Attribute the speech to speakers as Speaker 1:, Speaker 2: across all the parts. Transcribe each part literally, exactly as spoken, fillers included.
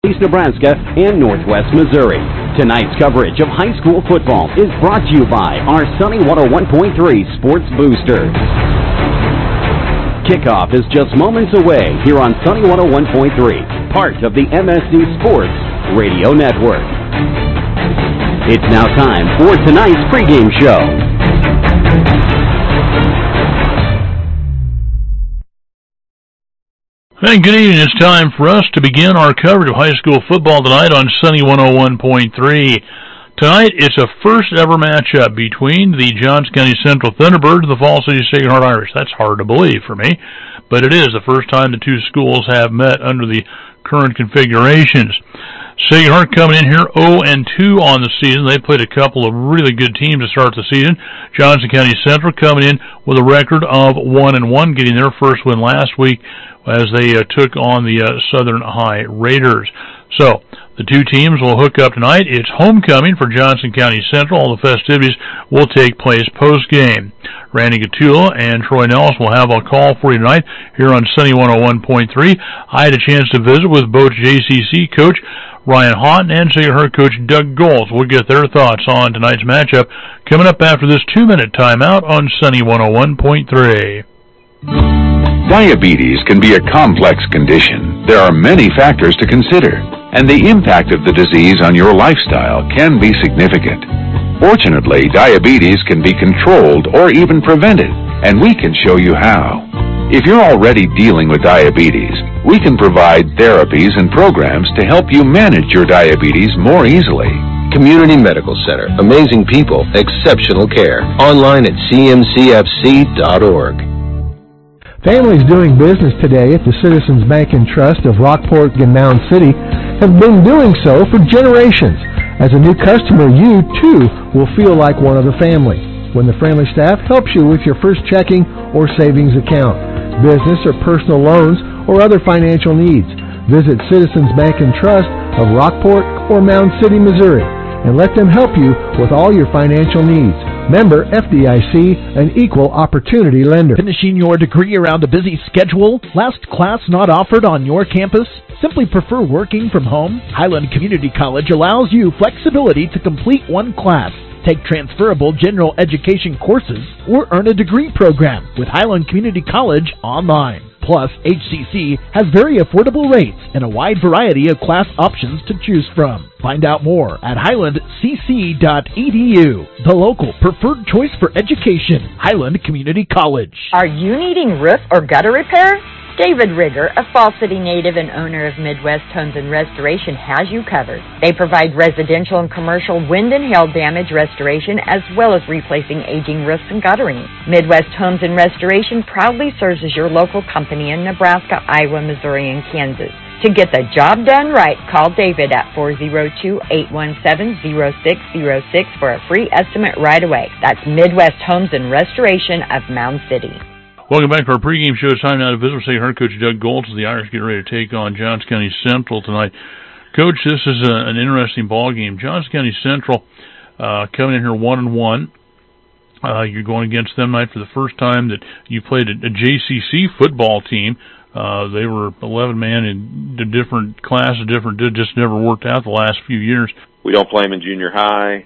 Speaker 1: East Nebraska, and Northwest Missouri. Tonight's coverage of high school football is brought to you by our Sunny one oh one point three Sports Boosters. Kickoff is just moments away here on Sunny one oh one point three, part of the M S C Sports Radio Network. It's now time for tonight's pregame show.
Speaker 2: Hey, good evening. It's time for us to begin our coverage of high school football tonight on Sunny one oh one point three. Tonight, it's a first-ever matchup between the Johnson County Central Thunderbirds and the Fall City Sacred Heart Irish. That's hard to believe for me, but it is the first time the two schools have met under the current configurations. Sacred Heart coming in here oh and two on the season. They played a couple of really good teams to start the season. Johnson County Central coming in with a record of one and one, getting their first win last week as they uh, took on the uh, Southern High Raiders. So, the two teams will hook up tonight. It's homecoming for Johnson County Central. All the festivities will take place post-game. Randy Gatula and Troy Nellis will have a call for you tonight here on Sunny one oh one point three. I had a chance to visit with both J C C coach Ryan Houghton and Sacred Heart coach Doug Goltz. We'll get their thoughts on tonight's matchup coming up after this two-minute timeout on Sunny one oh one point three.
Speaker 3: Diabetes can be a complex condition. There are many factors to consider, and the impact of the disease on your lifestyle can be significant. Fortunately, diabetes can be controlled or even prevented, and we can show you how. If you're already dealing with diabetes, we can provide therapies and programs to help you manage your diabetes more easily.
Speaker 4: Community Medical Center. Amazing people, exceptional care. Online at c m c f c dot org.
Speaker 5: Families doing business today at the Citizens Bank and Trust of Rockport and Mound City have been doing so for generations. As a new customer, you, too, will feel like one of the family when the friendly staff helps you with your first checking or savings account, business or personal loans, or other financial needs. Visit Citizens Bank and Trust of Rockport or Mound City, Missouri, and let them help you with all your financial needs. Member F D I C, an equal opportunity lender.
Speaker 6: Finishing your degree around a busy schedule? Last class not offered on your campus? Simply prefer working from home? Highland Community College allows you flexibility to complete one class, take transferable general education courses, or earn a degree program with Highland Community College online. Plus, H C C has very affordable rates and a wide variety of class options to choose from. Find out more at highland c c dot e d u, the local preferred choice for education, Highland Community College.
Speaker 7: Are you needing roof or gutter repair? David Rigger, a Fall City native and owner of Midwest Homes and Restoration, has you covered. They provide residential and commercial wind and hail damage restoration as well as replacing aging roofs and guttering. Midwest Homes and Restoration proudly serves as your local company in Nebraska, Iowa, Missouri, and Kansas. To get the job done right, call David at four oh two, eight one seven, oh six oh six for a free estimate right away. That's Midwest Homes and Restoration of Mound City.
Speaker 2: Welcome back to our pregame show. It's time now to visit with Sacred Heart coach Doug Goltz as the Irish get ready to take on Johnson County Central tonight. Coach, this is a, an interesting ball game. Johnson County Central uh, coming in here one and one. Uh, you're going against them tonight for the first time that you played a, a J C C football team. Uh, they were eleven man in the different classes, different, it just never worked out the last few years.
Speaker 8: We don't play them in junior high.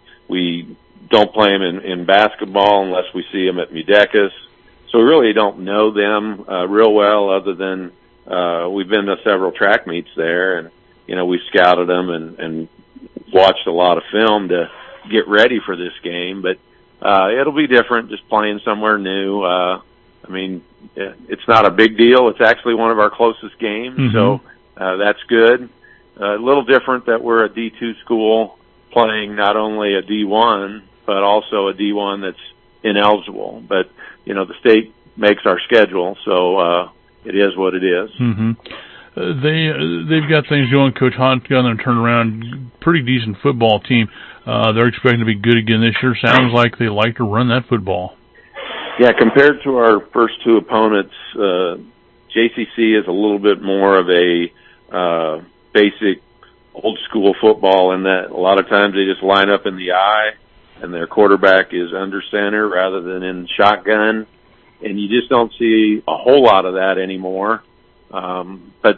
Speaker 8: We don't play them in, in basketball unless we see them at Mudecas. So we really don't know them uh, real well other than uh, we've been to several track meets there, and, you know, we've scouted them and, and watched a lot of film to get ready for this game. But uh, it'll be different just playing somewhere new. Uh, I mean, it's not a big deal. It's actually one of our closest games, mm-hmm. so uh, that's good. Uh, a little different that we're a D two school playing not only a D one, but also a D one that's ineligible. But you know, the state makes our schedule, so uh, it is what it is.
Speaker 2: Mm-hmm. Uh, they uh, they've got things going. Coach Hunt got them turned around. Pretty decent football team. Uh, they're expecting to be good again this year. Sounds like they like to run that football.
Speaker 8: Yeah, compared to our first two opponents, uh, J C C is a little bit more of a uh, basic old school football in that a lot of times they just line up in the eye and their quarterback is under center rather than in shotgun. And you just don't see a whole lot of that anymore. Um, but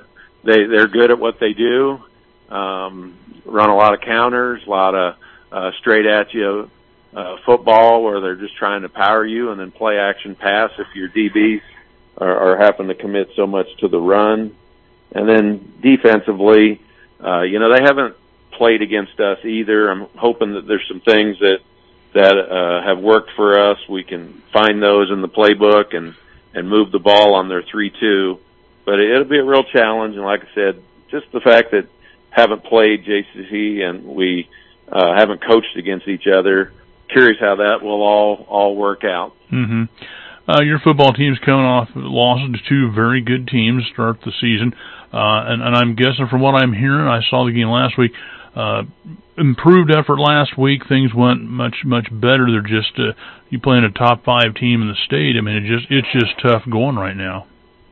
Speaker 8: they they're good at what they do. Um, run a lot of counters, a lot of uh, straight at you uh, football where they're just trying to power you, and then play action pass if your D Bs are, are happen to commit so much to the run. And then defensively, uh, you know, they haven't played against us either. I'm hoping that there's some things that that uh, have worked for us. We can find those in the playbook and and move the ball on their three two. But it'll be a real challenge, and like I said, just the fact that haven't played J C C and we uh, haven't coached against each other. Curious how that will all all work out.
Speaker 2: Mm-hmm. Uh, your football team's coming off losses to two very good teams to start the season, uh, and, and I'm guessing from what I'm hearing, I saw the game last week. Uh, improved effort last week. Things went much much better. They're just uh, you playing a top five team in the state. I mean, it just it's just tough going right now.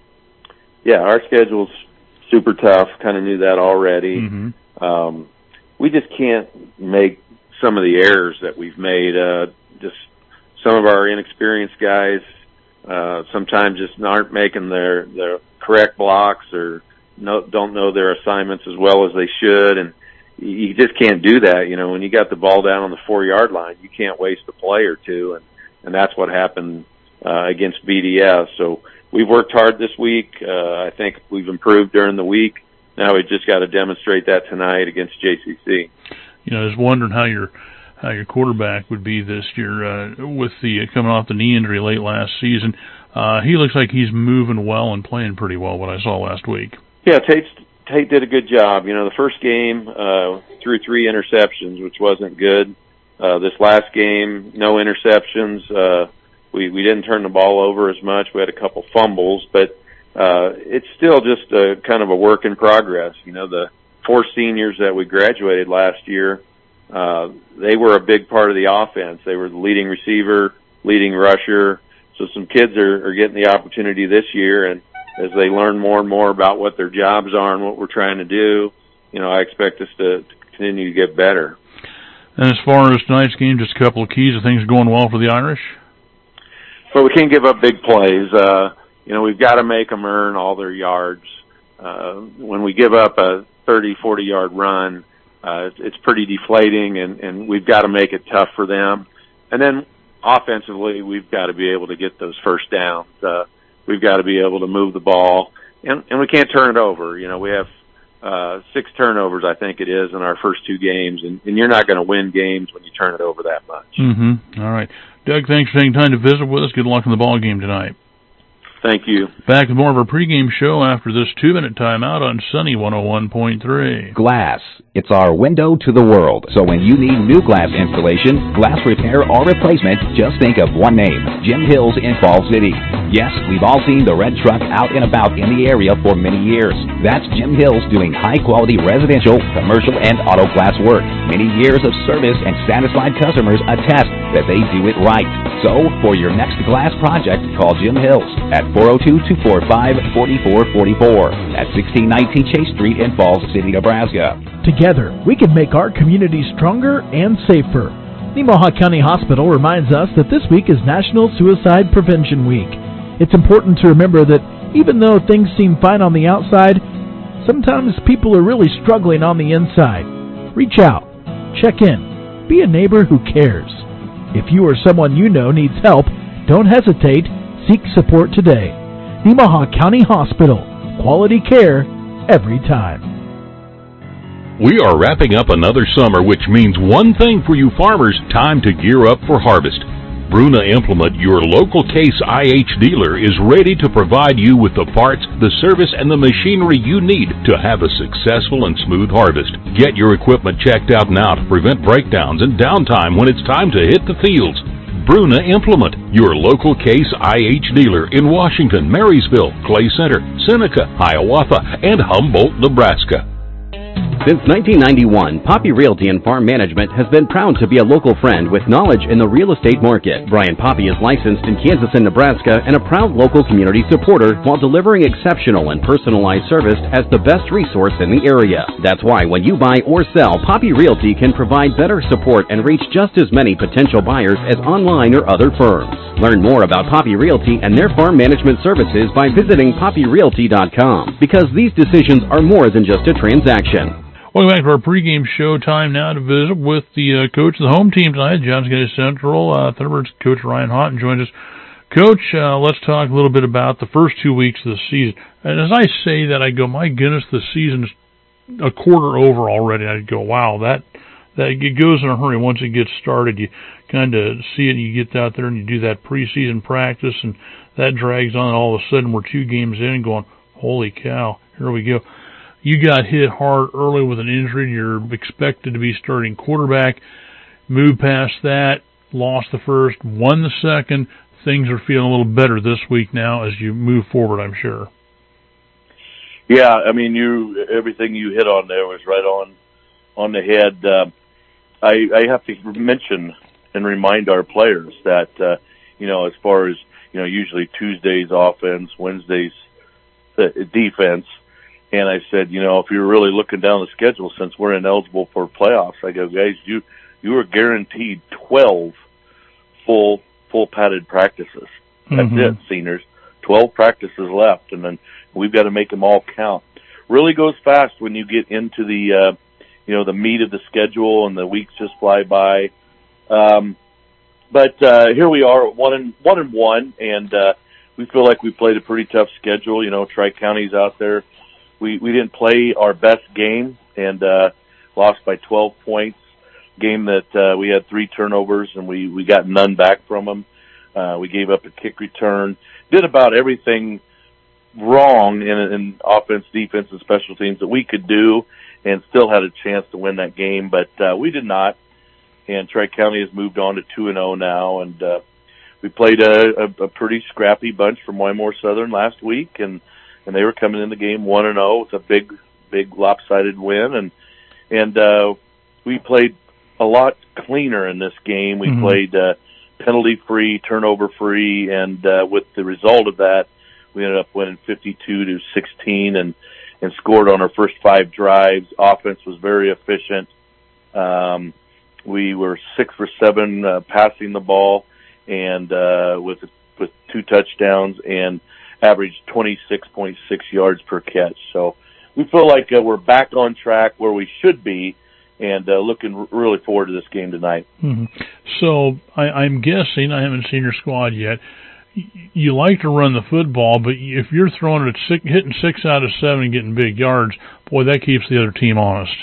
Speaker 8: Yeah, our schedule's super tough. Kind of knew that already.
Speaker 2: Mm-hmm.
Speaker 8: Um, we just can't make some of the errors that we've made. Uh, just some of our inexperienced guys uh, sometimes just aren't making their their correct blocks or no, don't know their assignments as well as they should, and you just can't do that. You know, when you got the ball down on the four-yard line, you can't waste a play or two, and, and that's what happened uh, against B D S. So we've worked hard this week. Uh, I think we've improved during the week. Now we've just got to demonstrate that tonight against J C C.
Speaker 2: You know, I was wondering how your how your quarterback would be this year uh, with the uh, coming off the knee injury late last season. Uh, he looks like he's moving well and playing pretty well. What I saw last week.
Speaker 8: Yeah, Tate's, Tate did a good job. You know, the first game uh, threw three interceptions, which wasn't good. Uh, this last game, no interceptions. Uh, we we didn't turn the ball over as much. We had a couple fumbles, but uh, it's still just a kind of a work in progress. You know, the four seniors that we graduated last year, uh, they were a big part of the offense. They were the leading receiver, leading rusher. So some kids are, are getting the opportunity this year, and as they learn more and more about what their jobs are and what we're trying to do, you know, I expect us to, to continue to get better.
Speaker 2: And as far as tonight's game, just a couple of keys. Are things going well for the Irish?
Speaker 8: Well, we can't give up big plays. Uh, you know, we've got to make them earn all their yards. Uh, when we give up a thirty, forty-yard run, uh, it's, it's pretty deflating, and, and we've got to make it tough for them. And then offensively, we've got to be able to get those first downs. Uh, we've got to be able to move the ball, and, and we can't turn it over. You know, we have uh, six turnovers, I think it is, in our first two games, and, and you're not going to win games when you turn it over that much.
Speaker 2: Mm-hmm. All right. Doug, thanks for taking time to visit with us. Good luck in the ball game tonight.
Speaker 8: Thank you.
Speaker 2: Back with more of our pregame show after this two-minute timeout on Sunny one oh one point three.
Speaker 1: Glass. It's our window to the world. So when you need new glass installation, glass repair, or replacement, just think of one name, Jim Hills in Falls City. Yes, we've all seen the red truck out and about in the area for many years. That's Jim Hills doing high-quality residential, commercial, and auto glass work. Many years of service and satisfied customers attest that they do it right. So, for your next glass project, call Jim Hills at four oh two, two four five, four four four four at sixteen nineteen Chase Street in Falls City, Nebraska.
Speaker 6: Together, we can make our community stronger and safer. Nemaha County Hospital reminds us that this week is National Suicide Prevention Week. It's important to remember that even though things seem fine on the outside, sometimes people are really struggling on the inside. Reach out, check in, be a neighbor who cares. If you or someone you know needs help, don't hesitate, seek support today. Nemaha County Hospital, quality care every time.
Speaker 9: We are wrapping up another summer, which means one thing for you farmers: time to gear up for harvest. Bruna Implement, your local Case I H dealer, is ready to provide you with the parts, the service, and the machinery you need to have a successful and smooth harvest. Get your equipment checked out now to prevent breakdowns and downtime when it's time to hit the fields. Bruna Implement, your local Case I H dealer in Washington, Marysville, Clay Center, Seneca, Hiawatha, and Humboldt, Nebraska.
Speaker 1: Since nineteen ninety-one, Poppy Realty and Farm Management has been proud to be a local friend with knowledge in the real estate market. Brian Poppy is licensed in Kansas and Nebraska and a proud local community supporter while delivering exceptional and personalized service as the best resource in the area. That's why when you buy or sell, Poppy Realty can provide better support and reach just as many potential buyers as online or other firms.
Speaker 10: Learn more about Poppy Realty and their farm management services by visiting poppy realty dot com, because these decisions are more than just a transaction.
Speaker 2: Welcome back to our pregame show. Time now to visit with the uh, coach of the home team tonight, Johns County Central uh, Thunderbirds. Coach Ryan Houghton joins us. Coach, uh, let's talk a little bit about the first two weeks of the season. And as I say that, I go, my goodness, the season's a quarter over already. I go, wow, that that it goes in a hurry once it gets started. You kind of see it, and you get out there and you do that preseason practice, and that drags on, and all of a sudden we're two games in and going, holy cow, here we go. You got hit hard early with an injury. You're expected to be starting quarterback. Moved past that, lost the first, won the second. Things are feeling a little better this week now as you move forward, I'm sure.
Speaker 11: Yeah, I mean, you everything you hit on there was right on on the head. Uh, I, I have to mention and remind our players that, uh, you know, as far as, you know, usually Tuesdays offense, Wednesdays uh, defense, and I said, you know, if you're really looking down the schedule, since we're ineligible for playoffs, I go, guys, you you are guaranteed twelve full full padded practices. That's mm-hmm. it, seniors. Twelve practices left, and then we've got to make them all count. Really goes fast when you get into the, uh, you know, the meat of the schedule, and the weeks just fly by. Um, but uh, here we are, one and one and one, and uh, we feel like we played a pretty tough schedule. You know, Tri-County's out there. We we didn't play our best game and uh, lost by twelve points. Game that uh, we had three turnovers and we, we got none back from them. Uh, we gave up a kick return. Did about everything wrong in, in offense, defense, and special teams that we could do, and still had a chance to win that game. But uh, we did not. And Tri-County has moved on to two and oh now, and uh, we played a, a, a pretty scrappy bunch from Wymore Southern last week, and and they were coming in the game one and oh with a big, big lopsided win, and and uh, we played a lot cleaner in this game. We mm-hmm. played uh, penalty-free, turnover-free, and uh, with the result of that, we ended up winning fifty-two to sixteen, and and scored on our first five drives. Offense was very efficient. Um, we were six for seven uh, passing the ball, and uh, with with two touchdowns, and averaged twenty-six point six yards per catch. So we feel like uh, we're back on track where we should be, and uh, looking r- really forward to this game tonight.
Speaker 2: Mm-hmm. So I, I'm guessing, I haven't seen your squad yet, y- you like to run the football, but if you're throwing it at six, hitting six out of seven and getting big yards, boy, that keeps the other team honest.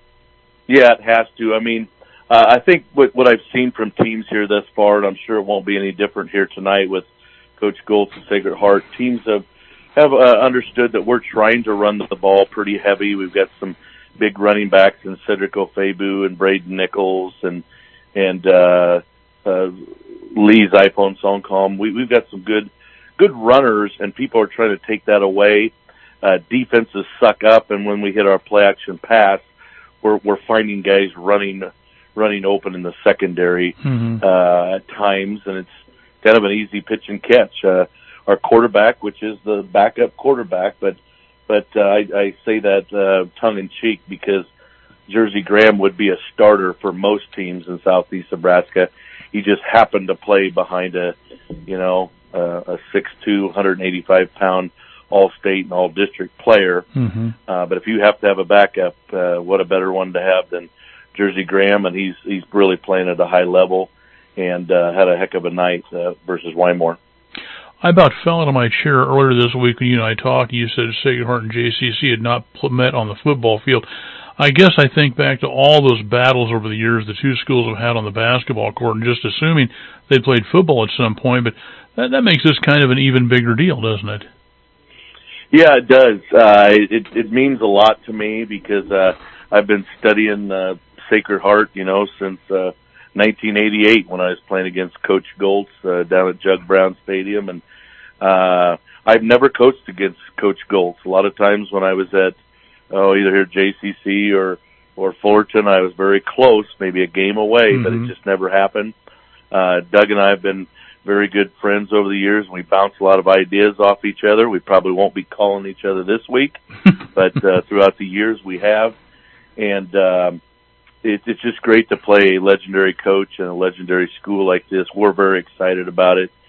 Speaker 11: Yeah, it has to. I mean, uh, I think what, what I've seen from teams here thus far, and I'm sure it won't be any different here tonight with Coach Goltz and Sacred Heart, teams have have uh, understood that we're trying to run the ball pretty heavy. We've got some big running backs in Cedric Ofebu and Braden Nichols and and uh, uh, Lee Zyphone Songcom. We, we've got some good good runners, and people are trying to take that away. Uh, defenses suck up, and when we hit our play action pass, we're we're finding guys running running open in the secondary mm-hmm. uh, at times, and it's kind of an easy pitch and catch. Uh, our quarterback, which is the backup quarterback, but but uh, I, I say that uh, tongue in cheek because Jersey Graham would be a starter for most teams in southeast Nebraska. He just happened to play behind a, you know, uh, a six two, one hundred eighty-five pound all-state and all-district player. Mm-hmm. Uh, but if you have to have a backup, uh, what a better one to have than Jersey Graham, and he's he's really playing at a high level and uh, had a heck of a night uh, versus Wymore.
Speaker 2: I about fell out of my chair earlier this week when you and I talked. You said Sacred Heart and J C C had not met on the football field. I guess I think back to all those battles over the years the two schools have had on the basketball court, and just assuming they played football at some point, but that, that makes this kind of an even bigger deal, doesn't it?
Speaker 11: Yeah, it does. Uh, it, it means a lot to me because uh, I've been studying uh, Sacred Heart, you know, since uh, nineteen eighty-eight when I was playing against Coach Goltz uh, down at Jug Brown Stadium, and uh, I've never coached against Coach Goltz. A lot of times when I was at oh either here at J C C or or Fullerton, I was very close, maybe a game away, mm-hmm. but it just never happened. Uh, Doug and I have been very good friends over the years, and we bounce a lot of ideas off each other. We probably won't be calling each other this week, but uh, throughout the years we have. And um, it, it's just great to play a legendary coach and a legendary school like this. We're very excited about it.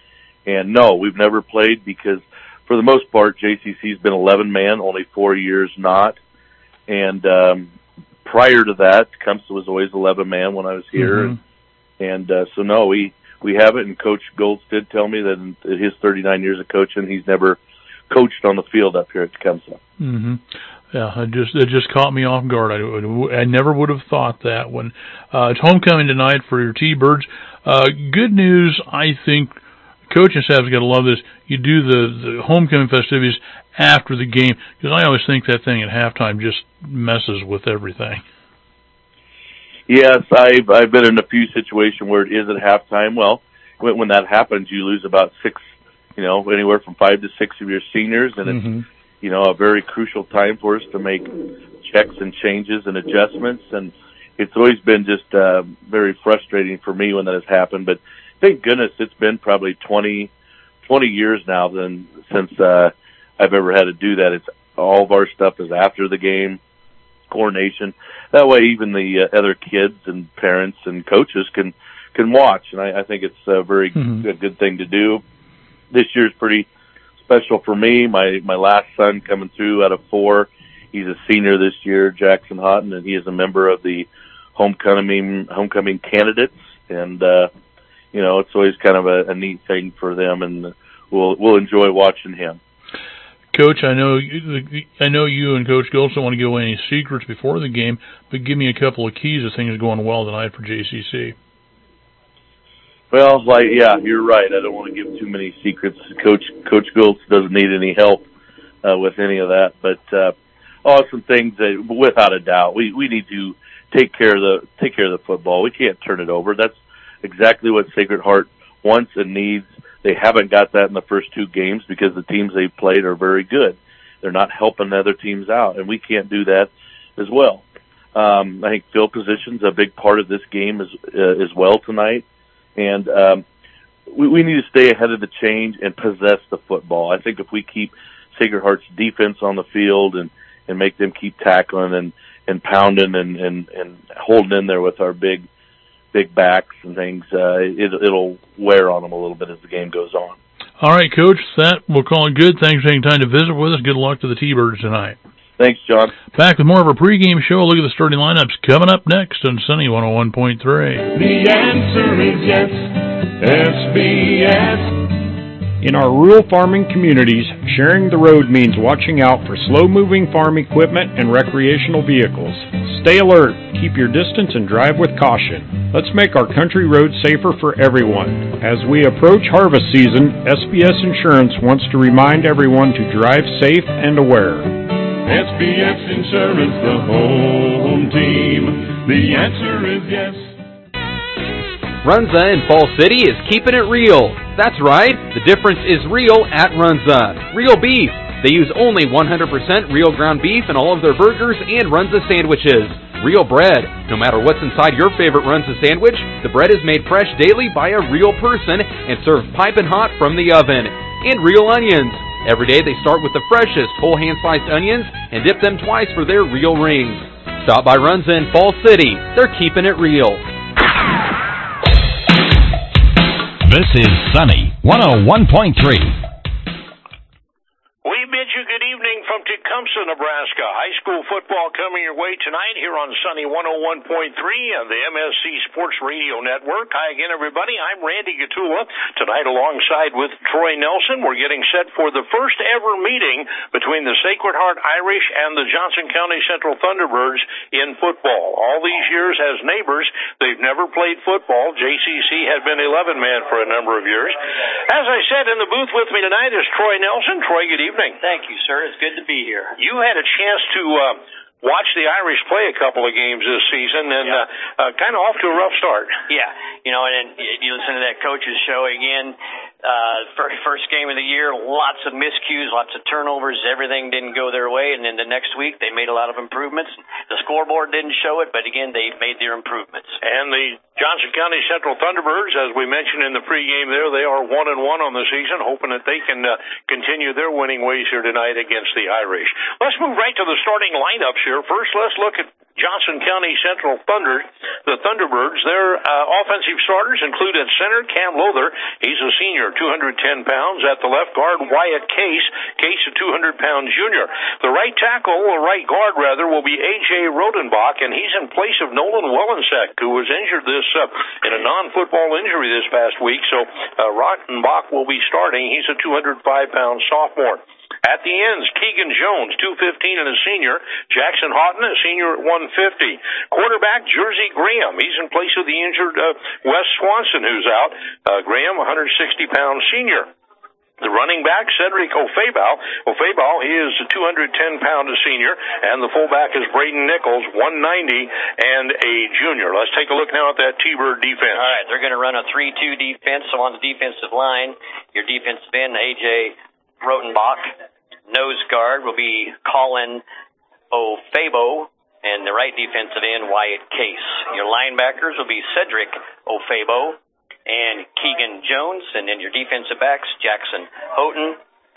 Speaker 11: And no, we've never played because for the most part, J C C's been eleven man, only four years not. And um, prior to that, Tecumseh was always eleven man when I was here. Mm-hmm. And, and uh, so, no, we, we haven't. And Coach Goltz did tell me that in his thirty-nine years of coaching, he's never coached on the field up here at Tecumseh.
Speaker 2: Mm-hmm. Yeah, it just it just caught me off guard. I, I never would have thought that. When uh, it's homecoming tonight for your T-Birds. Uh, good news, I think. Coaching staff's got to love this. You do the, the homecoming festivities after the game, because I always think that thing at halftime just messes with everything.
Speaker 11: Yes, I've I've been in a few situations where it is at halftime. Well, when, when that happens, you lose about six, you know, anywhere from five to six of your seniors, and mm-hmm. it's you know a very crucial time for us to make checks and changes and adjustments, and it's always been just uh, very frustrating for me when that has happened, but. Thank goodness it's been probably twenty, twenty years now then, since uh, I've ever had to do that. It's all of our stuff is after the game, coordination. That way even the uh, other kids and parents and coaches can can watch, and I, I think it's a very mm-hmm. good, good thing to do. This year's pretty special for me. My my last son coming through out of four, he's a senior this year, Jackson Houghton, and he is a member of the homecoming homecoming candidates, and uh you know, it's always kind of a, a neat thing for them, and we'll we'll enjoy watching him.
Speaker 2: Coach, I know I know you and Coach Goltz don't want to give away any secrets before the game, but give me a couple of keys of things going well tonight for J C C.
Speaker 11: Well, like yeah, you're right. I don't want to give too many secrets. Coach Coach Goltz doesn't need any help uh, with any of that, but uh, awesome things that, without a doubt, we we need to take care of the take care of the football. We can't turn it over. That's exactly what Sacred Heart wants and needs. They haven't got that in the first two games because the teams they've played are very good. They're not helping the other teams out, and we can't do that as well. Um, I think field position's a big part of this game as uh, as well tonight, and um, we, we need to stay ahead of the change and possess the football. I think if we keep Sacred Heart's defense on the field and, and make them keep tackling and, and pounding and, and, and holding in there with our big big backs and things, uh, it, it'll wear on them a little bit as the game goes on.
Speaker 2: All right, Coach, that we'll call it good. Thanks for taking time to visit with us. Good luck to the T-Birds tonight.
Speaker 11: Thanks, John.
Speaker 2: Back with more of our pregame show. Look at the starting lineups coming up next on Sunny one oh one point three.
Speaker 12: The answer is yes, S B S.
Speaker 13: In our rural farming communities, sharing the road means watching out for slow-moving farm equipment and recreational vehicles. Stay alert, keep your distance, and drive with caution. Let's make our country roads safer for everyone. As we approach harvest season, S B S Insurance wants to remind everyone to drive safe and aware.
Speaker 12: S B S Insurance, the home team. The answer is yes.
Speaker 14: Runza in Fall City is keeping it real. That's right, the difference is real at Runza. Real beef. They use only one hundred percent real ground beef in all of their burgers and Runza sandwiches. Real bread. No matter what's inside your favorite Runza sandwich, the bread is made fresh daily by a real person and served piping hot from the oven. And real onions. Every day they start with the freshest whole hand-sliced onions and dip them twice for their real rings. Stop by Runza in Fall City. They're keeping it real.
Speaker 15: This is Sunny one oh one point three.
Speaker 16: We bid you good evening from Tecumseh, Nebraska. High school football coming your way tonight here on Sunny one oh one point three and the M S C Sports Radio Network. Hi again, everybody. I'm Randy Gatula. Tonight, alongside with Troy Nelson, we're getting set for the first ever meeting between the Sacred Heart Irish and the Johnson County Central Thunderbirds in football. All these years as neighbors, they've never played football. J C C had been eleven man for a number of years. As I said, in the booth with me tonight is Troy Nelson. Troy, good evening.
Speaker 17: Thank you, sir. It's good to be here.
Speaker 16: You had a chance to uh, watch the Irish play a couple of games this season, and yeah. uh, uh, kind of off to a rough start.
Speaker 17: Yeah, you know, and, and you listen to that coach's show again. Uh, first, first game of the year, lots of miscues, lots of turnovers. Everything didn't go their way, and then the next week they made a lot of improvements. The scoreboard didn't show it, but again, they made their improvements.
Speaker 16: And the Johnson County Central Thunderbirds, as we mentioned in the pregame there, they are one and one on the season, hoping that they can uh, continue their winning ways here tonight against the Irish. Let's move right to the starting lineups here. First, let's look at Johnson County Central Thunder, the Thunderbirds. Their uh, offensive starters include at center Cam Lother. He's a senior, two hundred ten pounds. At the left guard, Wyatt Case. Case, a two hundred pound junior. The right tackle, or right guard rather, will be A J Rodenbach, and he's in place of Nolan Wellensek, who was injured this uh, in a non-football injury this past week. So uh, Rodenbach will be starting. He's a two hundred five pound sophomore. At the ends, Keegan Jones, two fifteen and a senior. Jackson Houghton, a senior at one fifty. Quarterback, Jersey Graham. He's in place of the injured uh, Wes Swanson, who's out. Uh, Graham, one hundred sixty pound senior. The running back, Cedric Ofebal. Ofebal, he is a two hundred ten pound senior, and the fullback is Braden Nichols, one ninety and a junior. Let's take a look now at that T-Bird defense.
Speaker 17: All right, they're going to run a three two defense. So on the defensive line, your defensive end, A J Rotenbach. Nose guard will be Colin Ofebo, and the right defensive end, Wyatt Case. Your linebackers will be Cedric Ofebo and Keegan Jones, and then your defensive backs, Jackson Houghton,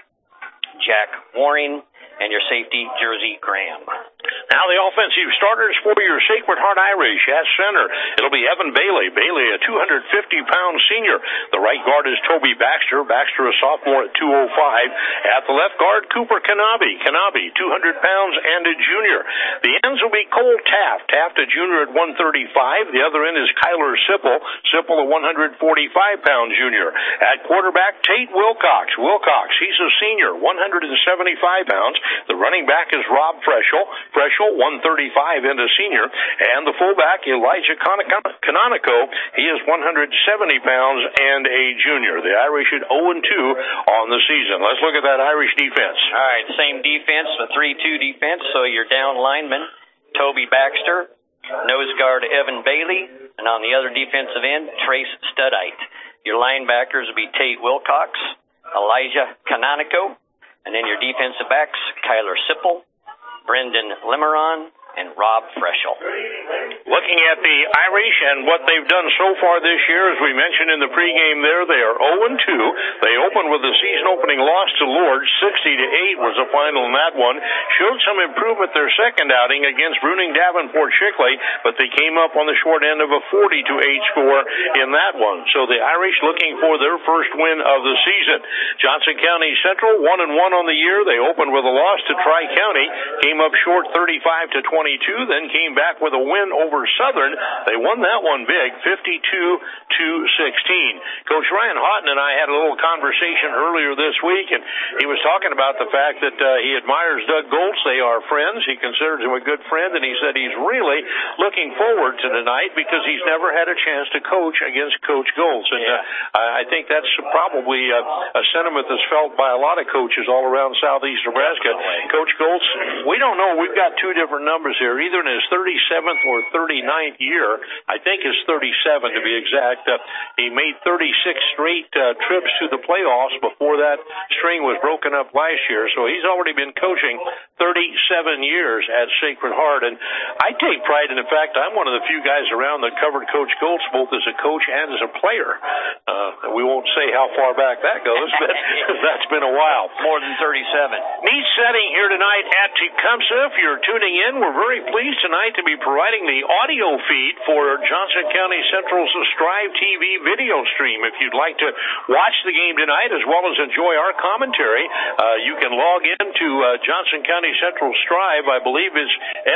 Speaker 17: Jack Waring, and your safety, Jersey Graham.
Speaker 16: Now the offensive starters for your Sacred Heart Irish at center. It'll be Evan Bailey. Bailey, a two hundred fifty pound senior. The right guard is Toby Baxter. Baxter, a sophomore at two oh five. At the left guard, Cooper Kanabe. Kanabe, two hundred pounds and a junior. The ends will be Cole Taft. Taft, a junior at one thirty-five. The other end is Kyler Sipple. Sipple, a one hundred forty-five pound junior. At quarterback, Tate Wilcox. Wilcox, he's a senior, one hundred seventy-five pounds. The running back is Rob Freschel. Freschel, one thirty-five and a senior. And the fullback, Elijah Canonico. He is one hundred seventy pounds and a junior. The Irish at oh and two on the season. Let's look at that Irish defense.
Speaker 17: All right, same defense, the three two defense. So your down lineman, Toby Baxter. Nose guard, Evan Bailey. And on the other defensive end, Trace Studite. Your linebackers will be Tate Wilcox, Elijah Canonico. And then your defensive backs, Kyler Sipple, Brendan Limeron, and Rob Freschel.
Speaker 16: Looking at the Irish and what they've done so far this year, as we mentioned in the pregame there, they are oh and two. They opened with a season-opening loss to Lourdes. sixty to eight was the final in that one. Showed some improvement their second outing against Bruning Davenport Shickley, but they came up on the short end of a forty to eight score in that one. So the Irish looking for their first win of the season. Johnson County Central, one and one on the year. They opened with a loss to Tri-County, came up short thirty-five to twenty-two, then came back with a win over Southern. They won that one big, fifty-two to sixteen. Coach Ryan Houghton and I had a little conversation earlier this week, and he was talking about the fact that uh, he admires Doug Goltz. They are friends. He considers him a good friend, and he said he's really looking forward to tonight because he's never had a chance to coach against Coach Goltz. And uh, I think that's probably a, a sentiment that's felt by a lot of coaches all around southeast Nebraska. Coach Goltz, we don't know. We've got two different numbers here, either in his thirty-seventh or thirty-ninth year. I think it's thirty-seven to be exact. Uh, he made thirty-six straight uh, trips to the playoffs before that string was broken up last year. So he's already been coaching thirty-seven years at Sacred Heart. And I take pride in the fact I'm one of the few guys around that covered Coach Goltz both as a coach and as a player. Uh, we won't say how far back that goes, but that's been a while.
Speaker 17: More than thirty-seven.
Speaker 16: Neat setting here tonight at Tecumseh. If you're tuning in, we're very pleased tonight to be providing the audio feed for Johnson County Central's Strive T V video stream. If you'd like to watch the game tonight as well as enjoy our commentary, uh, you can log in to uh, Johnson County Central Strive. I believe it's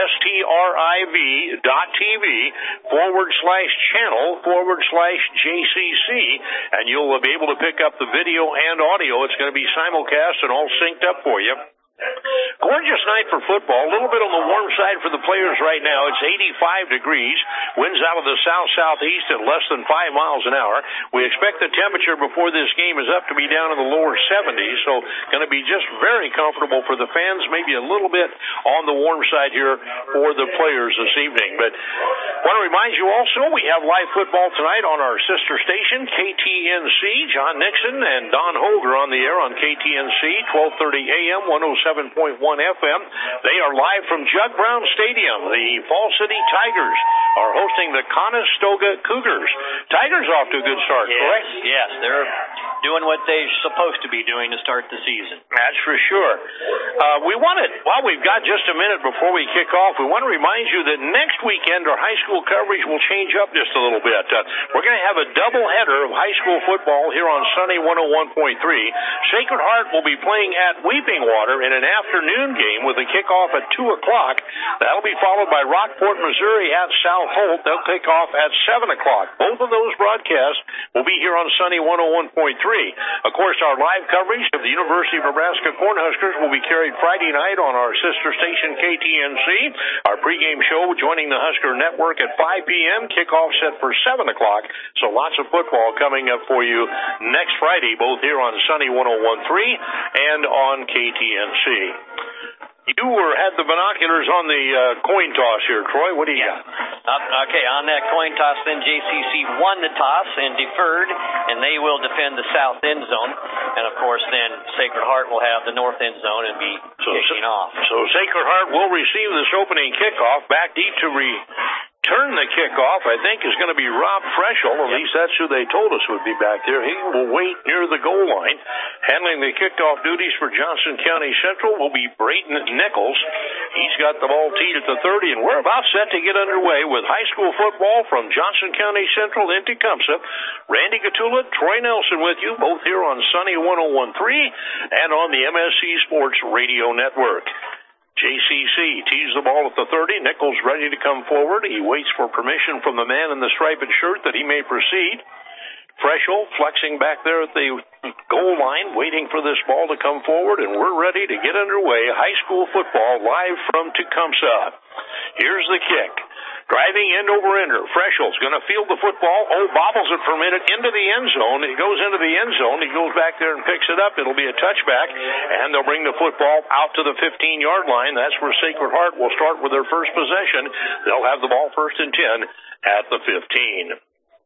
Speaker 16: S-T-R-I-V dot T-V forward slash channel forward slash J C C, and you'll be able to pick up the video and audio. It's going to be simulcast and all synced up for you. Gorgeous night for football. A little bit on the warm side for the players right now. It's eighty-five degrees. Winds out of the south-southeast at less than five miles an hour. We expect the temperature before this game is up to be down in the lower seventies, so going to be just very comfortable for the fans, maybe a little bit on the warm side here for the players this evening. But I want to remind you also, we have live football tonight on our sister station, K T N C. John Nixon and Don Holger on the air on K T N C, twelve thirty a.m., one oh seven point one F M. They are live from Jug Brown Stadium. The Fall City Tigers are hosting the Conestoga Cougars. Tigers off to a good start,
Speaker 17: yes,
Speaker 16: correct?
Speaker 17: Yes, they're doing what they're supposed to be doing to start the season.
Speaker 16: That's for sure. Uh, we want to, while we've got just a minute before we kick off, we want to remind you that next weekend our high school coverage will change up just a little bit. Uh, we're going to have a doubleheader of high school football here on Sunny one oh one point three. Sacred Heart will be playing at Weeping Water in an afternoon game with a kickoff at two o'clock. That'll be followed by Rockport, Missouri at South Holt. They'll kick off at seven o'clock. Both of those broadcasts will be here on Sunny one oh one point three. Of course, our live coverage of the University of Nebraska Cornhuskers will be carried Friday night on our sister station K T N C. Our pregame show joining the Husker Network at five p.m. Kickoff set for seven o'clock. So lots of football coming up for you next Friday, both here on Sunny one oh one point three and on K T N C. You were had the binoculars on the uh, coin toss here, Troy. What do you
Speaker 17: yeah.
Speaker 16: got?
Speaker 17: Uh, okay, on that coin toss, then J C C won the toss and deferred, and they will defend the south end zone. And, of course, then Sacred Heart will have the north end zone and be
Speaker 16: so,
Speaker 17: kicking off.
Speaker 16: So Sacred Heart will receive this opening kickoff. Back deep to return the kickoff, I think, is going to be Rob Freschel. At yep. least that's who they told us would be back there. He will wait near the goal line. Handling the kickoff duties for Johnson County Central will be Brayton Nichols. He's got the ball teed at the thirty, and we're about set to get underway with high school football from Johnson County Central in Tecumseh. Randy Gatula, Troy Nelson with you, both here on Sunny one oh one point three and on the M S C Sports Radio Network. J C C tees the ball at the thirty. Nichols ready to come forward. He waits for permission from the man in the striped shirt that he may proceed. Freschel flexing back there at the goal line, waiting for this ball to come forward, and we're ready to get underway. High school football live from Tecumseh. Here's the kick. Driving end over ender. Freschel's going to field the football. Oh, bobbles it for a minute into the end zone. It goes into the end zone. He goes back there and picks it up. It'll be a touchback, and they'll bring the football out to the fifteen-yard line. That's where Sacred Heart will start with their first possession. They'll have the ball first and ten at the fifteen.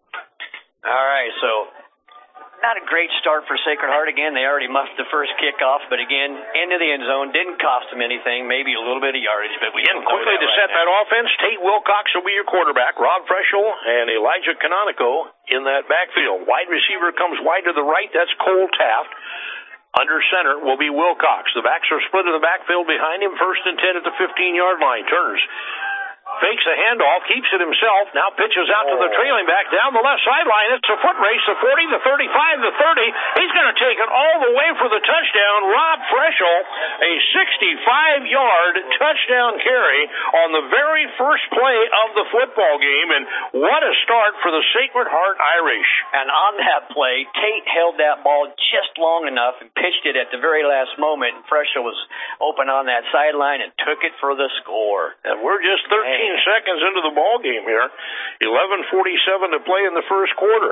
Speaker 17: All right, so not a great start for Sacred Heart. Again, they already muffed the first kickoff, but again, into the end zone. Didn't cost them anything, maybe a little bit of yardage, but we
Speaker 16: Again, quickly to right set now. that offense, Tate Wilcox will be your quarterback, Rob Freschel and Elijah Canonico in that backfield. Wide receiver comes wide to the right. That's Cole Taft. Under center will be Wilcox. The backs are split in the backfield behind him. First and ten at the fifteen-yard line. Turns. Fakes a handoff, keeps it himself, now pitches out to the trailing back down the left sideline. It's a foot race, the forty, the thirty-five, the thirty. He's going to take it all the way for the touchdown. Rob Freschel, a sixty-five-yard touchdown carry on the very first play of the football game, and what a start for the Sacred Heart Irish.
Speaker 17: And on that play, Tate held that ball just long enough and pitched it at the very last moment, and Freschel was open on that sideline and took it for the score.
Speaker 16: And we're just thirteen seconds into the ball game here. eleven forty-seven to play in the first quarter.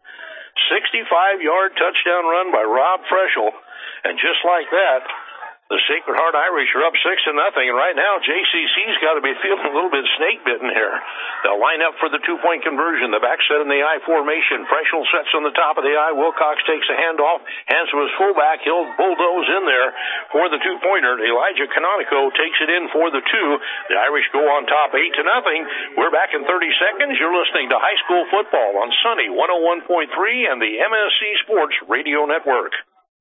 Speaker 16: sixty-five-yard touchdown run by Rob Freschel. And just like that, the Sacred Heart Irish are up six to nothing, and right now J C C's got to be feeling a little bit snake-bitten here. They'll line up for the two-point conversion. The back set in the I formation. Freschel sets on the top of the I. Wilcox takes a handoff, hands to his fullback. He'll bulldoze in there for the two-pointer. Elijah Canonico takes it in for the two. The Irish go on top eight to nothing. We're back in thirty seconds. You're listening to High School Football on Sunny one oh one point three and the M S C Sports Radio Network.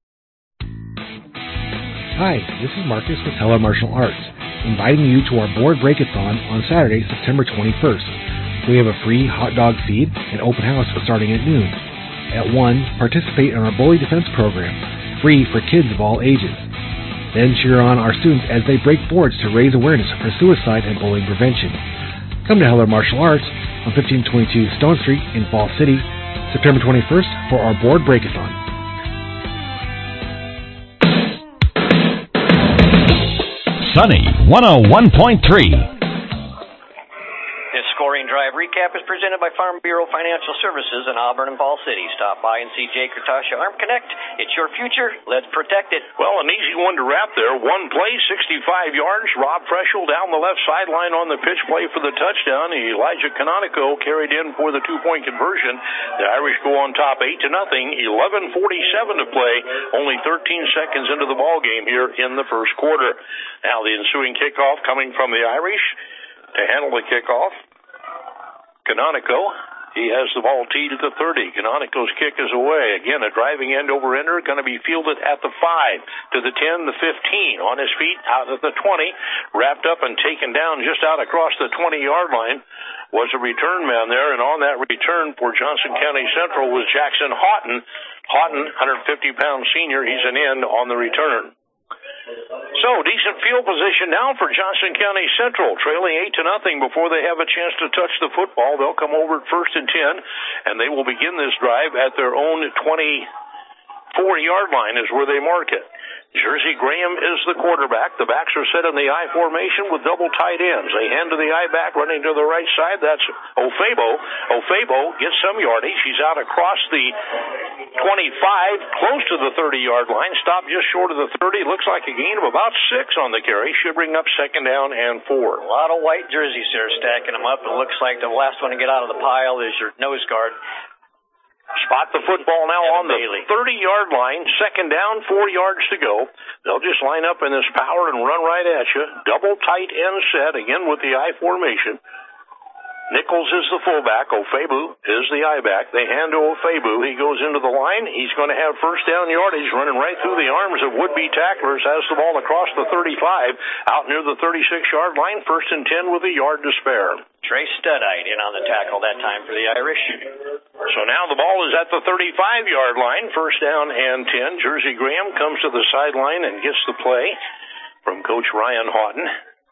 Speaker 18: Hi, this is Marcus with Heller Martial Arts, inviting you to our board breakathon on Saturday, September twenty-first. We have a free hot dog feed and open house starting at noon. At one, participate in our bully defense program, free for kids of all ages. Then cheer on our students as they break boards to raise awareness for suicide and bullying prevention. Come to Heller Martial Arts on fifteen twenty-two Stone Street in Fall City, September twenty-first for our board breakathon.
Speaker 15: Sunny one oh one point three.
Speaker 17: This scoring drive recap is presented by Farm Bureau Financial Services in Auburn and Fall City. Stop by and see Jay Kurtasha Arm Connect. It's your future. Let's protect it.
Speaker 16: Well, an easy one to wrap there. One play, sixty-five yards. Rob Freschel down the left sideline on the pitch play for the touchdown. Elijah Canonico carried in for the two-point conversion. The Irish go on top eight to nothing. eleven forty-seven to play. Only thirteen seconds into the ball game here in the first quarter. Now the ensuing kickoff coming from the Irish to handle the kickoff. Canonico He has the ball teed at the thirty. Canonico's kick is away. Again, a driving end-over-ender, going to be fielded at the five, to the ten, the fifteen. On his feet, out at the twenty, wrapped up and taken down just out across the twenty-yard line was a return man there, and on that return for Johnson County Central was Jackson Houghton. Houghton, one hundred fifty pound senior, he's an end on the return. So, decent field position now for Johnson County Central, trailing eight to nothing before they have a chance to touch the football. They'll come over at first and ten, and they will begin this drive at their own twenty-four-yard line is where they mark it. Jersey Graham is the quarterback. The backs are set in the I formation with double tight ends. They hand to the I back, running to the right side. That's Ofebo. Ofebo gets some yardage. He's out across the twenty-five, close to the thirty-yard line. Stopped just short of the thirty. Looks like a gain of about six on the carry. Should bring up second down and four.
Speaker 17: A lot of white jerseys here stacking them up. It looks like the last one to get out of the pile is your nose guard.
Speaker 16: Spot the football now on the thirty-yard line. Second down, four yards to go. They'll just line up in this power and run right at you. Double tight end set, again with the I formation. Nichols is the fullback. Ofebu is the I-back. They hand to Ofebu. He goes into the line. He's going to have first down yardage running right through the arms of would-be tacklers. Has the ball across the thirty-five, out near the thirty-six-yard line. First and ten with a yard to spare.
Speaker 17: Trey Studite in on the tackle that time for the Irish.
Speaker 16: So now the ball is at the thirty-five-yard line. First down and ten. Jersey Graham comes to the sideline and gets the play from Coach Ryan Houghton.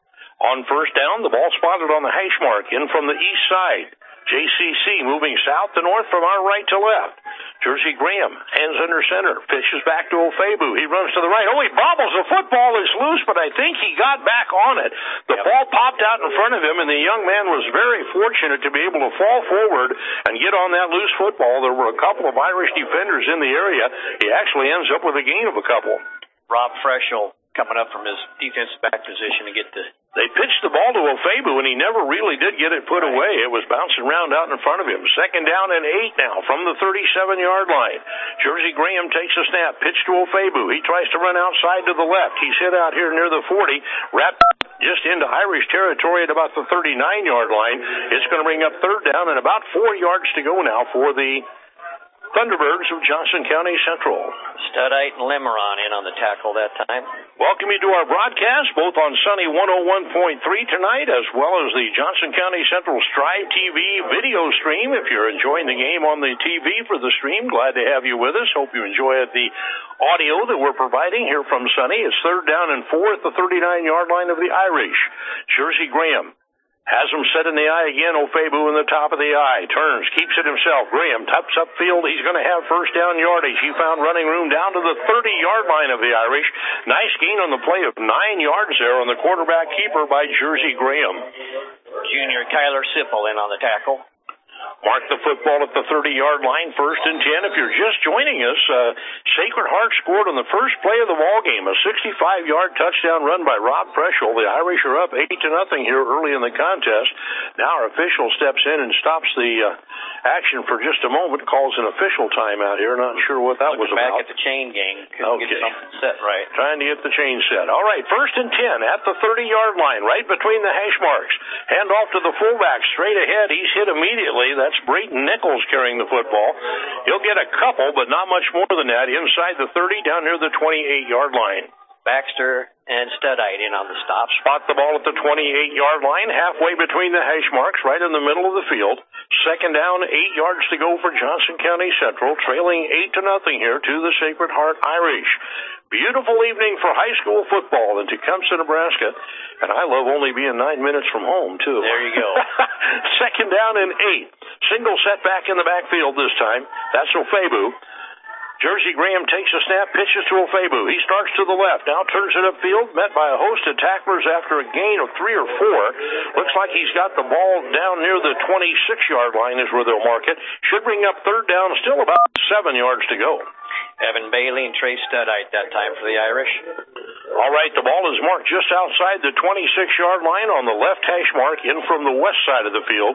Speaker 16: On first down, the ball spotted on the hash mark, in from the east side. J C C moving south to north from our right to left. Jersey Graham, hands under center, pitches back to Ofebu. He runs to the right. Oh, he bobbles. The football is loose, but I think he got back on it. The yep. ball popped out in front of him, and the young man was very fortunate to be able to fall forward and get on that loose football. There were a couple of Irish defenders in the area. He actually ends up with a gain of a couple.
Speaker 17: Rob Freschel coming up from his defensive back position to get the...
Speaker 16: They pitched the ball to Ofebu, and he never really did get it put away. It was bouncing around out in front of him. Second down and eight now from the thirty-seven-yard line. Jersey Graham takes a snap, pitch to Ofebu. He tries to run outside to the left. He's hit out here near the forty, wrapped just into Irish territory at about the thirty-nine-yard line. It's going to bring up third down and about four yards to go now for the Thunderbirds of Johnson County Central.
Speaker 17: Studite and Lemeron in on the tackle that time.
Speaker 16: Welcome you to our broadcast, both on Sunny one oh one point three tonight, as well as the Johnson County Central Strive T V video stream. If you're enjoying the game on the T V for the stream, glad to have you with us. Hope you enjoy the audio that we're providing here from Sunny. It's third down and four at the thirty-nine-yard line of the Irish. Jersey Graham has him set in the eye again. Ofebu in the top of the eye. Turns, keeps it himself. Graham taps upfield. He's going to have first down yardage. He found running room down to the thirty-yard line of the Irish. Nice gain on the play of nine yards there on the quarterback keeper by Jersey Graham.
Speaker 17: Junior Kyler Sipple in on the tackle.
Speaker 16: Mark the football at the thirty-yard line, first and ten. If you're just joining us, uh, Sacred Heart scored on the first play of the ball game, a sixty-five-yard touchdown run by Rob Preschel. The Irish are up eight to nothing here early in the contest. Now our official steps in and stops the uh, action for just a moment, calls an official timeout here. Not sure what that
Speaker 17: Looking
Speaker 16: was about.
Speaker 17: Back at the chain gang. Couldn't
Speaker 16: okay.
Speaker 17: get something set right.
Speaker 16: Trying to get the chain set. All right, first and ten at the thirty-yard line, right between the hash marks. Hand off to the fullback, straight ahead. He's hit immediately. That's Brayton Nichols carrying the football. He'll get a couple, but not much more than that. Inside the thirty, down near the twenty-eight-yard line.
Speaker 17: Baxter and Studite in on the stop.
Speaker 16: Spot the ball at the twenty-eight-yard line, halfway between the hash marks, right in the middle of the field. Second down, eight yards to go for Johnson County Central, trailing eight to nothing here to the Sacred Heart Irish. Beautiful evening for high school football in Tecumseh, Nebraska. And I love only being nine minutes from home, too.
Speaker 17: There you go.
Speaker 16: Second down and eight. Single setback in the backfield this time. That's Ofebu. Jersey Graham takes a snap, pitches to Ofebu. He starts to the left, now turns it upfield, met by a host of tacklers after a gain of three or four. Looks like he's got the ball down near the twenty-six-yard line is where they'll mark it. Should bring up third down, still about seven yards to go.
Speaker 17: Evan Bailey and Trey Studite that time for the Irish.
Speaker 16: All right, the ball is marked just outside the twenty-six-yard line on the left hash mark in from the west side of the field.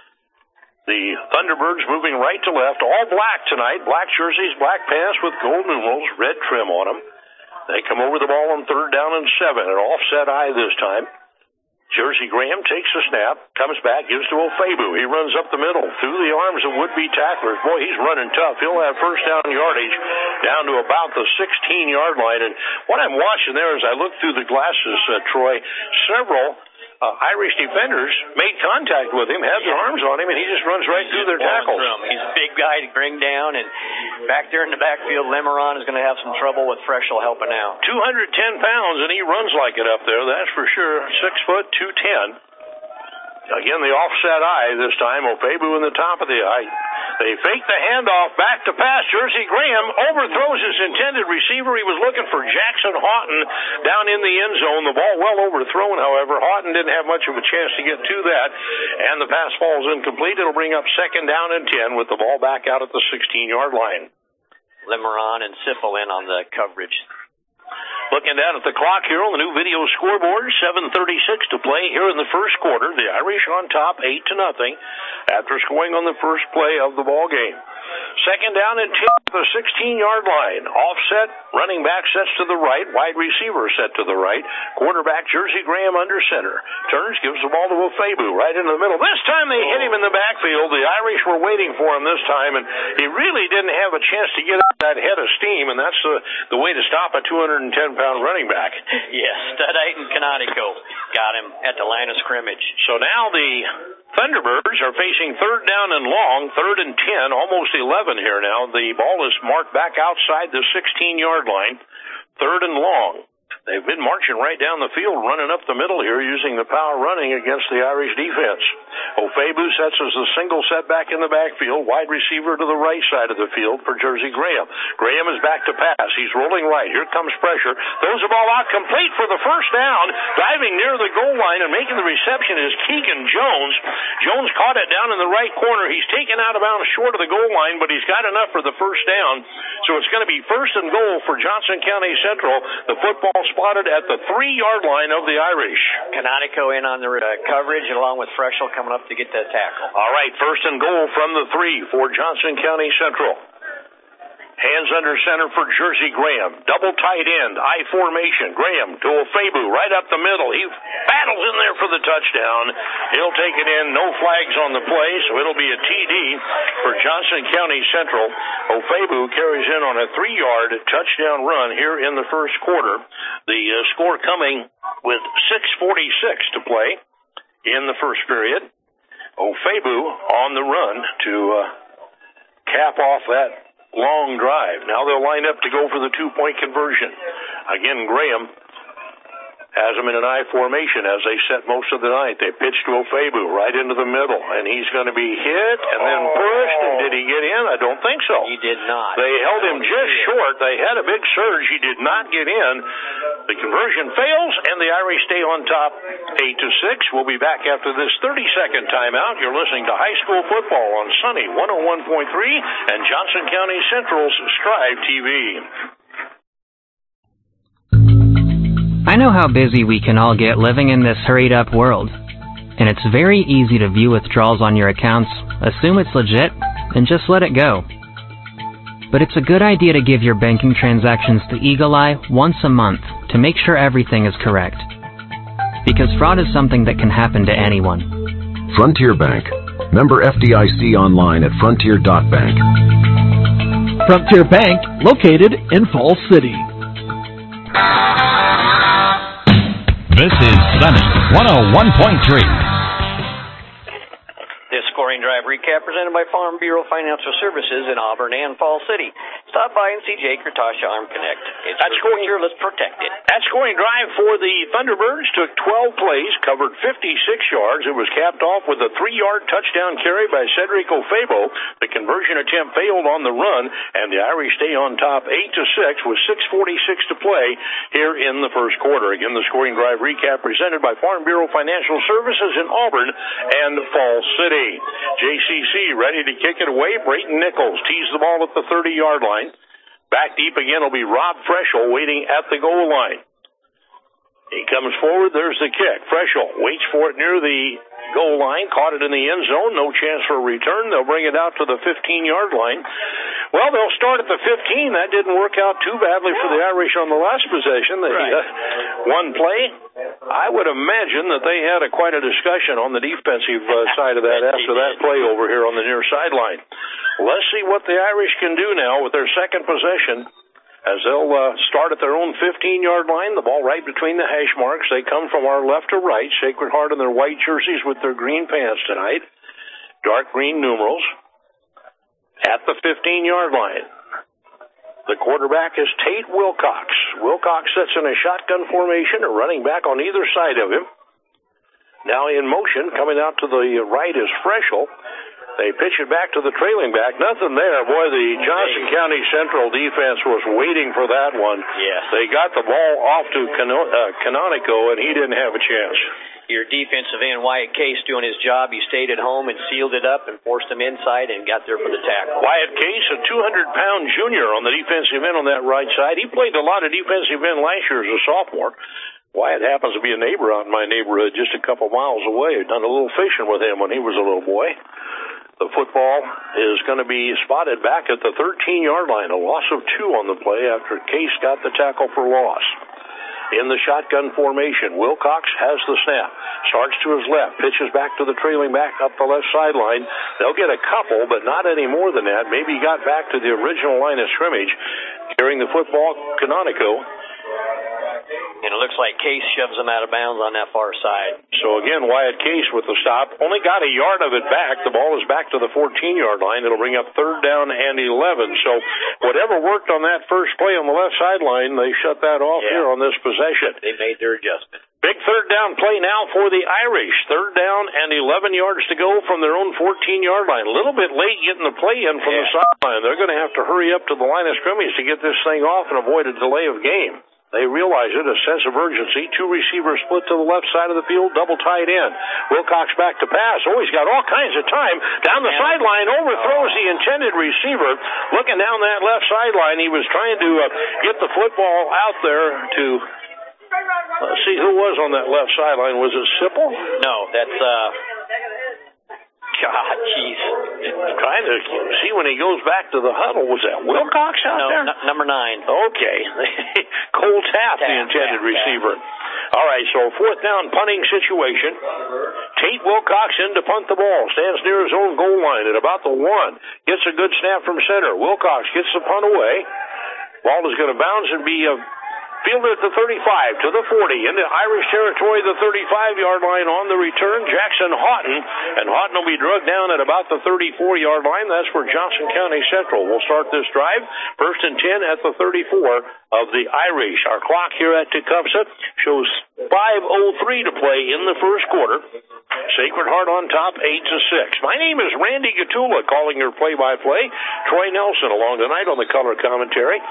Speaker 16: The Thunderbirds moving right to left, all black tonight. Black jerseys, black pants with gold numerals, red trim on them. They come over the ball on third down and seven, an offset eye this time. Jersey Graham takes the snap, comes back, gives to Ofebu. He runs up the middle through the arms of would-be tacklers. Boy, he's running tough. He'll have first down yardage down to about the sixteen-yard line. And what I'm watching there as I look through the glasses, uh, Troy, several uh, Irish defenders made contact with him, had their arms on him, and he just runs right through their tackles.
Speaker 17: He's a big guy to bring down, and back there in the backfield, Lemeron is going to have some trouble with Freschel helping out.
Speaker 16: two hundred ten pounds, and he runs like it up there, that's for sure. Six foot, two ten. Again, the offset eye this time. Ofebu in the top of the eye. They fake the handoff, back to pass. Jersey Graham overthrows his intended receiver. He was looking for Jackson Houghton down in the end zone. The ball well overthrown, however. Houghton didn't have much of a chance to get to that, and the pass falls incomplete. It'll bring up second down and ten with the ball back out at the sixteen-yard line.
Speaker 17: Lemeron and Siffel in on the coverage.
Speaker 16: Looking down at the clock here on the new video scoreboard, seven thirty-six to play here in the first quarter. The Irish on top, eight to nothing, after scoring on the first play of the ball game. Second down and ten at the sixteen-yard line. Offset, running back sets to the right, wide receiver set to the right. Quarterback Jersey Graham under center. Turns, gives the ball to Ofebu right into the middle. This time they hit him in the backfield. The Irish were waiting for him this time, and he really didn't have a chance to get up that head of steam, and that's the, the way to stop a two hundred ten pound running back.
Speaker 17: Yes, Studite and Canonico got him at the line of scrimmage.
Speaker 16: So now the Thunderbirds are facing third down and long, third and ten, almost eleven here now. The ball is marked back outside the sixteen-yard line, third and long. They've been marching right down the field, running up the middle here, using the power running against the Irish defense. Ofebu sets as a single set back in the backfield, wide receiver to the right side of the field for Jersey Graham. Graham is back to pass. He's rolling right. Here comes pressure. Throws the ball out complete for the first down. Diving near the goal line and making the reception is Keegan Jones. Jones caught it down in the right corner. He's taken out of bounds short of the goal line, but he's got enough for the first down. So it's going to be first and goal for Johnson County Central. The football spotted at the three-yard line of the Irish.
Speaker 17: Canonico in on the uh, coverage, along with Freschel coming up to get that tackle.
Speaker 16: All right, first and goal from the three for Johnson County Central. Hands under center for Jersey Graham. Double tight end, I formation. Graham to Ofebu, right up the middle. He battles in there for the touchdown. He'll take it in. No flags on the play, so it'll be a T D for Johnson County Central. Ofebu carries in on a three-yard touchdown run here in the first quarter. The uh, score coming with six forty-six to play in the first period. Ofebu on the run to uh, cap off that long drive. Now they'll line up to go for the two-point conversion. Again, Graham has them in an I formation as they set most of the night. They pitch to Ofebu right into the middle, and he's going to be hit and then pushed. And did he get in? I don't think so.
Speaker 17: He did not.
Speaker 16: They held him just short. They had a big surge. He did not get in. The conversion fails, and the Irish stay on top eight to six. We'll be back after this thirty-second timeout. You're listening to high school football on Sunny one oh one point three and Johnson County Central's Strive T V.
Speaker 19: I know how busy we can all get living in this hurried-up world, and it's very easy to view withdrawals on your accounts, assume it's legit, and just let it go. But it's a good idea to give your banking transactions to Eagle Eye once a month to make sure everything is correct. Because fraud is something that can happen to anyone.
Speaker 4: Frontier Bank. Member F D I C online at frontier dot bank.
Speaker 6: Frontier Bank, located in Falls City.
Speaker 15: This is Sunny one oh one point three.
Speaker 17: This scoring drive recap presented by Farm Bureau Financial Services in Auburn and Falls City. Stop by and see Jake or Tasha Arm Connect. It's that scoring here, let's protect it.
Speaker 16: That scoring drive for the Thunderbirds took twelve plays, covered fifty-six yards. It was capped off with a three-yard touchdown carry by Cedric Ofebu. The conversion attempt failed on the run, and the Irish stay on top eight to six with six forty-six to play here in the first quarter. Again, the scoring drive recap presented by Farm Bureau Financial Services in Auburn and Falls City. J C C ready to kick it away. Brayton Nichols tees the ball at the thirty-yard line. Back deep again will be Rob Freschel waiting at the goal line. He comes forward. There's the kick. Freschel waits for it near the goal line. Caught it in the end zone. No chance for a return. They'll bring it out to the fifteen-yard line. Well, they'll start at the fifteen. That didn't work out too badly for the Irish on the last possession. They,
Speaker 17: right.
Speaker 16: uh, one play, I would imagine that they had a, quite a discussion on the defensive uh, side of that after that play over here on the near sideline. Let's see what the Irish can do now with their second possession as they'll uh, start at their own fifteen-yard line, the ball right between the hash marks. They come from our left to right, Sacred Heart in their white jerseys with their green pants tonight, dark green numerals, at the fifteen-yard line. The quarterback is Tate Wilcox. Wilcox sits in a shotgun formation, a running back on either side of him. Now in motion, coming out to the right is Freschel. They pitch it back to the trailing back. Nothing there. Boy, the Johnson County Central defense was waiting for that one.
Speaker 17: Yes.
Speaker 16: They got the ball off to Cano- uh, Canonico, and he didn't have a chance.
Speaker 17: Your defensive end, Wyatt Case, doing his job. He stayed at home and sealed it up and forced him inside and got there for the tackle.
Speaker 16: Wyatt Case, a two hundred pound junior on the defensive end on that right side. He played a lot of defensive end last year as a sophomore. Wyatt happens to be a neighbor out in my neighborhood just a couple miles away. I've done a little fishing with him when he was a little boy. The football is going to be spotted back at the thirteen-yard line. A loss of two on the play after Case got the tackle for loss. In the shotgun formation, Wilcox has the snap. Starts to his left, pitches back to the trailing back up the left sideline. They'll get a couple, but not any more than that. Maybe he got back to the original line of scrimmage. Carrying the football, Canonico.
Speaker 17: And it looks like Case shoves him out of bounds on that far side.
Speaker 16: So again, Wyatt Case with the stop. Only got a yard of it back. The ball is back to the fourteen-yard line. It'll bring up third down and eleven. So whatever worked on that first play on the left sideline, they shut that off
Speaker 17: yeah.
Speaker 16: here on this possession.
Speaker 17: They made their adjustment.
Speaker 16: Big third down play now for the Irish. Third down and eleven yards to go from their own fourteen-yard line. A little bit late getting the play in from yeah. the sideline. They're going to have to hurry up to the line of scrimmage to get this thing off and avoid a delay of game. They realize it, a sense of urgency. Two receivers split to the left side of the field, double tight end. Wilcox back to pass. Oh, he's got all kinds of time. Down the sideline, overthrows the intended receiver. Looking down that left sideline, he was trying to uh, get the football out there to... Let's see, who was on that left sideline? Was it Sipple?
Speaker 17: No, that's... uh. God, jeez.
Speaker 16: Trying to see when he goes back to the huddle. Was that Wilcox out
Speaker 17: no,
Speaker 16: there?
Speaker 17: No, n- number nine.
Speaker 16: Okay. Cole Taft, the intended Taft, receiver. Taft. All right, so fourth down punting situation. Tate Wilcox in to punt the ball. Stands near his own goal line at about the one. Gets a good snap from center. Wilcox gets the punt away. Ball is going to bounce and be a... fielded at the thirty-five to the forty into Irish territory, the thirty-five-yard line on the return. Jackson Houghton, and Houghton will be drugged down at about the thirty-four-yard line. That's where Johnson County Central will start this drive. First and ten at the thirty-four of the Irish. Our clock here at Tecumseh shows five oh three to play in the first quarter. Sacred Heart on top, eight to six. My name is Randy Gatula, calling your play-by-play. Troy Nelson along tonight on the color commentary.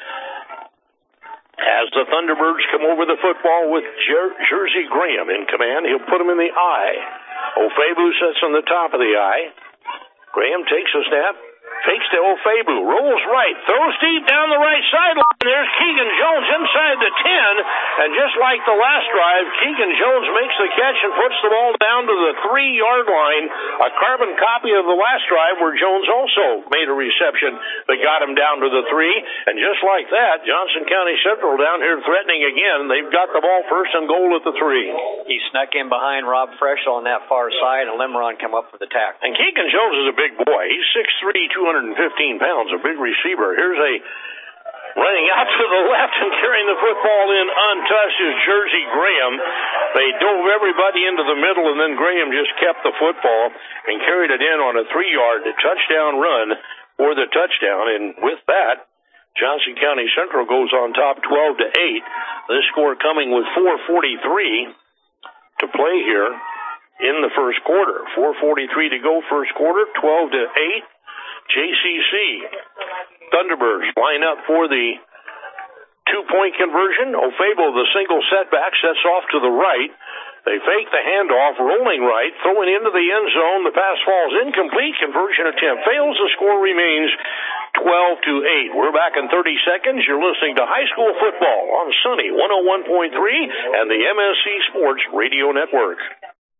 Speaker 16: As the Thunderbirds come over the football with Jer- Jersey Graham in command, he'll put him in the eye. Ofebu sits on the top of the eye. Graham takes a snap, fakes to Ofebu, rolls right, throws deep down the right sideline. There's Keegan Jones inside the ten, and just like the last drive, Keegan Jones makes the catch and puts the ball down to the three-yard line, a carbon copy of the last drive where Jones also made a reception that got him down to the three, and just like that, Johnson County Central down here threatening again. They've got the ball first and goal at the three.
Speaker 17: He snuck in behind Rob Freschel on that far side, and Limron come up for the tackle.
Speaker 16: And Keegan Jones is a big boy. He's six three, two hundred fifteen pounds, a big receiver. Here's a running out to the left and carrying the football in untouched is Jersey Graham. They dove everybody into the middle, and then Graham just kept the football and carried it in on a three-yard touchdown run for the touchdown. And with that, Johnson County Central goes on top twelve to eight. This score coming with four forty-three to play here in the first quarter. four forty-three to go first quarter, twelve to eight. J C C Thunderbirds line up for the two-point conversion. Ofebo, the single setback, sets off to the right. They fake the handoff, rolling right, throwing into the end zone. The pass falls incomplete. Conversion attempt fails. The score remains twelve to eight. We're back in thirty seconds. You're listening to high school football on Sunny one oh one point three and the M S C Sports Radio Network.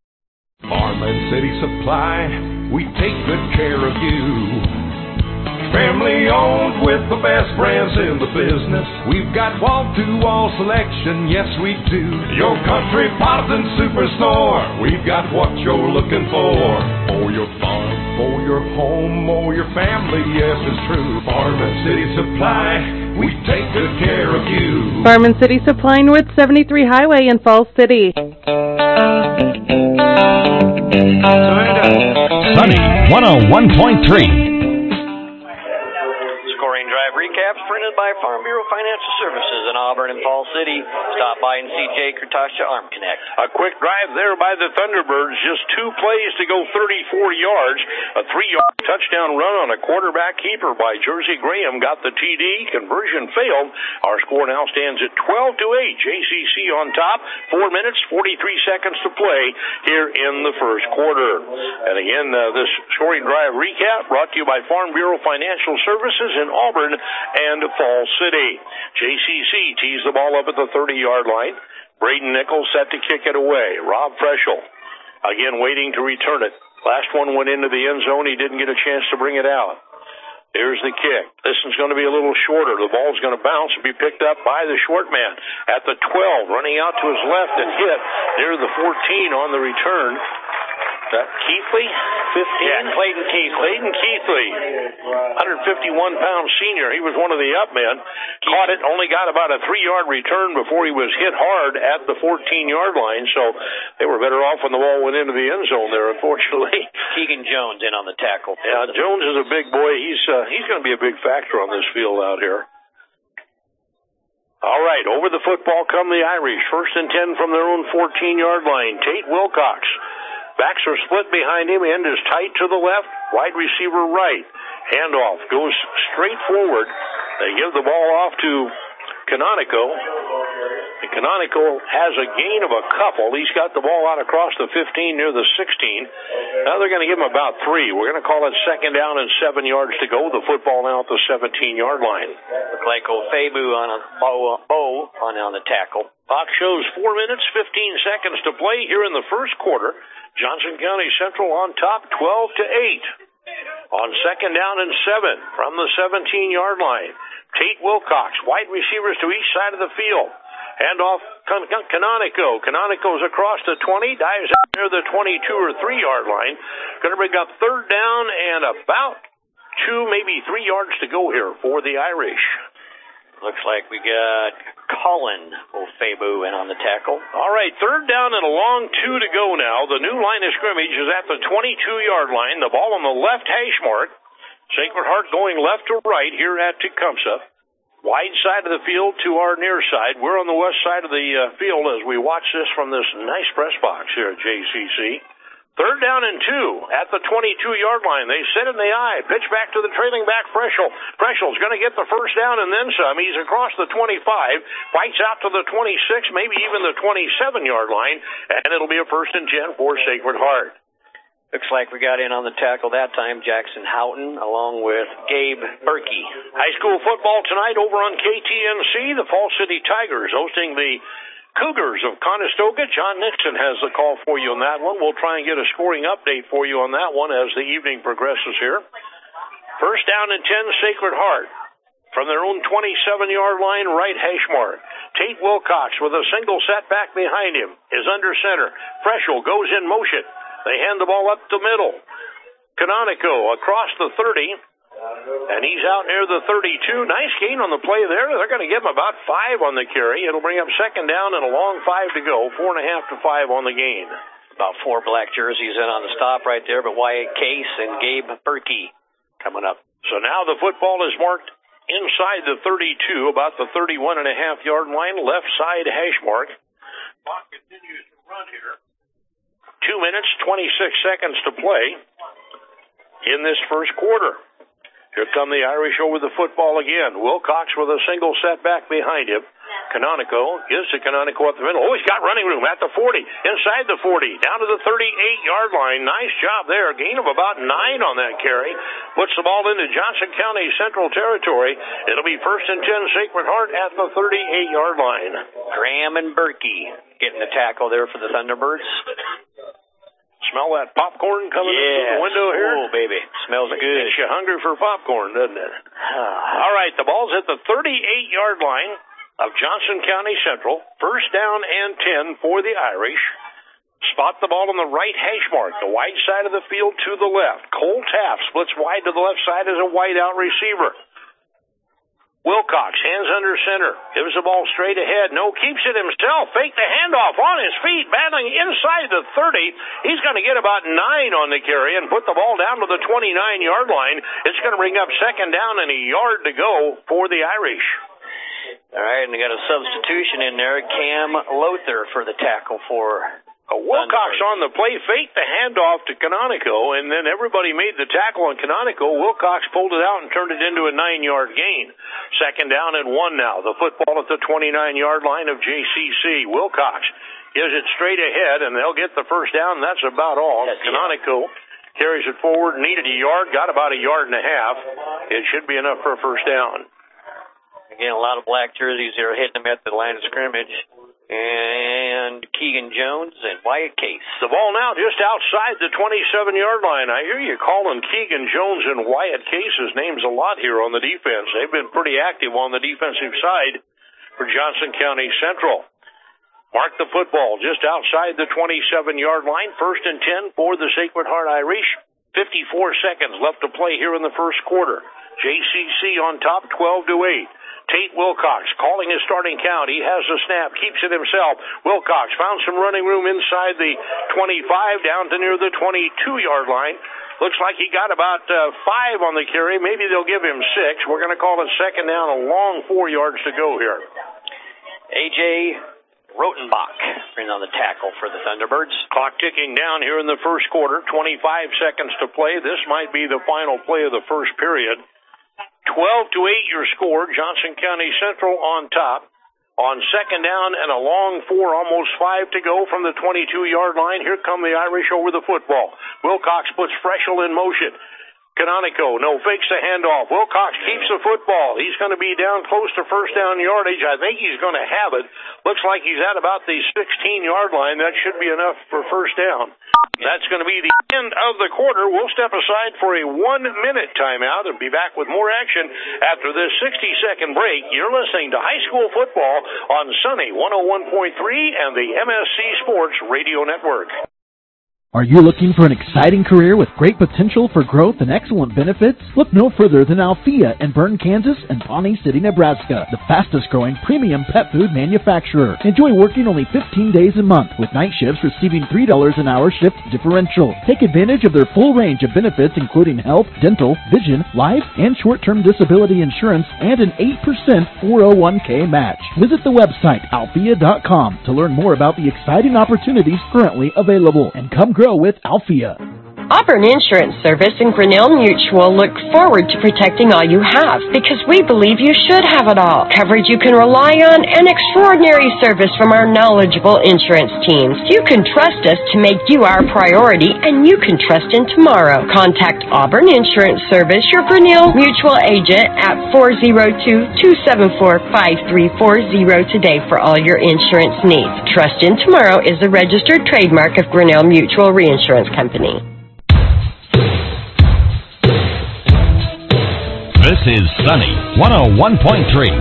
Speaker 12: Farmland City Supply, we take good care of you. Family owned with the best brands in the business. We've got wall-to-wall selection, yes we do. Your Country Positive Superstore. We've got what you're looking for. For your farm, for your home, or your family, yes it's true. Farm and City Supply, we take good care of you.
Speaker 20: Farm and City Supply, North seventy-three Highway in Falls City.
Speaker 15: Sunny one oh one point three.
Speaker 17: Scoring Drive recaps printed by Farm Bureau Financial Services in Auburn and Falls City. Stop by and see Jay Kurtasha Arm Connect.
Speaker 16: A quick drive there by the Thunderbirds. Just two plays to go thirty-four yards. A three-yard touchdown run on a quarterback keeper by Jersey Graham got the T D. Conversion failed. Our score now stands at twelve to eight. J C C on top. Four minutes, forty-three seconds to play here in the first quarter. And again, uh, this scoring drive recap brought to you by Farm Bureau Financial Services in Auburn and Falls City. J C C tees the ball up at the thirty-yard line. Braden Nichols set to kick it away. Rob Freschel again waiting to return it. Last one went into the end zone. He didn't get a chance to bring it out. Here's the kick. This one's going to be a little shorter. The ball's going to bounce and be picked up by the short man at the twelve, running out to his left and hit near the fourteen on the return. That Keithley, fifteen?
Speaker 17: Yeah, Clayton Keithley.
Speaker 16: Clayton Keithley, one fifty-one pound senior. He was one of the up men. Caught it, only got about a three-yard return before he was hit hard at the fourteen-yard line, so they were better off when the ball went into the end zone there, unfortunately.
Speaker 17: Keegan Jones in on the tackle.
Speaker 16: Yeah, Jones is a big boy. He's uh, he's going to be a big factor on this field out here. All right, over the football come the Irish. First and ten from their own fourteen-yard line. Tate Wilcox. Backs are split behind him. End is tight to the left. Wide receiver right. Handoff goes straight forward. They give the ball off to Canonico. And Canonico has a gain of a couple. He's got the ball out across the fifteen near the sixteen. Now they're going to give him about three. We're going to call it second down and seven yards to go. The football now at the seventeen-yard line.
Speaker 17: Look like Ofebu on a bow, bow on, on the tackle.
Speaker 16: Clock shows four minutes, fifteen seconds to play here in the first quarter. Johnson County Central on top, twelve to eight. On second down and seven from the seventeen-yard line. Tate Wilcox, wide receivers to each side of the field. Handoff Can- Can- Canonico. Canonico's across the twenty, dives out near the twenty-two or three-yard line. Going to bring up third down and about two, maybe three yards to go here for the Irish.
Speaker 17: Looks like we got Colin Ofebu in on the tackle.
Speaker 16: All right, third down and a long two to go now. The new line of scrimmage is at the twenty-two-yard line. The ball on the left hash mark. Sacred Heart going left to right here at Tecumseh. Wide side of the field to our near side. We're on the west side of the uh, field as we watch this from this nice press box here at J C C. Third down and two at the twenty-two-yard line. They sit in the eye. Pitch back to the trailing back, Freschel. Freschel's going to get the first down and then some. He's across the twenty-five. Fights out to the twenty-six, maybe even the twenty-seven-yard line. And it'll be a first and ten for Sacred Heart.
Speaker 17: Looks like we got in on the tackle that time, Jackson Houghton, along with Gabe Berkey.
Speaker 16: High school football tonight over on K T N C. The Falls City Tigers hosting the Cougars of Conestoga. John Nixon has the call for you on that one. We'll try and get a scoring update for you on that one as the evening progresses here. First down and ten, Sacred Heart. From their own twenty-seven-yard line, right hash mark. Tate Wilcox with a single setback behind him is under center. Freschel goes in motion. They hand the ball up the middle. Canonico across the thirty. And he's out near the thirty-two. Nice gain on the play there. They're going to give him about five on the carry. It'll bring up second down and a long five to go. Four and a half to five on the gain.
Speaker 17: About four black jerseys in on the stop right there, but Wyatt Case and Gabe Berkey coming up.
Speaker 16: So now the football is marked inside the thirty-two, about the thirty-one and a half yard line, left side hash mark. Clock continues to run here. Two minutes, twenty-six seconds to play in this first quarter. Here come the Irish over the football again. Wilcox with a single setback behind him. Canonico gives to Canonico at the middle. Oh, he's got running room at the forty. Inside the forty. Down to the thirty-eight-yard line. Nice job there. Gain of about nine on that carry. Puts the ball into Johnson County Central Territory. It'll be first and ten, Sacred Heart at the thirty-eight-yard line.
Speaker 17: Graham and Berkey getting the tackle there for the Thunderbirds.
Speaker 16: Smell that popcorn coming
Speaker 17: yes.
Speaker 16: in through the window here?
Speaker 17: Oh, baby. Smells good.
Speaker 16: Makes you hungry for popcorn, doesn't it? All right, the ball's at the thirty-eight-yard line of Johnson County Central. First down and ten for the Irish. Spot the ball on the right hash mark, the wide side of the field to the left. Cole Taft splits wide to the left side as a wide out receiver. Wilcox, hands under center, gives the ball straight ahead. No, keeps it himself. Fake the handoff on his feet, battling inside the thirty. He's going to get about nine on the carry and put the ball down to the twenty-nine-yard line. It's going to bring up second down and a yard to go for the Irish.
Speaker 17: All right, and they got a substitution in there. Cam Lothar for the tackle for
Speaker 16: Uh, Wilcox on the play, faked the handoff to Canonico, and then everybody made the tackle on Canonico. Wilcox pulled it out and turned it into a nine-yard gain. Second down and one now. The football at the twenty-nine-yard line of J C C. Wilcox gives it straight ahead, and they'll get the first down, and that's about all. That's Canonico carries it forward, needed a yard, got about a yard and a half. It should be enough for a first down.
Speaker 17: Again, a lot of black jerseys here hitting them at the line of scrimmage. And Keegan Jones and Wyatt Case.
Speaker 16: The ball now just outside the twenty-seven-yard line. I hear you calling Keegan Jones and Wyatt Case's names a lot here on the defense. They've been pretty active on the defensive side for Johnson County Central. Mark the football just outside the twenty-seven-yard line. First and ten for the Sacred Heart Irish. fifty-four seconds left to play here in the first quarter. J C C on top, twelve to eight. Tate Wilcox calling his starting count. He has the snap, keeps it himself. Wilcox found some running room inside the twenty-five down to near the twenty-two-yard line. Looks like he got about uh, five on the carry. Maybe they'll give him six. We're going to call it second down, a long four yards to go here.
Speaker 17: A J Rotenbach bringing on the tackle for the Thunderbirds.
Speaker 16: Clock ticking down here in the first quarter. twenty-five seconds to play. This might be the final play of the first period. twelve to eight your score. Johnson County Central on top. On second down and a long four, almost five to go from the twenty-two-yard line. Here come the Irish over the football. Wilcox puts Freschel in motion. Canonico, no, fakes the handoff. Wilcox keeps the football. He's going to be down close to first down yardage. I think he's going to have it. Looks like he's at about the sixteen-yard line. That should be enough for first down. That's going to be the end of the quarter. We'll step aside for a one-minute timeout and be back with more action after this sixty-second break. You're listening to high school football on Sunny one oh one point three and the M S C Sports Radio Network.
Speaker 6: Are you looking for an exciting career with great potential for growth and excellent benefits? Look no further than Althea in Bern, Kansas and Pawnee City, Nebraska, the fastest growing premium pet food manufacturer. Enjoy working only fifteen days a month with night shifts receiving three dollars an hour shift differential. Take advantage of their full range of benefits including health, dental, vision, life, and short-term disability insurance and an eight percent four oh one k match. Visit the website althea dot com to learn more about the exciting opportunities currently available and come grow with Althea.
Speaker 21: Auburn Insurance Service and Grinnell Mutual look forward to protecting all you have because we believe you should have it all. Coverage you can rely on and extraordinary service from our knowledgeable insurance teams. You can trust us to make you our priority and you can trust in tomorrow. Contact Auburn Insurance Service, your Grinnell Mutual agent at four oh two, two seven four, five three four oh today for all your insurance needs. Trust in Tomorrow is a registered trademark of Grinnell Mutual Reinsurance Company.
Speaker 15: This is Sunny one oh one point three.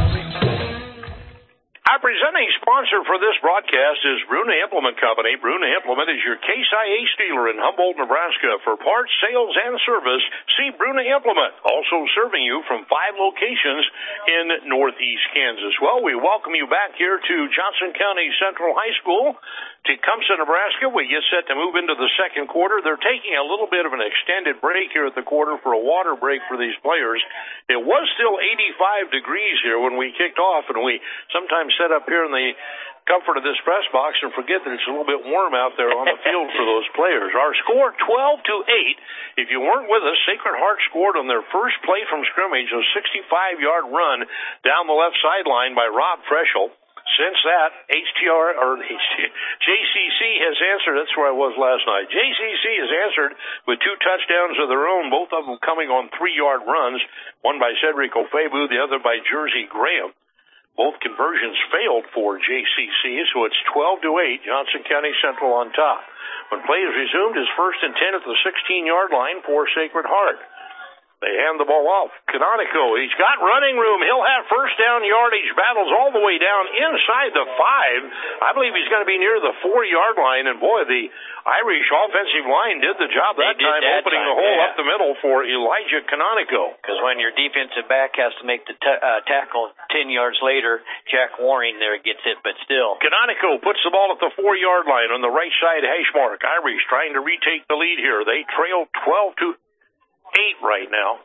Speaker 16: Our presenting sponsor for this broadcast is Bruna Implement Company. Bruna Implement is your Case I H dealer in Humboldt, Nebraska. For parts, sales, and service, see Bruna Implement. Also serving you from five locations in northeast Kansas. Well, we welcome you back here to Johnson County Central High School. Tecumseh, Nebraska. We get set to move into the second quarter. They're taking a little bit of an extended break here at the quarter for a water break for these players. It was still eighty-five degrees here when we kicked off, and we sometimes set up here in the comfort of this press box and forget that it's a little bit warm out there on the field for those players. Our score, twelve to eight. If you weren't with us, Sacred Heart scored on their first play from scrimmage, a sixty-five-yard run down the left sideline by Rob Freschel. Since that, H T R or H T, J C C has answered. That's where I was last night. J C C has answered with two touchdowns of their own, both of them coming on three-yard runs, one by Cedric Ofebu, the other by Jersey Graham. Both conversions failed for J C C, so it's twelve to eight, Johnson County Central on top. When play is resumed, is first and ten at the sixteen-yard line for Sacred Heart. They hand the ball off. Canonico, he's got running room. He'll have first down yardage. Battles all the way down inside the five. I believe he's going to be near the four-yard line. And, boy, the Irish offensive line did the job that time,
Speaker 17: that
Speaker 16: opening
Speaker 17: time,
Speaker 16: the hole
Speaker 17: yeah.
Speaker 16: up the middle for Elijah Canonico.
Speaker 17: Because when your defensive back has to make the t- uh, tackle ten yards later, Jack Waring there gets it, but still.
Speaker 16: Canonico puts the ball at the four-yard line on the right side hash mark. Irish trying to retake the lead here. They trail twelve to eight right now.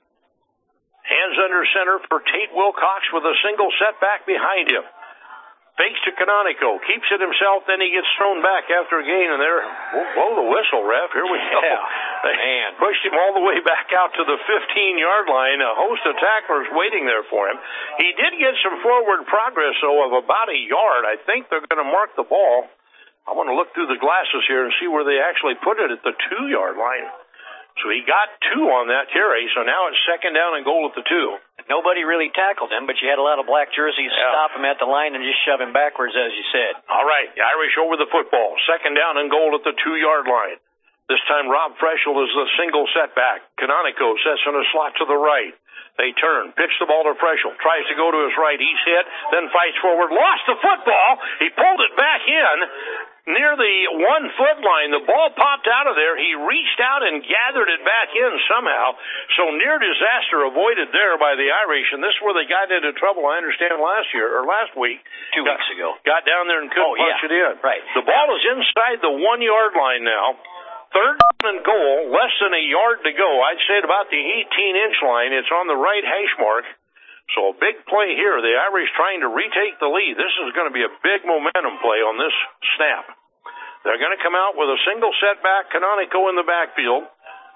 Speaker 16: Hands under center for Tate Wilcox with a single setback behind him. Fakes to Canonico, keeps it himself, then he gets thrown back after a gain, and there, we'll blow the whistle, ref. Here we go.
Speaker 17: Yeah,
Speaker 16: they
Speaker 17: man.
Speaker 16: pushed him all the way back out to the fifteen-yard line. A host of tacklers waiting there for him. He did get some forward progress, though, of about a yard. I think they're going to mark the ball. I want to look through the glasses here and see where they actually put it at the two-yard line. So he got two on that carry, so now it's second down and goal at the two.
Speaker 17: Nobody really tackled him, but you had a lot of black jerseys
Speaker 16: yeah.
Speaker 17: stop him at the line and just shove him backwards, as you said.
Speaker 16: All right, the Irish over the football. Second down and goal at the two-yard line. This time Rob Freschel is the single setback. Canonico sets in a slot to the right. They turn, pitch the ball to Freschel, tries to go to his right. He's hit, then fights forward, lost the football. He pulled it back in. Near the one-foot line, the ball popped out of there. He reached out and gathered it back in somehow. So near disaster avoided there by the Irish, and this is where they got into trouble, I understand, last year, or last week.
Speaker 17: Two
Speaker 16: got,
Speaker 17: weeks ago.
Speaker 16: Got down there and couldn't
Speaker 17: oh,
Speaker 16: punch
Speaker 17: yeah.
Speaker 16: it in.
Speaker 17: Right.
Speaker 16: The ball is inside the one-yard line now. Third down and goal, less than a yard to go. I'd say at about the eighteen-inch line. It's on the right hash mark. So a big play here. The Irish trying to retake the lead. This is going to be a big momentum play on this snap. They're going to come out with a single setback, Canonico in the backfield.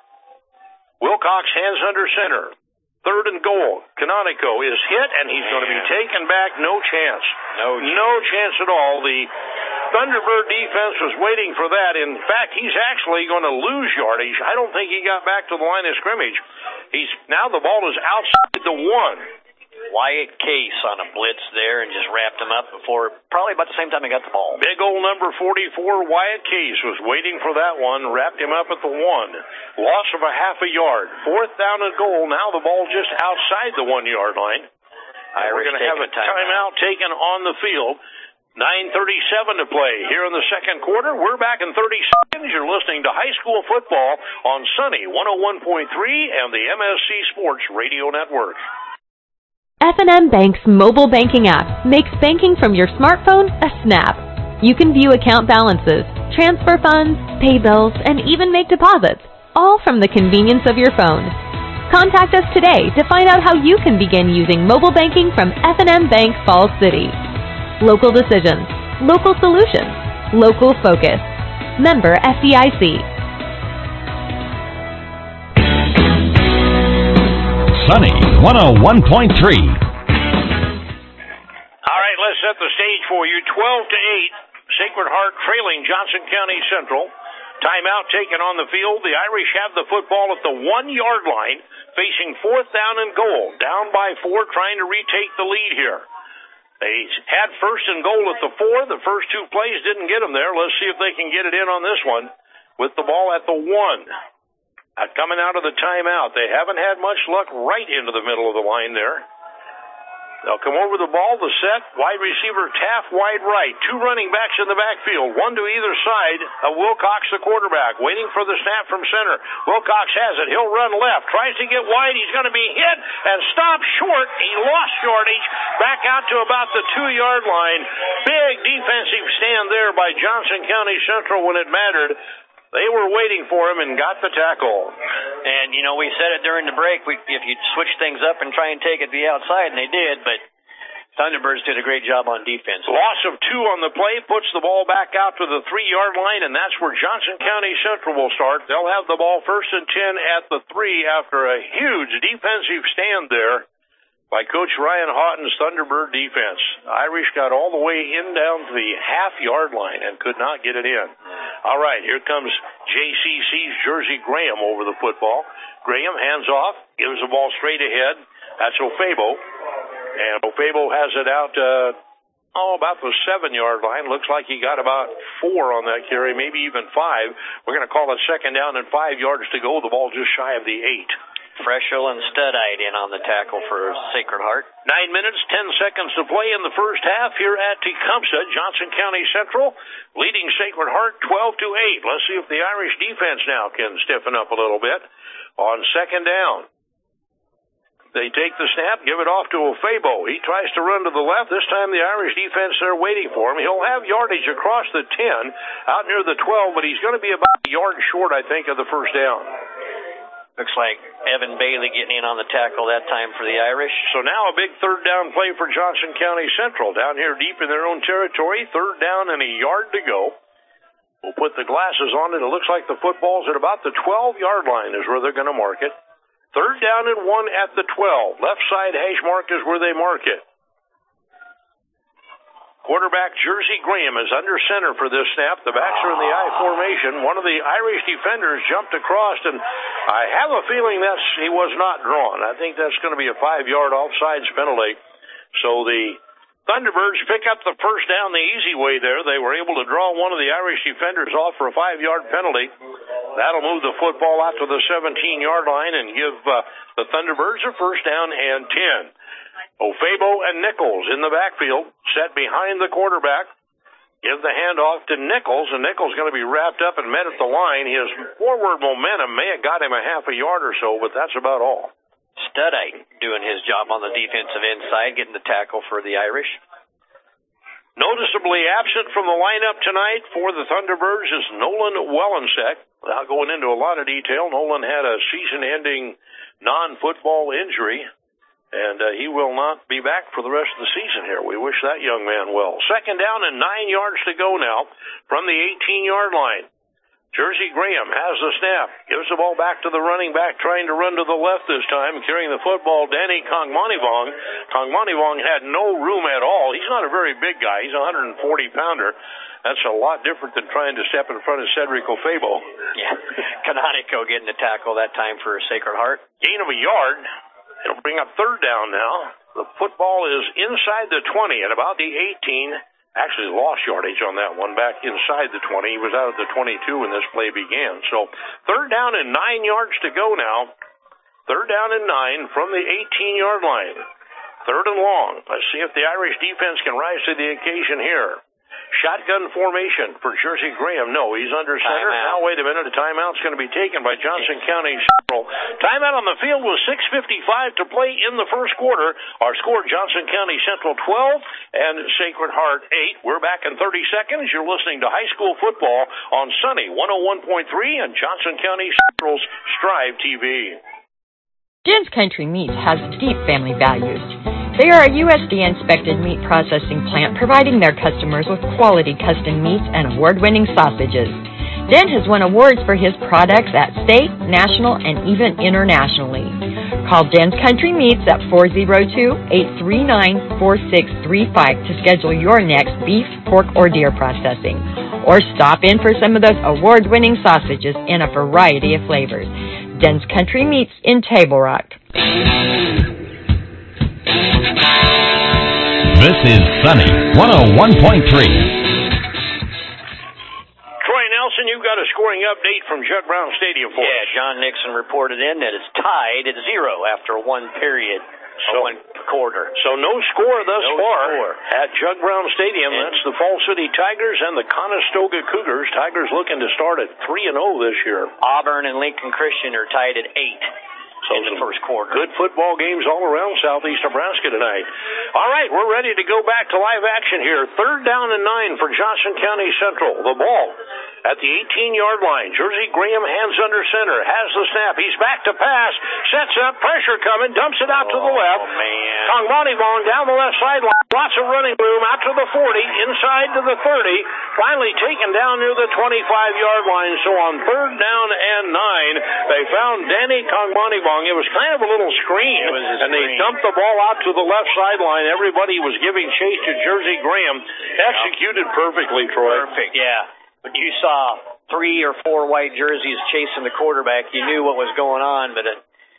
Speaker 16: Wilcox hands under center. Third and goal. Canonico is hit, and he's going to be taken back. No chance.
Speaker 17: No,
Speaker 16: no chance at all. The Thunderbird defense was waiting for that. In fact, he's actually going to lose yardage. I don't think he got back to the line of scrimmage. He's now the ball is outside the one.
Speaker 17: Wyatt Case on a blitz there and just wrapped him up before, probably about the same time he got the ball.
Speaker 16: Big old number forty-four, Wyatt Case, was waiting for that one, wrapped him up at the one. Loss of a half a yard. Fourth down and goal. Now the ball just outside the one-yard line. And we're going to have a timeout taken on the field. nine thirty-seven to play here in the second quarter. We're back in thirty seconds. You're listening to high school football on Sunny one oh one point three and the M S C Sports Radio Network.
Speaker 3: F and M Bank's mobile banking app makes banking from your smartphone a snap. You can view account balances, transfer funds, pay bills, and even make deposits, all from the convenience of your phone. Contact us today to find out how you can begin using mobile banking from F and M Bank Falls City. Local decisions, local solutions, local focus. Member F D I C.
Speaker 15: Sunny one oh one point three.
Speaker 16: All right, let's set the stage for you. twelve to eight, Sacred Heart trailing Johnson County Central. Timeout taken on the field. The Irish have the football at the one-yard line, facing fourth down and goal. Down by four, trying to retake the lead here. They had first and goal at the four. The first two plays didn't get them there. Let's see if they can get it in on this one with the ball at the one. Uh, coming out of the timeout, they haven't had much luck right into the middle of the line there. They'll come over the ball, the set, wide receiver Taft wide right. Two running backs in the backfield, one to either side of Wilcox, the quarterback, waiting for the snap from center. Wilcox has it. He'll run left, tries to get wide. He's going to be hit and stopped short. He lost yardage back out to about the two-yard line. Big defensive stand there by Johnson County Central when it mattered. They were waiting for him and got the tackle.
Speaker 17: And, you know, we said it during the break, we, if you'd switch things up and try and take it to the outside, and they did, but Thunderbirds did a great job on defense.
Speaker 16: Loss of two on the play puts the ball back out to the three-yard line, and that's where Johnson County Central will start. They'll have the ball first and ten at the three after a huge defensive stand there by Coach Ryan Houghton's Thunderbird defense. Irish got all the way in down to the half-yard line and could not get it in. All right, here comes J C C's Jersey Graham over the football. Graham hands off, gives the ball straight ahead. That's Ofebo. And Ofebo has it out, uh, oh, about the seven-yard line. Looks like he got about four on that carry, maybe even five. We're going to call it second down and five yards to go. The ball just shy of the eight.
Speaker 17: Freshel and Studite in on the tackle for Sacred Heart.
Speaker 16: Nine minutes, ten seconds to play in the first half here at Tecumseh. Johnson County Central leading Sacred Heart twelve to eight. Let's see if the Irish defense now can stiffen up a little bit on second down. They take the snap, give it off to Ofebo. He tries to run to the left. This time the Irish defense there waiting for him. He'll have yardage across the ten, out near the twelve, but he's going to be about a yard short, I think, of the first down.
Speaker 17: Looks like Evan Bailey getting in on the tackle that time for the Irish.
Speaker 16: So now a big third down play for Johnson County Central. Down here deep in their own territory, third down and a yard to go. We'll put the glasses on it. It looks like the football's at about the twelve-yard line is where they're going to mark it. Third down and one at the twelve. Left side hash mark is where they mark it. Quarterback Jersey Graham is under center for this snap. The backs are in the I formation. One of the Irish defenders jumped across, and I have a feeling that's he was not drawn. I think that's going to be a five-yard offsides penalty. So the Thunderbirds pick up the first down the easy way there. They were able to draw one of the Irish defenders off for a five-yard penalty. That'll move the football out to the seventeen-yard line and give uh, the Thunderbirds a first down and ten. Ofebo and Nichols in the backfield, set behind the quarterback. Give the handoff to Nichols, and Nichols going to be wrapped up and met at the line. His forward momentum may have got him a half a yard or so, but that's about all.
Speaker 17: Studite doing his job on the defensive inside, getting the tackle for the Irish.
Speaker 16: Noticeably absent from the lineup tonight for the Thunderbirds is Nolan Wellensek. Without going into a lot of detail, Nolan had a season-ending non-football injury, and uh, he will not be back for the rest of the season here. We wish that young man well. Second down and nine yards to go now from the eighteen-yard line. Jersey Graham has the snap, gives the ball back to the running back, trying to run to the left this time, carrying the football, Danny Kongmonivong. Kongmonivong had no room at all. He's not a very big guy. He's a one hundred forty pounder. That's a lot different than trying to step in front of Cedric Ofebo.
Speaker 17: Yeah, Canonico getting the tackle that time for Sacred Heart.
Speaker 16: Gain of a yard. It'll bring up third down now. The football is inside the twenty at about the eighteen. Actually lost yardage on that one back inside the twenty. He was out at the twenty-two when this play began. So third down and nine yards to go now. Third down and nine from the eighteen-yard line. Third and long. Let's see if the Irish defense can rise to the occasion here. Shotgun formation for Jersey Graham. No, he's under center. Now, wait a minute. A timeout's going to be taken by Johnson County Central. Timeout on the field with six fifty-five to play in the first quarter. Our score, Johnson County Central twelve and Sacred Heart eight. We're back in thirty seconds. You're listening to high school football on Sunny one oh one point three and Johnson County Central's Strive T V.
Speaker 7: Den's Country Meats has deep family values. They are a U S D A-inspected meat processing plant providing their customers with quality custom meats and award-winning sausages. Den has won awards for his products at state, national, and even internationally. Call Den's Country Meats at four oh two, eight three nine, four six three five to schedule your next beef, pork, or deer processing. Or stop in for some of those award-winning sausages in a variety of flavors. Den's Country Meats in Table Rock.
Speaker 15: This is Sunny one oh one point three.
Speaker 16: Troy Nelson, you've got a scoring update from Judd Brown Stadium for
Speaker 17: yeah,
Speaker 16: us.
Speaker 17: John Nixon reported in that it's tied at zero after one period,
Speaker 16: so,
Speaker 17: one quarter.
Speaker 16: So no score thus
Speaker 17: no
Speaker 16: far
Speaker 17: score.
Speaker 16: at Judd Brown Stadium.
Speaker 17: And
Speaker 16: that's the Fall City Tigers and the Conestoga Cougars. Tigers looking to start at three and oh this year.
Speaker 17: Auburn and Lincoln Christian are tied at eight.
Speaker 16: So
Speaker 17: in the first quarter.
Speaker 16: Good football games all around southeast Nebraska tonight. All right, we're ready to go back to live action here. Third down and nine for Johnson County Central. The ball at the eighteen-yard line. Jersey Graham hands under center. Has the snap. He's back to pass. Sets up. Pressure coming. Dumps it out to the left.
Speaker 17: Oh, man.
Speaker 16: Kongmonivong down the left sideline. Lots of running room out to the forty. Inside to the thirty. Finally taken down near the twenty-five-yard line. So on third down and nine, they found Danny Kongmonivong. It was kind of a little screen,
Speaker 17: it was a
Speaker 16: and
Speaker 17: screen.
Speaker 16: They dumped the ball out to the left sideline. Everybody was giving chase to Jersey Graham. Executed perfectly, Troy.
Speaker 17: Perfect, yeah. When you saw three or four white jerseys chasing the quarterback, you knew what was going on, but it,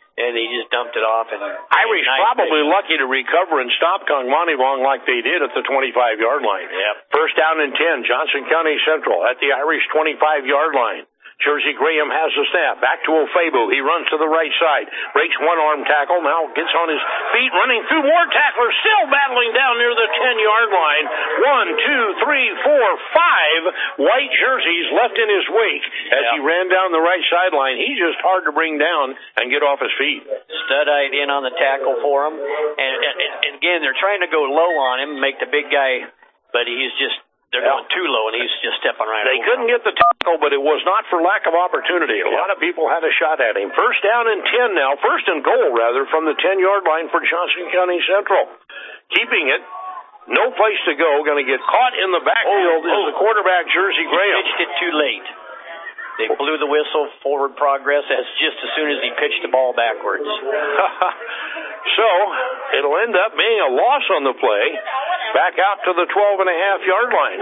Speaker 17: and he just dumped it off. And
Speaker 16: Irish
Speaker 17: nice
Speaker 16: probably
Speaker 17: thing.
Speaker 16: lucky to recover and stop Kongmonibong like they did at the twenty-five-yard line.
Speaker 17: Yep.
Speaker 16: First down and ten, Johnson County Central at the Irish twenty-five-yard line. Jersey Graham has the snap. Back to Ofebu. He runs to the right side. Breaks one arm tackle. Now gets on his feet, running through more tacklers. Still battling down near the ten-yard line. One, two, three, four, five white jerseys left in his wake as
Speaker 17: yeah.
Speaker 16: he ran down the right sideline. He's just hard to bring down and get off his feet.
Speaker 17: Studite in on the tackle for him. And, and, and again, they're trying to go low on him, make the big guy, but he's just They're
Speaker 16: yeah.
Speaker 17: going too low, and he's just stepping right
Speaker 16: They
Speaker 17: over.
Speaker 16: couldn't get the tackle, but it was not for lack of opportunity. A
Speaker 17: yeah.
Speaker 16: lot of people had a shot at him. First down and ten now. First and goal, rather, from the ten-yard line for Johnson County Central. Keeping it. No place to go. Going to get caught in the backfield oh, is oh. the quarterback, Jersey Graham.
Speaker 17: He pitched it too late. They blew the whistle, forward progress, as just as soon as he pitched the ball backwards.
Speaker 16: So, it'll end up being a loss on the play, back out to the twelve and a half yard line.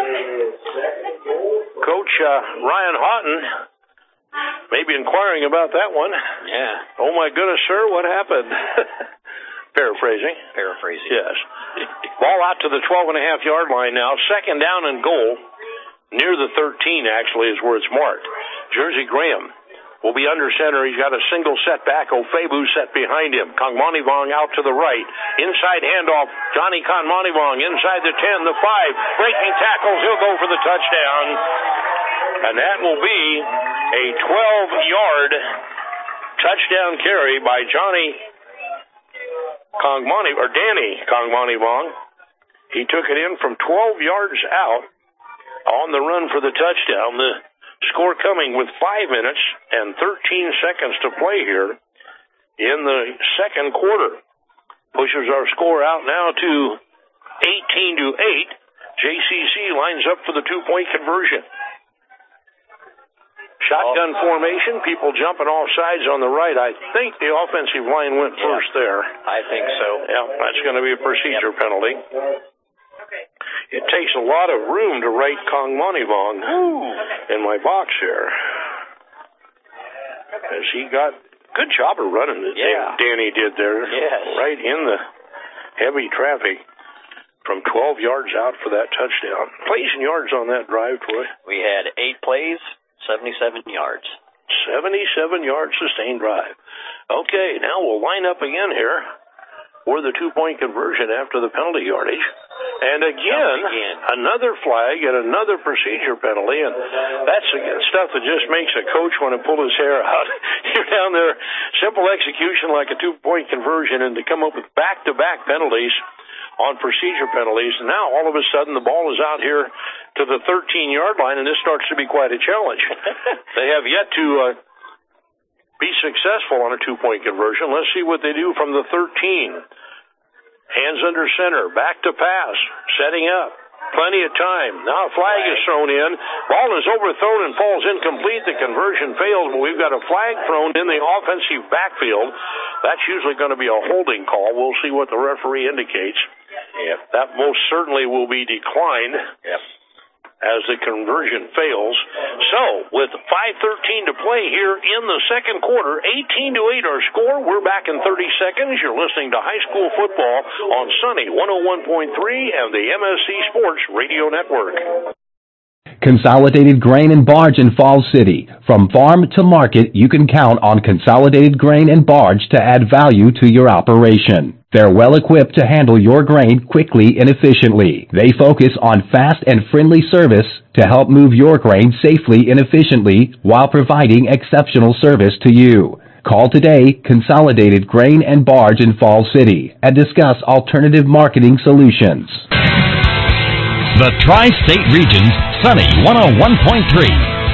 Speaker 16: Coach uh, Ryan Houghton may be inquiring about that one.
Speaker 17: Yeah.
Speaker 16: Oh, my goodness, sir, what happened? Paraphrasing.
Speaker 17: Paraphrasing.
Speaker 16: Yes. Ball out to the twelve and a half yard line now. Second down and goal. Near the thirteen, actually, is where it's marked. Jersey Graham will be under center. He's got a single setback. Ofebu set behind him. Kongmonibong out to the right. Inside handoff. Johnny Kongmonibong inside the ten, the five. Breaking tackles. He'll go for the touchdown. And that will be a twelve-yard touchdown carry by Johnny Kongmonibong, or Danny Kongmonibong. He took it in from twelve yards out on the run for the touchdown. The score coming with five minutes and thirteen seconds to play here in the second quarter. Pushes our score out now to eighteen to eight. J C C lines up for the two-point conversion. Shotgun oh. formation, people jumping off sides on the right. I think the offensive line went
Speaker 17: yeah.
Speaker 16: first there.
Speaker 17: I think so.
Speaker 16: Yeah, that's going to be a procedure
Speaker 17: yep.
Speaker 16: penalty. It takes a lot of room to write Kongmonibong in my box here. As he got good job of running it,
Speaker 17: yeah.
Speaker 16: Danny did there.
Speaker 17: Yes.
Speaker 16: Right in the heavy traffic from twelve yards out for that touchdown. Plays and yards on that drive, Troy.
Speaker 17: We had eight plays, seventy-seven yards.
Speaker 16: seventy-seven yard sustained drive. Okay, now we'll line up again here for the two-point conversion after the penalty yardage. And again,
Speaker 17: again,
Speaker 16: another flag and another procedure penalty, and that's the stuff that just makes a coach want to pull his hair out. You're down there, simple execution like a two-point conversion, and to come up with back-to-back penalties on procedure penalties, and now all of a sudden the ball is out here to the thirteen-yard line, and this starts to be quite a challenge. They have yet to uh, be successful on a two-point conversion. Let's see what they do from the thirteen. Hands under center, back to pass, setting up. Plenty of time. Now a flag is thrown in. Ball is overthrown and falls incomplete. The conversion fails, but we've got a flag thrown in the offensive backfield. That's usually going to be a holding call. We'll see what the referee indicates.
Speaker 17: Yep.
Speaker 16: That most certainly will be declined.
Speaker 17: Yep.
Speaker 16: As the conversion fails. So, with five thirteen to play here in the second quarter, eighteen to eight our score. We're back in thirty seconds. You're listening to high school football on Sunny one oh one point three and the M S C Sports Radio Network.
Speaker 1: Consolidated Grain and Barge in Falls City. From farm to market, you can count on Consolidated Grain and Barge to add value to your operation. They're well equipped to handle your grain quickly and efficiently. They focus on fast and friendly service to help move your grain safely and efficiently while providing exceptional service to you. Call today, Consolidated Grain and Barge in Falls City, and discuss alternative marketing solutions.
Speaker 15: The Tri-State Region's Sunny one oh one point three.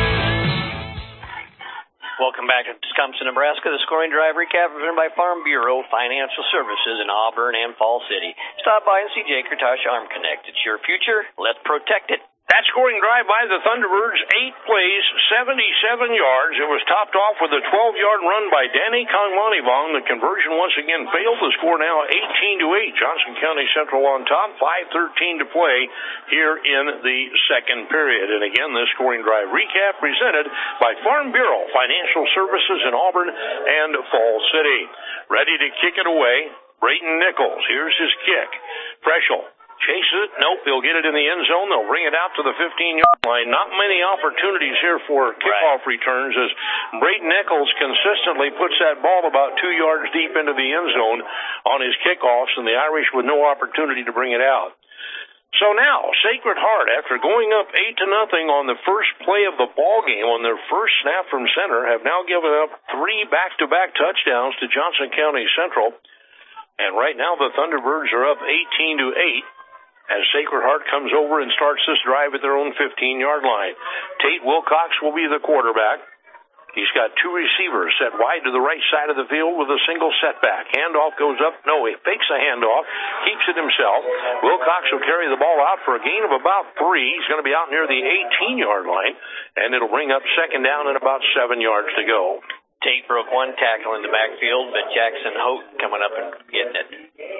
Speaker 17: Welcome back to Tecumseh, Nebraska. The scoring drive recap presented by Farm Bureau Financial Services in Auburn and Falls City. Stop by and see Jake Kurtosh Arm Connect. It's your future. Let's protect it.
Speaker 16: That scoring drive by the Thunderbirds, eight plays, seventy-seven yards. It was topped off with a twelve-yard run by Danny Kangwanivong. The conversion once again failed. The score now eighteen to eight. Johnson County Central on top, five thirteen to play here in the second period. And again, this scoring drive recap presented by Farm Bureau Financial Services in Auburn and Falls City. Ready to kick it away, Brayton Nichols. Here's his kick. Freschel chases it. Nope, he'll get it in the end zone. They'll bring it out to the fifteen-yard line. Not many opportunities here for kickoff right. returns as Brayton Nichols consistently puts that ball about two yards deep into the end zone on his kickoffs, and the Irish with no opportunity to bring it out. So now, Sacred Heart, after going up eight to nothing on the first play of the ball game, on their first snap from center, have now given up three back-to-back touchdowns to Johnson County Central. And right now, the Thunderbirds are up eighteen to eight. As Sacred Heart comes over and starts this drive at their own fifteen-yard line. Tate Wilcox will be the quarterback. He's got two receivers set wide to the right side of the field with a single setback. Handoff goes up. No, he fakes a handoff, keeps it himself. Wilcox will carry the ball out for a gain of about three. He's going to be out near the eighteen-yard line, and it'll bring up second down and about seven yards to go.
Speaker 17: Tate broke one tackle in the backfield, but Jackson Hope coming up and getting it.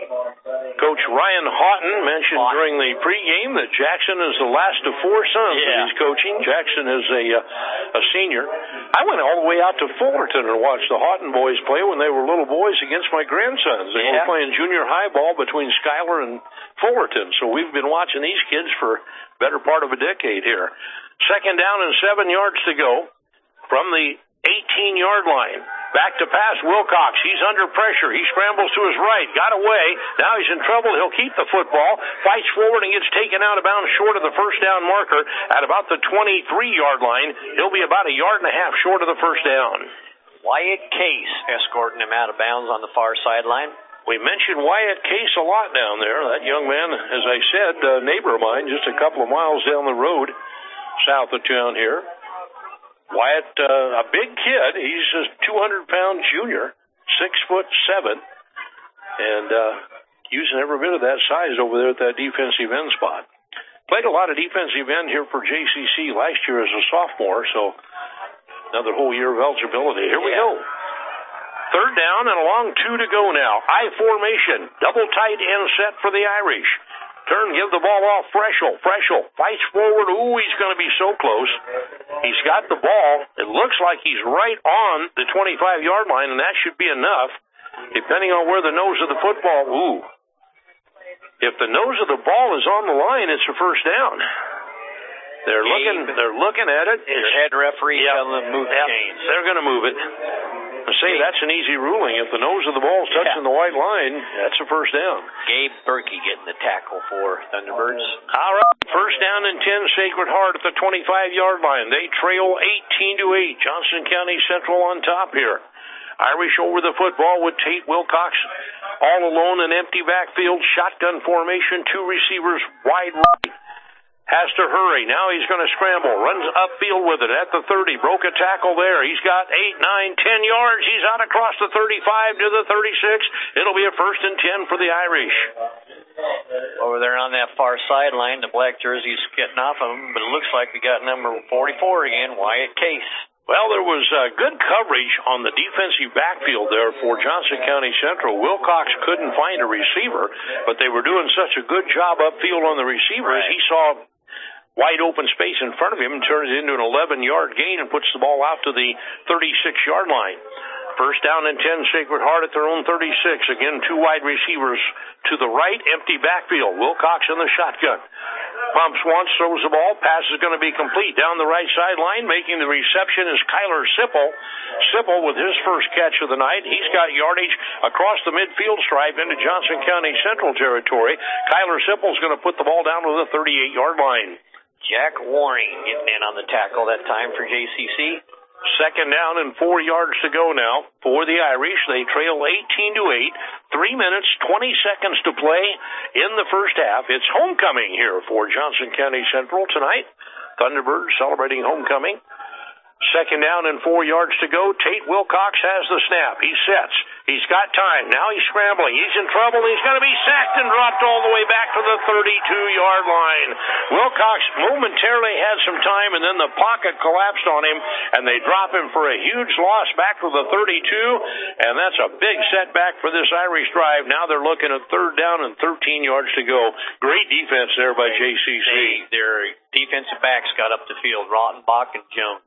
Speaker 16: Coach Ryan Houghton mentioned Houghton. during the pregame that Jackson is the last of four sons yeah. that he's coaching. Jackson is a uh, a senior. I went all the way out to Fullerton and watched the Houghton boys play when they were little boys against my grandsons. They yeah. were playing junior high ball between Schuyler and Fullerton, so we've been watching these kids for better part of a decade here. Second down and seven yards to go from the eighteen-yard line. Back to pass, Wilcox. He's under pressure. He scrambles to his right. Got away. Now he's in trouble. He'll keep the football. Fights forward and gets taken out of bounds short of the first down marker at about the twenty-three-yard line. He'll be about a yard and a half short of the first down.
Speaker 17: Wyatt Case escorting him out of bounds on the far sideline.
Speaker 16: We mentioned Wyatt Case a lot down there. That young man, as I said, a neighbor of mine, just a couple of miles down the road south of town here. Wyatt, uh, a big kid. He's a two hundred pound junior, six foot seven, and uh, using every bit of that size over there at that defensive end spot. Played a lot of defensive end here for J C C last year as a sophomore, so another whole year of eligibility. Here we yeah. go. Third down and a long two to go now. I formation, double tight end set for the Irish. Turn, give the ball off, Freschel. Freschel fights forward. Ooh, he's going to be so close. He's got the ball. It looks like he's right on the twenty-five-yard line, and that should be enough, depending on where the nose of the football. Ooh. If the nose of the ball is on the line, it's a first down. They're looking They're looking at it.
Speaker 17: Your head referee
Speaker 16: yep.
Speaker 17: telling them to move the
Speaker 16: yep.
Speaker 17: chains.
Speaker 16: They're going to move it. I say that's an easy ruling. If the nose of the ball is touching yeah. the white line, that's a first down.
Speaker 17: Gabe Berkey getting the tackle for Thunderbirds.
Speaker 16: All right, first down and ten, Sacred Heart at the twenty-five-yard line. They trail eighteen to eight. Johnson County Central on top here. Irish over the football with Tate Wilcox all alone in empty backfield, shotgun formation, two receivers wide right. Has to hurry. Now he's going to scramble. Runs upfield with it at the thirty. Broke a tackle there. He's got eight, nine, ten yards. He's out across the thirty-five to the thirty-six. It'll be a first and ten for the Irish.
Speaker 17: Over there on that far sideline, the black jersey's getting off of him, but it looks like we got number forty-four again, Wyatt Case.
Speaker 16: Well, there was uh, good coverage on the defensive backfield there for Johnson County Central. Wilcox couldn't find a receiver, but they were doing such a good job upfield on the receivers. Right. He saw wide open space in front of him and turns it into an eleven-yard gain and puts the ball out to the thirty-six-yard line. First down and ten, Sacred Heart at their own thirty-six. Again, two wide receivers to the right, empty backfield. Wilcox in the shotgun. Pumps once, throws the ball. Pass is going to be complete down the right sideline. Making the reception is Kyler Sipple. Sipple with his first catch of the night. He's got yardage across the midfield stripe into Johnson County Central territory. Kyler Sipple's going to put the ball down to the thirty-eight-yard line.
Speaker 17: Jack Waring getting in on the tackle that time for J C C.
Speaker 16: Second down and four yards to go now for the Irish. They trail eighteen to eight. Three minutes, twenty seconds to play in the first half. It's homecoming here for Johnson County Central tonight. Thunderbirds celebrating homecoming. Second down and four yards to go. Tate Wilcox has the snap. He sets. He's got time. Now he's scrambling. He's in trouble. He's going to be sacked and dropped all the way back to the thirty-two-yard line. Wilcox momentarily had some time, and then the pocket collapsed on him, and they drop him for a huge loss back to the thirty-two, and that's a big setback for this Irish drive. Now they're looking at third down and thirteen yards to go. Great defense there by J C C.
Speaker 17: They, their defensive backs got up the field, Rottenbach and Jones.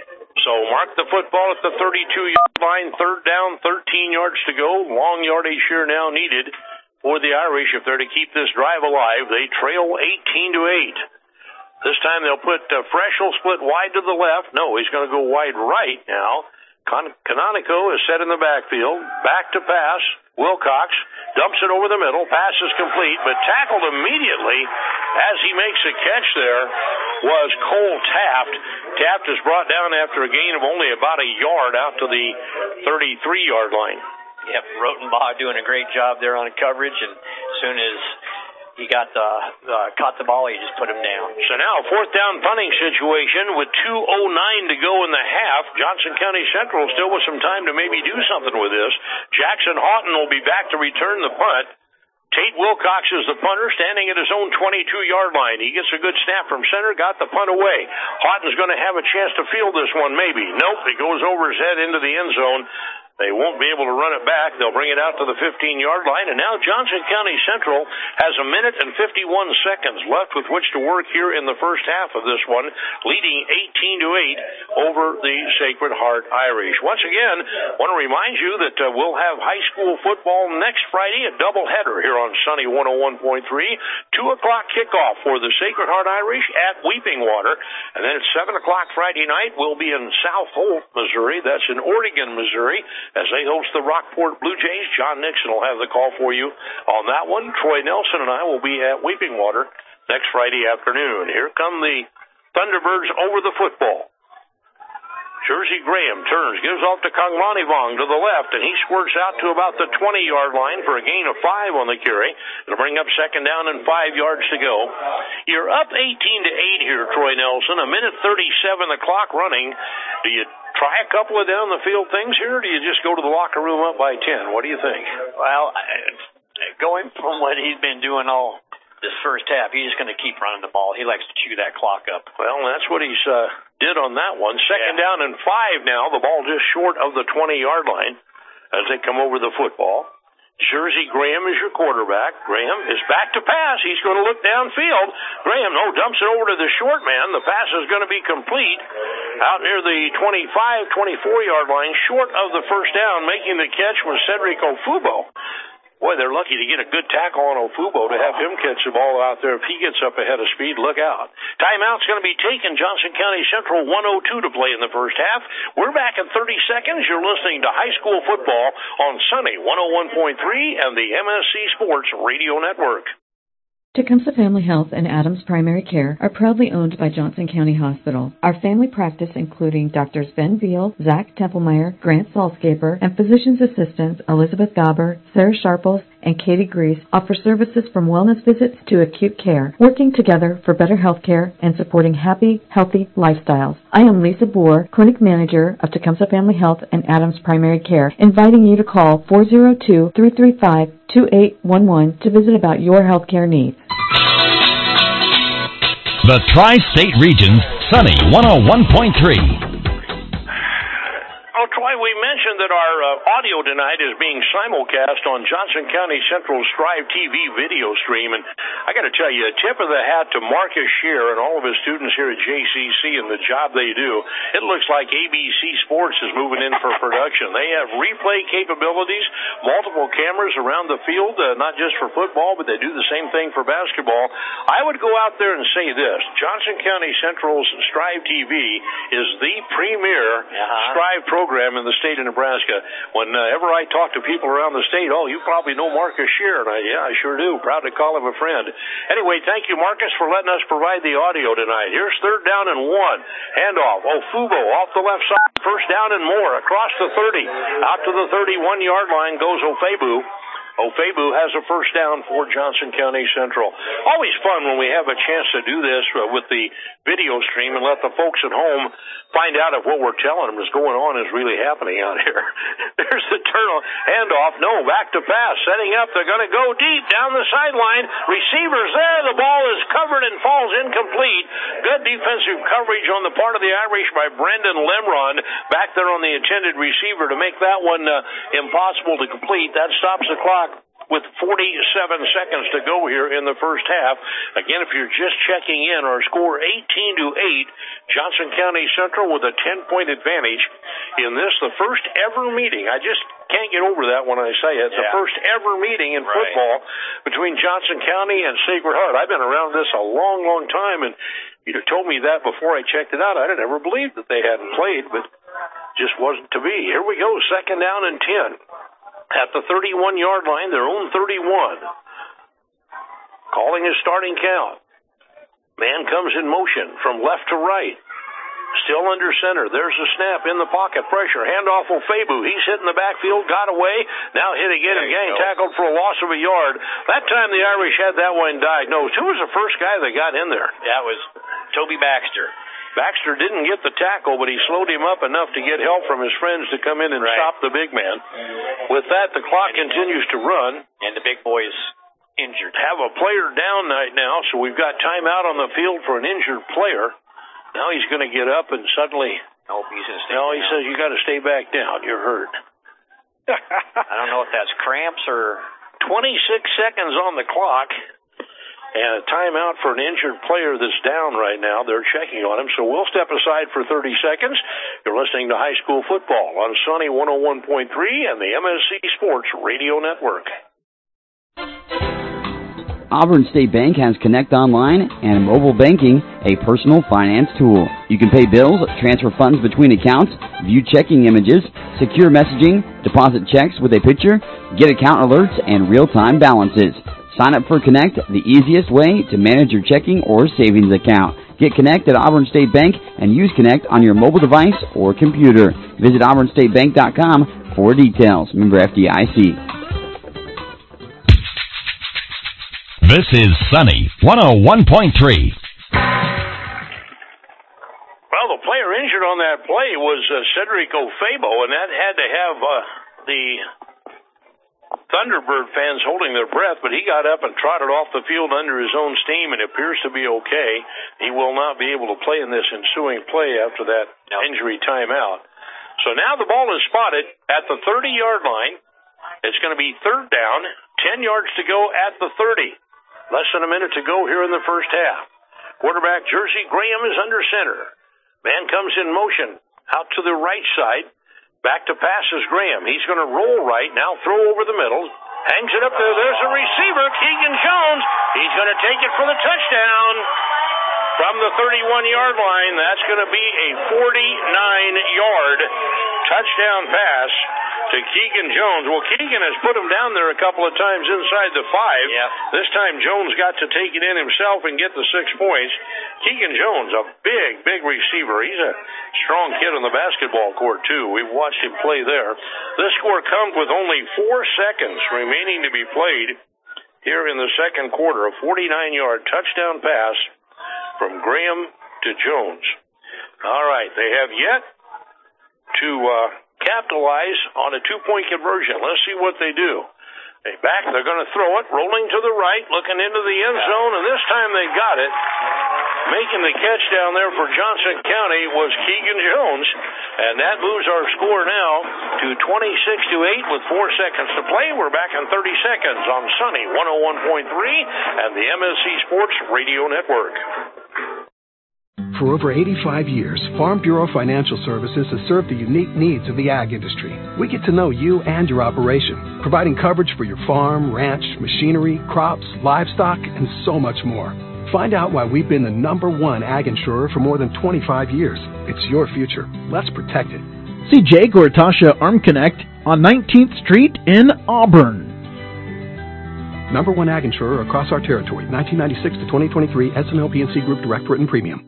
Speaker 16: So mark the football at the thirty-two-yard line, third down, thirteen yards to go. Long yardage here now needed for the Irish if they're to keep this drive alive. They trail eighteen to eight. This time they'll put uh, Freschel split wide to the left. No, he's going to go wide right now. Con- Canonico is set in the backfield. Back to pass. Wilcox dumps it over the middle. Pass is complete, but tackled immediately as he makes a catch there was Cole Taft. Taft is brought down after a gain of only about a yard out to the thirty-three-yard line.
Speaker 17: Yep, Rotenbach doing a great job there on coverage, and as soon as he got the, uh, caught the ball, he just put him down.
Speaker 16: So now, fourth down punting situation with two oh nine to go in the half. Johnson County Central still with some time to maybe do something with this. Jackson Houghton will be back to return the punt. Tate Wilcox is the punter, standing at his own twenty-two-yard line. He gets a good snap from center, got the punt away. Houghton's going to have a chance to field this one, maybe. Nope, it goes over his head into the end zone. They won't be able to run it back. They'll bring it out to the fifteen-yard line. And now Johnson County Central has a minute and fifty-one seconds left with which to work here in the first half of this one, leading eighteen to eight over the Sacred Heart Irish. Once again, I want to remind you that uh, we'll have high school football next Friday, a doubleheader here on Sunny one oh one point three. two o'clock kickoff for the Sacred Heart Irish at Weeping Water. And then at seven o'clock Friday night, we'll be in South Holt, Missouri. That's in Oregon, Missouri, as they host the Rockport Blue Jays. John Nixon will have the call for you on that one. Troy Nelson and I will be at Weeping Water next Friday afternoon. Here come the Thunderbirds over the football. Jersey Graham turns, gives off to Kangwanivong to the left, and he squirts out to about the twenty-yard line for a gain of five on the carry. It'll bring up second down and five yards to go. You're up eighteen to eight here, Troy Nelson. A minute thirty-seven, the clock running. Do you try a couple of down the field things here, or do you just go to the locker room up by ten? What do you think?
Speaker 17: Well, going from what he's been doing all this first half, he's just going to keep running the ball. He likes to chew that clock up.
Speaker 16: Well, that's what he's uh, did on that one. Second yeah. down and five now. The ball just short of the twenty-yard line as they come over the football. Jersey Graham is your quarterback. Graham is back to pass. He's going to look downfield. Graham, no, dumps it over to the short man. The pass is going to be complete out near the twenty-five, twenty-four-yard line, short of the first down. Making the catch was Cedric Ofubo. Boy, they're lucky to get a good tackle on Ofubo to have him catch the ball out there. If he gets up ahead of speed, look out. Timeout's going to be taken. Johnson County Central one oh two to play in the first half. We're back in thirty seconds. You're listening to high school football on Sunny one oh one point three and the M S C Sports Radio Network.
Speaker 5: Tecumseh Family Health and Adams Primary Care are proudly owned by Johnson County Hospital. Our family practice, including Doctors Ben Veal, Zach Templemeyer, Grant Salscaper, and physician's assistants Elizabeth Gauber, Sarah Sharples, and Katie Grease, offer services from wellness visits to acute care, working together for better health care and supporting happy, healthy lifestyles. I am Lisa Boer, Clinic Manager of Tecumseh Family Health and Adams Primary Care, inviting you to call four oh two, three three five, two eight one one to visit about your health care needs.
Speaker 15: The Tri-State Region's Sunny one oh one point three.
Speaker 16: Oh, Troy, we mentioned that our uh, audio tonight is being simulcast on Johnson County Central's Strive T V video stream, and I got to tell you, a tip of the hat to Marcus Scheer and all of his students here at J C C and the job they do. It looks like A B C Sports is moving in for production. They have replay capabilities, multiple cameras around the field, uh, not just for football, but they do the same thing for basketball. I would go out there and say this: Johnson County Central's Strive T V is the premier uh-huh. Strive program in the state of Nebraska. Whenever I talk to people around the state, oh, you probably know Marcus Scheer. And I, yeah, I sure do. Proud to call him a friend. Anyway, thank you, Marcus, for letting us provide the audio tonight. Here's third down and one. Handoff. Ofubo off the left side. First down and more. Across the thirty. Out to the thirty-one-yard line goes Ofebu. Ofebu has a first down for Johnson County Central. Always fun when we have a chance to do this uh, with the video stream and let the folks at home find out if what we're telling them is going on is really happening out here. There's the turn handoff. No, back to pass. Setting up. They're going to go deep down the sideline. Receivers there. The ball is covered and falls incomplete. Good defensive coverage on the part of the Irish by Brandon Lemron back there on the intended receiver to make that one uh, impossible to complete. That stops the clock with forty-seven seconds to go here in the first half. Again, if you're just checking in, our score eighteen to eight. Johnson County Central with a ten-point advantage in this, the first ever meeting. I just can't get over that when I say it. It's yeah. the first ever meeting in right. football between Johnson County and Sacred Heart. I've been around this a long, long time, and you'd have told me that before I checked it out. I'd have never believed that they hadn't played, but just wasn't to be. Here we go, second down and ten. At the thirty-one-yard line, their own thirty-one. Calling his starting count. Man comes in motion from left to right. Still under center. There's the snap in the pocket. Pressure. Handoff Ofebu. He's hit in the backfield. Got away. Now hit again. Again tackled for a loss of a yard. That time the Irish had that one diagnosed. Who was the first guy that got in there?
Speaker 17: That was Toby Baxter.
Speaker 16: Baxter didn't get the tackle, but he slowed him up enough to get help from his friends to come in and right. stop the big man. With that, the clock and continues to run.
Speaker 17: And the big boy is injured.
Speaker 16: Have a player down right now, so we've got timeout on the field for an injured player. Now he's going to get up and suddenly...
Speaker 17: Oh, he's going to stay
Speaker 16: No,
Speaker 17: down.
Speaker 16: he says you got to stay back down. You're hurt.
Speaker 17: I don't know if that's cramps or...
Speaker 16: twenty-six seconds on the clock. And a timeout for an injured player that's down right now. They're checking on him, so we'll step aside for thirty seconds. You're listening to high school football on Sunny one oh one point three and the M S C Sports Radio Network.
Speaker 8: Auburn State Bank has Connect Online and mobile banking, a personal finance tool. You can pay bills, transfer funds between accounts, view checking images, secure messaging, deposit checks with a picture, get account alerts, and real-time balances. Sign up for Connect, the easiest way to manage your checking or savings account. Get Connect at Auburn State Bank and use Connect on your mobile device or computer. Visit auburn state bank dot com for details. Member F D I C.
Speaker 15: This is Sunny one oh one point three.
Speaker 16: Well, the player injured on that play was uh, Cedric Ofebu, and that had to have uh, the Thunderbird fans holding their breath, but he got up and trotted off the field under his own steam and appears to be okay. He will not be able to play in this ensuing play after that injury timeout. So now the ball is spotted at the thirty-yard line. It's going to be third down, ten yards to go at the thirty. Less than a minute to go here in the first half. Quarterback Jersey Graham is under center. Man comes in motion out to the right side. Back to pass is Graham. He's going to roll right, now throw over the middle. Hangs it up there. There's a receiver, Keegan Jones. He's going to take it for the touchdown from the thirty-one-yard line. That's going to be a forty-nine-yard touchdown pass to Keegan Jones. Well, Keegan has put him down there a couple of times inside the five.
Speaker 17: Yeah.
Speaker 16: This time Jones got to take it in himself and get the six points. Keegan Jones, a big, big receiver. He's a strong kid on the basketball court, too. We've watched him play there. This score comes with only four seconds remaining to be played here in the second quarter. A forty-nine-yard touchdown pass from Graham to Jones. All right, they have yet to uh, capitalize on a two-point conversion. Let's see what they do. They back, they're going to throw it, rolling to the right, looking into the end zone, and this time they got it. Making the catch down there for Johnson County was Keegan Jones, and that moves our score now to twenty-six to eight with four seconds to play. We're back in thirty seconds on Sunny one oh one point three and the M S C Sports Radio Network.
Speaker 22: For over eighty-five years, Farm Bureau Financial Services has served the unique needs of the ag industry. We get to know you and your operation, providing coverage for your farm, ranch, machinery, crops, livestock, and so much more. Find out why we've been the number one ag insurer for more than twenty-five years. It's your future. Let's protect it.
Speaker 6: See Jake or Tasha Arm Connect on nineteenth Street in Auburn.
Speaker 22: Number one ag insurer across our territory, nineteen ninety-six to twenty twenty-three, S M L P N C Group Direct Written Premium.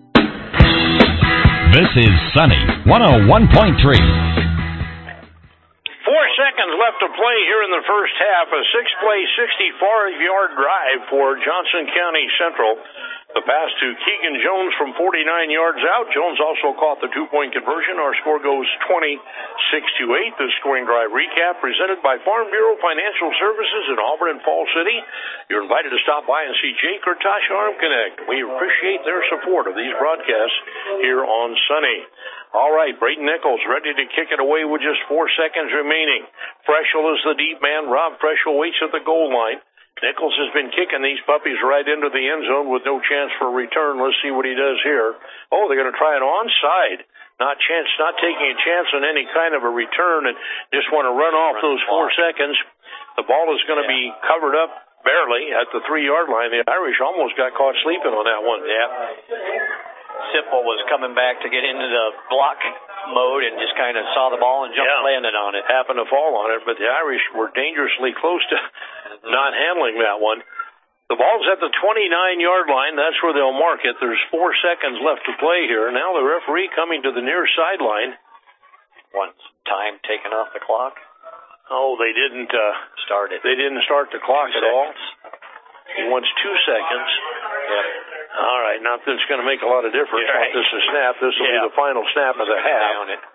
Speaker 15: This is Sunny one oh one point three.
Speaker 16: Four seconds left to play here in the first half. A six-play, sixty-four-yard drive for Johnson County Central. The pass to Keegan Jones from forty-nine yards out. Jones also caught the two-point conversion. Our score goes twenty-six to eight. The scoring drive recap presented by Farm Bureau Financial Services in Auburn and Fall City. You're invited to stop by and see Jake or Tasha Arm Connect. We appreciate their support of these broadcasts here on Sunny. All right, Braden Nichols ready to kick it away with just four seconds remaining. Freschel is the deep man. Rob Freschel waits at the goal line. Nichols has been kicking these puppies right into the end zone with no chance for a return. Let's see what he does here. Oh, they're going to try an onside. Not chance, not taking a chance on any kind of a return and just want to run off those four seconds. The ball is going to be covered up barely at the three-yard line. The Irish almost got caught sleeping on that one.
Speaker 17: Yeah. Sipple was coming back to get into the block mode and just kind of saw the ball and jumped
Speaker 16: yeah.
Speaker 17: landed on it.
Speaker 16: Happened to fall on it, but the Irish were dangerously close to not handling that one. The ball's at the twenty-nine-yard line. That's where they'll mark it. There's four seconds left to play here. Now the referee coming to the near sideline.
Speaker 17: Wants time taken off the clock?
Speaker 16: Oh, they didn't uh,
Speaker 17: start it.
Speaker 16: They didn't start the clock
Speaker 17: two
Speaker 16: at all.
Speaker 17: Seconds.
Speaker 16: He wants two seconds.
Speaker 17: Yep.
Speaker 16: All right, not that it's going to make a lot of difference.
Speaker 17: Right.
Speaker 16: Once this is snap, this will
Speaker 17: yeah.
Speaker 16: be the final snap of the half.
Speaker 17: Down it.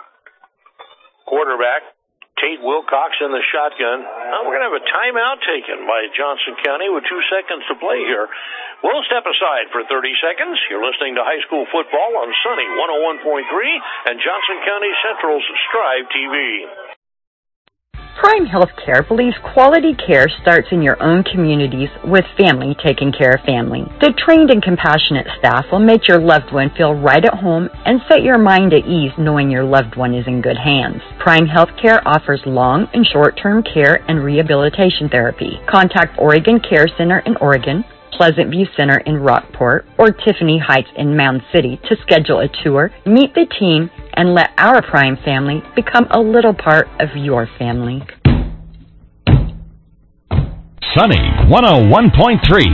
Speaker 16: Quarterback Tate Wilcox in the shotgun. Now we're going to have a timeout taken by Johnson County with two seconds to play here. We'll step aside for thirty seconds. You're listening to high school football on Sunny one oh one point three and Johnson County Central's Strive T V.
Speaker 7: Prime Healthcare believes quality care starts in your own communities with family taking care of family. The trained and compassionate staff will make your loved one feel right at home and set your mind at ease knowing your loved one is in good hands. Prime Healthcare offers long and short-term care and rehabilitation therapy. Contact Oregon Care Center in Oregon, Pleasant View Center in Rockport, or Tiffany Heights in Mound City to schedule a tour, meet the team, and let our Prime family become a little part of your family.
Speaker 15: Sunny one oh one point three.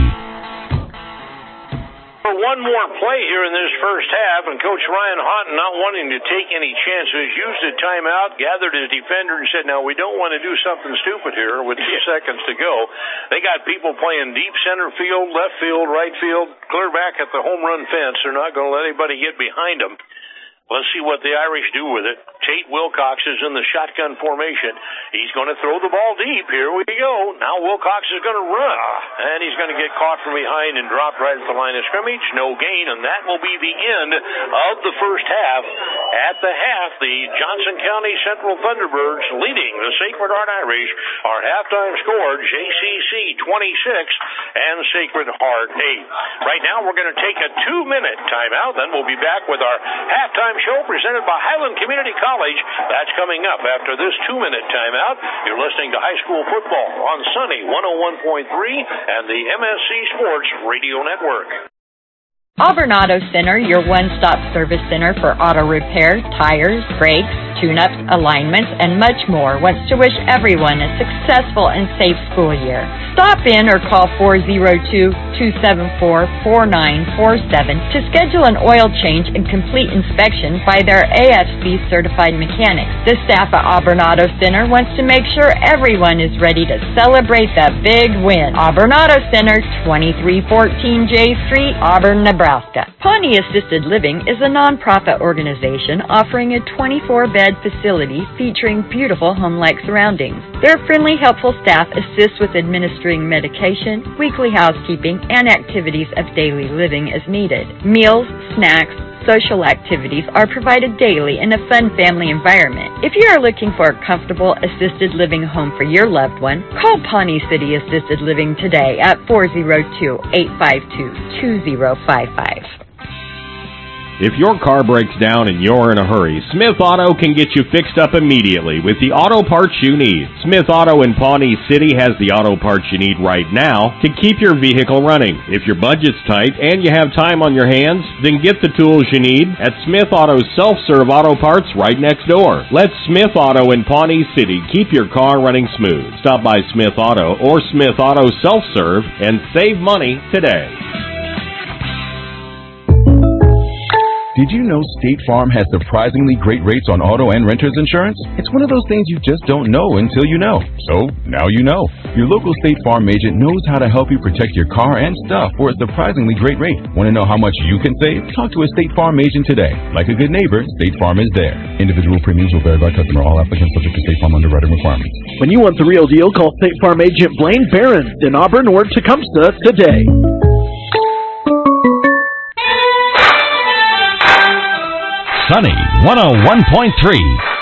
Speaker 16: One more play here in this first half, and Coach Ryan Houghton, not wanting to take any chances, used a timeout, gathered his defender, and said, now, we don't want to do something stupid here with two seconds to go. They got people playing deep center field, left field, right field, clear back at the home run fence. They're not going to let anybody get behind them. Let's see what the Irish do with it. Tate Wilcox is in the shotgun formation. He's going to throw the ball deep. Here we go. Now Wilcox is going to run, and he's going to get caught from behind and dropped right at the line of scrimmage. No gain, and that will be the end of the first half. At the half, the Johnson County Central Thunderbirds leading the Sacred Heart Irish. Our halftime score, J C C twenty-six and Sacred Heart eight. Right now, we're going to take a two-minute timeout. Then we'll be back with our halftime show presented by Highland Community College. That's coming up after this two-minute timeout. You're listening to high school football on Sunny one oh one point three and the M S C Sports Radio Network.
Speaker 7: Auburn Auto Center, your one-stop service center for auto repair, tires, brakes, tune-ups, alignments, and much more, wants to wish everyone a successful and safe school year. Stop in or call four oh two, two seven four, four nine four seven to schedule an oil change and complete inspection by their A F C-certified mechanics. The staff at Auburn Auto Center wants to make sure everyone is ready to celebrate that big win. Auburn Auto Center, twenty-three fourteen J Street, Auburn, Nebraska. Pawnee Assisted Living is a nonprofit organization offering a twenty-four bed facility featuring beautiful home-like surroundings. Their friendly, helpful staff assists with administering medication, weekly housekeeping, and activities of daily living as needed. Meals, snacks, social activities are provided daily in a fun family environment. If you are looking for a comfortable assisted living home for your loved one, call Pawnee City Assisted Living today at four oh two, eight five two, two oh five five.
Speaker 9: If your car breaks down and you're in a hurry, Smith Auto can get you fixed up immediately with the auto parts you need. Smith Auto in Pawnee City has the auto parts you need right now to keep your vehicle running. If your budget's tight and you have time on your hands, then get the tools you need at Smith Auto's self-serve auto parts right next door. Let Smith Auto in Pawnee City keep your car running smooth. Stop by Smith Auto or Smith Auto Self-Serve and save money today.
Speaker 10: Did you know State Farm has surprisingly great rates on auto and renter's insurance? It's one of those things you just don't know until you know. So, now you know. Your local State Farm agent knows how to help you protect your car and stuff for a surprisingly great rate. Want to know how much you can save? Talk to a State Farm agent today. Like a good neighbor, State Farm is there. Individual premiums will vary by customer. All applicants subject to State Farm underwriting requirements.
Speaker 6: When you want the real deal, call State Farm agent Blaine Barron in Auburn or Tecumseh today.
Speaker 15: Sunny one oh one point three.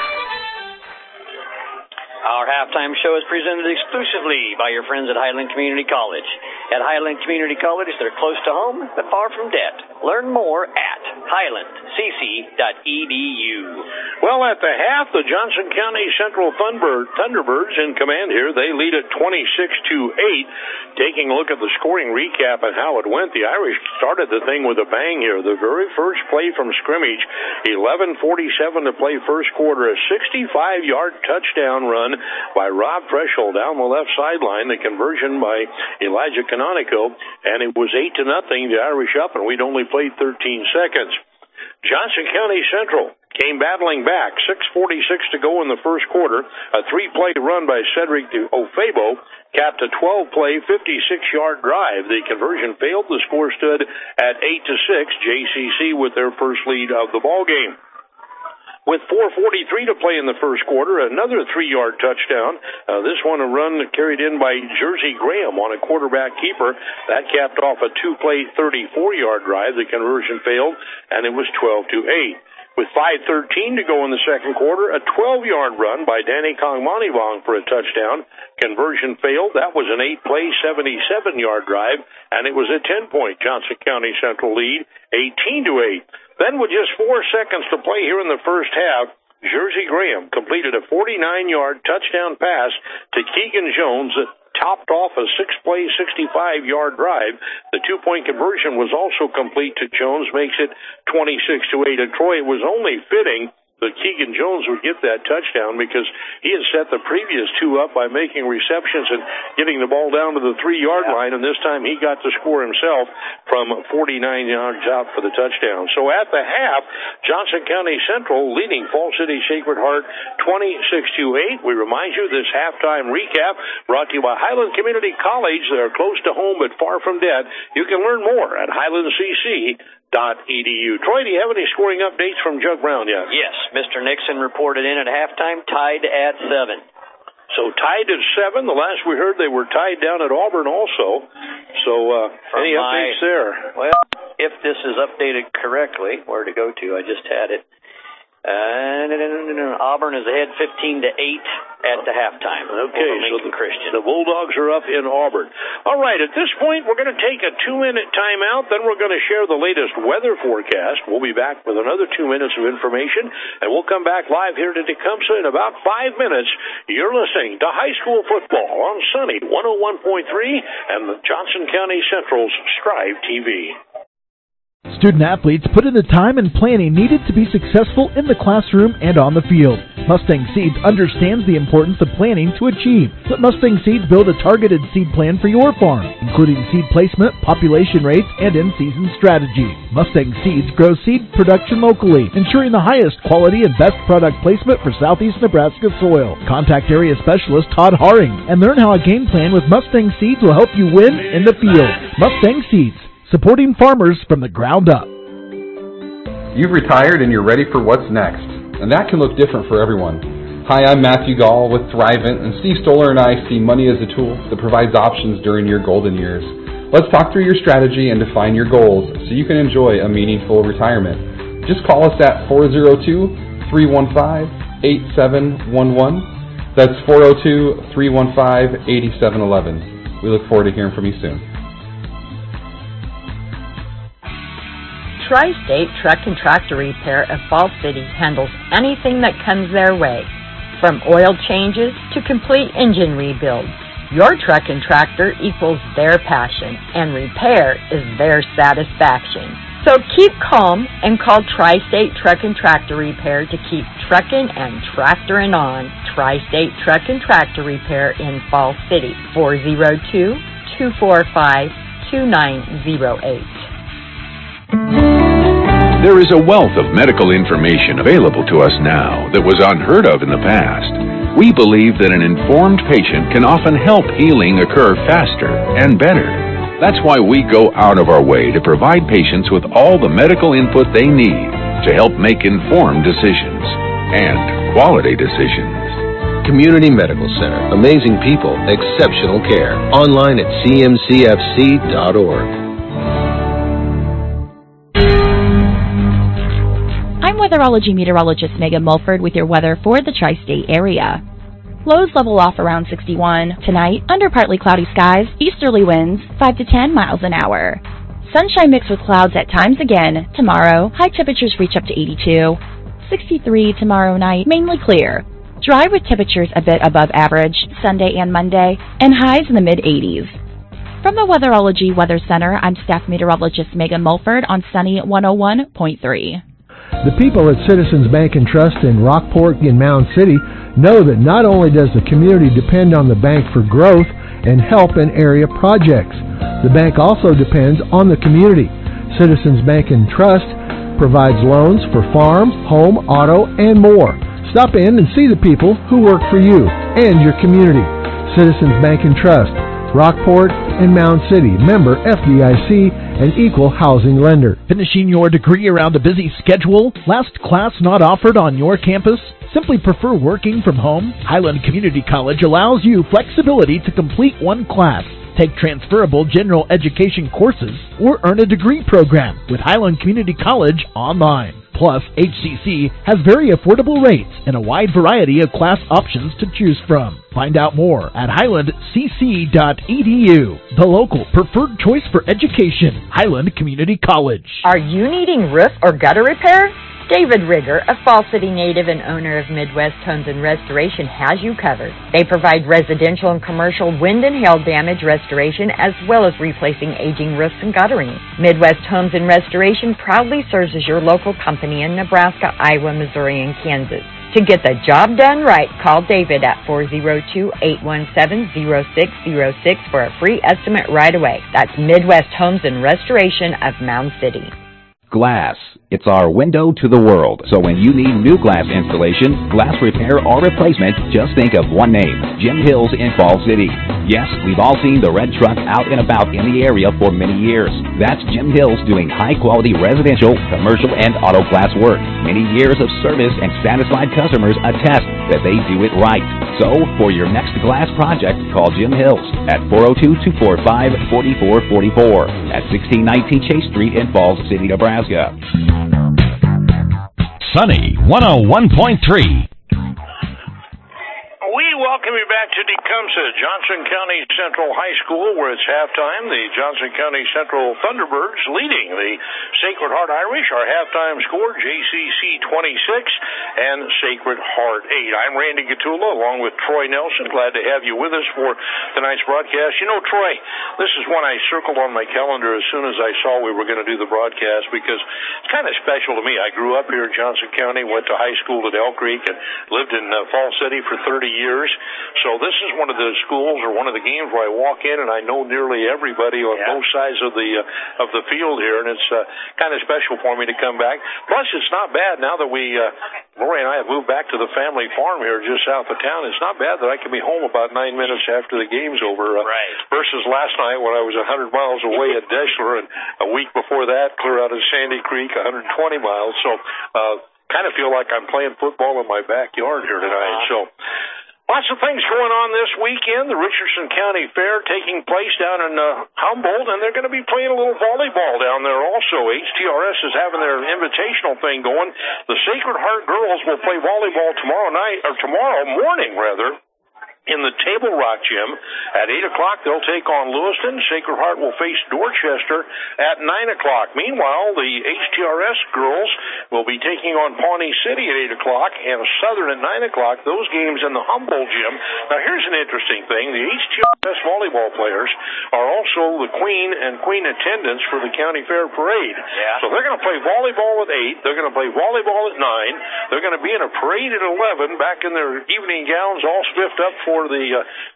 Speaker 17: Our halftime show is presented exclusively by your friends at Highland Community College. At Highland Community College, they're close to home but far from debt. Learn more at highland c c dot e d u.
Speaker 16: Well, at the half, the Johnson County Central Thunderbird, Thunderbirds in command here. They lead at twenty-six to eight. Taking a look at the scoring recap and how it went, the Irish started the thing with a bang here. The very first play from scrimmage, eleven forty-seven to play first quarter, a sixty-five-yard touchdown run by Rob Freschel down the left sideline. The conversion by Elijah Canonico, and it was eight to nothing. The Irish up, and we'd only played thirteen seconds. Johnson County Central came battling back. six forty-six to go in the first quarter. A three-play run by Cedric Ofebo capped a twelve-play, fifty-six-yard drive. The conversion failed. The score stood at eight to six. J C C with their first lead of the ball game. With four forty-three to play in the first quarter, another three-yard touchdown. Uh, this one a run carried in by Jersey Graham on a quarterback keeper. That capped off a two-play, thirty-four-yard drive. The conversion failed, and it was twelve to eight. With five thirteen to go in the second quarter, a twelve-yard run by Danny Kongmanivong for a touchdown. Conversion failed. That was an eight-play, seventy-seven-yard drive, and it was a ten-point Johnson County Central lead, eighteen to eight. Then with just four seconds to play here in the first half, Jersey Graham completed a forty-nine-yard touchdown pass to Keegan Jones that topped off a six-play, sixty-five-yard drive. The two-point conversion was also complete to Jones, makes it twenty-six to eight. And Troy, it was only fitting that Keegan Jones would get that touchdown because he had set the previous two up by making receptions and getting the ball down to the three-yard line, and this time he got to score himself from forty-nine yards out for the touchdown. So at the half, Johnson County Central leading Fall City Sacred Heart twenty-six to eight. We remind you this halftime recap brought to you by Highland Community College. They're close to home but far from debt. You can learn more at highland c c dot e d u. Troy, do you have any scoring updates from Jug Brown yet?
Speaker 17: Yes, Mister Nixon reported in at halftime, tied at seven.
Speaker 16: So tied at seven. The last we heard, they were tied down at Auburn also. So uh, any
Speaker 17: my,
Speaker 16: updates there?
Speaker 17: Well, if this is updated correctly, where to go to? I just had it. Uh, no, no, no, no, no. Auburn is ahead fifteen to eight at the halftime.
Speaker 16: Okay, so the, Christian. the Bulldogs are up in Auburn. All right, at this point, we're going to take a two-minute timeout. Then we're going to share the latest weather forecast. We'll be back with another two minutes of information, and we'll come back live here to Tecumseh in about five minutes. You're listening to High School Football on Sunny one oh one point three and the Johnson County Central's Strive T V.
Speaker 6: Student-athletes put in the time and planning needed to be successful in the classroom and on the field. Mustang Seeds understands the importance of planning to achieve. Let Mustang Seeds build a targeted seed plan for your farm, including seed placement, population rates, and in-season strategy. Mustang Seeds grows seed production locally, ensuring the highest quality and best product placement for southeast Nebraska soil. Contact area specialist Todd Haring and learn how a game plan with Mustang Seeds will help you win in the field. Mustang Seeds, supporting farmers from the ground up.
Speaker 11: You've retired and you're ready for what's next, and that can look different for everyone. Hi, I'm Matthew Gall with Thrivent, and Steve Stoller and I see money as a tool that provides options during your golden years. Let's talk through your strategy and define your goals so you can enjoy a meaningful retirement. Just call us at four oh two, three one five, eight seven one one. That's four oh two, three one five, eight seven one one. We look forward to hearing from you soon.
Speaker 7: Tri-State Truck and Tractor Repair of Fall City handles anything that comes their way, from oil changes to complete engine rebuilds. Your truck and tractor equals their passion, and repair is their satisfaction. So keep calm and call Tri-State Truck and Tractor Repair to keep trucking and tractoring on. Tri-State Truck and Tractor Repair in Fall City, four oh two, two four five, two nine oh eight.
Speaker 2: There is a wealth of medical information available to us now that was unheard of in the past. We believe that an informed patient can often help healing occur faster and better. That's why we go out of our way to provide patients with all the medical input they need to help make informed decisions and quality decisions.
Speaker 4: Community Medical Center. Amazing people, exceptional care. Online at c m c f c dot org.
Speaker 13: I'm weatherology meteorologist Megan Mulford with your weather for the tri-state area. Lows level off around sixty-one. Tonight, under partly cloudy skies, easterly winds five to ten miles an hour. Sunshine mixed with clouds at times again. Tomorrow, high temperatures reach up to eighty-two. sixty-three tomorrow night, mainly clear. Dry with temperatures a bit above average Sunday and Monday, and highs in the mid-eighties. From the Weatherology Weather Center, I'm staff meteorologist Megan Mulford on Sunny one oh one point three.
Speaker 23: The people at Citizens Bank and Trust in Rockport and Mound City know that not only does the community depend on the bank for growth and help in area projects, the bank also depends on the community. Citizens Bank and Trust provides loans for farms, home, auto, and more. Stop in and see the people who work for you and your community. Citizens Bank and Trust, Rockport and Mound City, member F D I C and equal housing lender.
Speaker 6: Finishing your degree around a busy schedule? Last class not offered on your campus? Simply prefer working from home? Highland Community College allows you flexibility to complete one class, take transferable general education courses, or earn a degree program with Highland Community College online. Plus, H C C has very affordable rates and a wide variety of class options to choose from. Find out more at highland c c dot e d u. The local preferred choice for education, Highland Community College.
Speaker 7: Are you needing roof or gutter repair? David Rigger, a Fall City native and owner of Midwest Homes and Restoration, has you covered. They provide residential and commercial wind and hail damage restoration as well as replacing aging roofs and guttering. Midwest Homes and Restoration proudly serves as your local company in Nebraska, Iowa, Missouri, and Kansas. To get the job done right, call David at four oh two, eight one seven, oh six oh six for a free estimate right away. That's Midwest Homes and Restoration of Mound City.
Speaker 1: Glass. It's our window to the world. So when you need new glass installation, glass repair, or replacement, just think of one name, Jim Hills in Fall City. Yes, we've all seen the red truck out and about in the area for many years. That's Jim Hills doing high-quality residential, commercial, and auto glass work. Many years of service and satisfied customers attest that they do it right. So, for your next glass project, call Jim Hills at four oh two, two four five, four four four four at sixteen nineteen Chase Street in Falls City, Nebraska.
Speaker 15: Sunny one oh one point three.
Speaker 16: We welcome you back to Tecumseh, Johnson County Central High School, where it's halftime. The Johnson County Central Thunderbirds leading the Sacred Heart Irish. Our halftime score, J C C twenty-six and Sacred Heart eight. I'm Randy Gatula, along with Troy Nelson. Glad to have you with us for tonight's broadcast. You know, Troy, this is one I circled on my calendar as soon as I saw we were going to do the broadcast because it's kind of special to me. I grew up here in Johnson County, went to high school at Elk Creek, and lived in uh, Fall City for thirty years. Years. So this is one of the schools or one of the games where I walk in and I know nearly everybody on yeah. both sides of the uh, of the field here, and it's uh, kind of special for me to come back. Plus, it's not bad now that we, uh, Lori and I have moved back to the family farm here just south of town. It's not bad that I can be home about nine minutes after the game's over. Uh,
Speaker 17: right.
Speaker 16: Versus last night when I was one hundred miles away at Deschler, and a week before that, clear out of Sandy Creek, one hundred twenty miles. So, uh, kind of feel like I'm playing football in my backyard here tonight. Uh-huh. So. Lots of things going on this weekend. The Richardson County Fair taking place down in uh, Humboldt, and they're going to be playing a little volleyball down there also. H T R S is having their invitational thing going. The Sacred Heart girls will play volleyball tomorrow night, or tomorrow morning, rather, in the Table Rock Gym. At eight o'clock, they'll take on Lewiston. Sacred Heart will face Dorchester at nine o'clock. Meanwhile, the H T R S girls will be taking on Pawnee City at eight o'clock, and Southern at nine o'clock. Those games in the Humboldt Gym. Now, here's an interesting thing. The H T R S volleyball players are also the queen and queen attendants for the County Fair Parade.
Speaker 17: Yeah.
Speaker 16: So they're going to play volleyball at eight. They're going to play volleyball at nine. They're going to be in a parade at eleven, back in their evening gowns, all spiffed up for For the uh,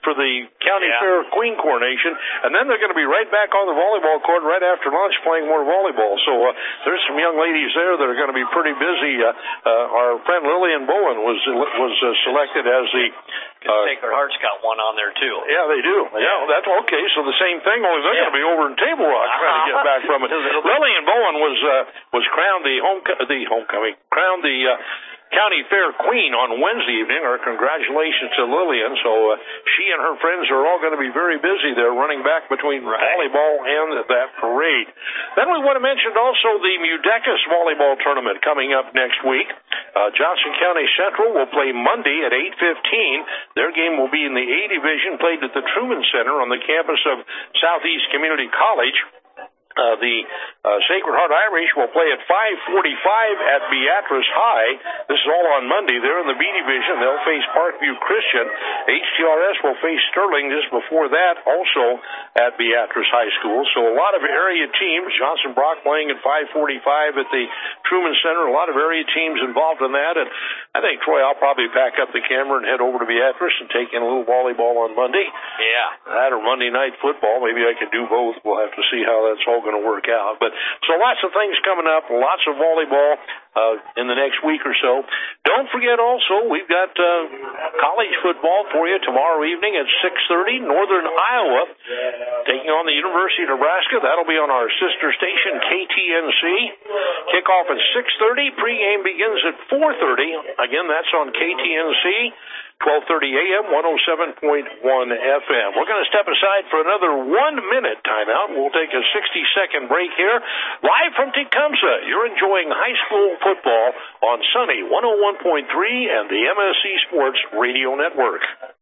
Speaker 16: for the County
Speaker 17: Yeah.
Speaker 16: Fair Queen coronation, and then they're going to be right back on the volleyball court right after lunch playing more volleyball. So uh, there's some young ladies there that are going to be pretty busy. Uh, uh, our friend Lillian Bowen was was uh, selected as the
Speaker 17: uh, Sacred Heart's got one on there too.
Speaker 16: Yeah, they do. Yeah, that's okay. So the same thing, only they're
Speaker 17: Yeah.
Speaker 16: going to be over in Table Rock trying to get back from it. Lillian Bowen was uh, was crowned the home the homecoming crowned the uh, County Fair Queen on Wednesday evening. Our congratulations to Lillian. So uh, she and her friends are all going to be very busy there running back between right. volleyball and that parade. Then we want to mention also the Mudecas volleyball tournament coming up next week. Uh, Johnson County Central will play Monday at eight fifteen. Their game will be in the A Division, played at the Truman Center on the campus of Southeast Community College. Uh, the uh, Sacred Heart Irish will play at five forty-five at Beatrice High. This is all on Monday. They're in the B Division. They'll face Parkview Christian. H T R S will face Sterling just before that, also at Beatrice High School. So a lot of area teams. Johnson Brock playing at five forty-five at the Truman Center. A lot of area teams involved in that. And I think, Troy, I'll probably pack up the camera and head over to Beatrice and take in a little volleyball on Monday.
Speaker 17: Yeah.
Speaker 16: That or Monday night football. Maybe I could do both. We'll have to see how that's all going to work out. But so lots of things coming up, lots of volleyball uh, in the next week or so. Don't forget also, we've got uh, college football for you tomorrow evening at six thirty. Northern Iowa taking on the University of Nebraska. That'll be on our sister station, K T N C. Kickoff at six thirty. Pregame begins at four thirty. Again, that's on K T N C. twelve thirty a m, one oh seven point one F M. We're going to step aside for another one-minute timeout. We'll take a sixty-second break here. Live from Tecumseh, you're enjoying high school football on Sunny one oh one point three and the M S C Sports Radio Network.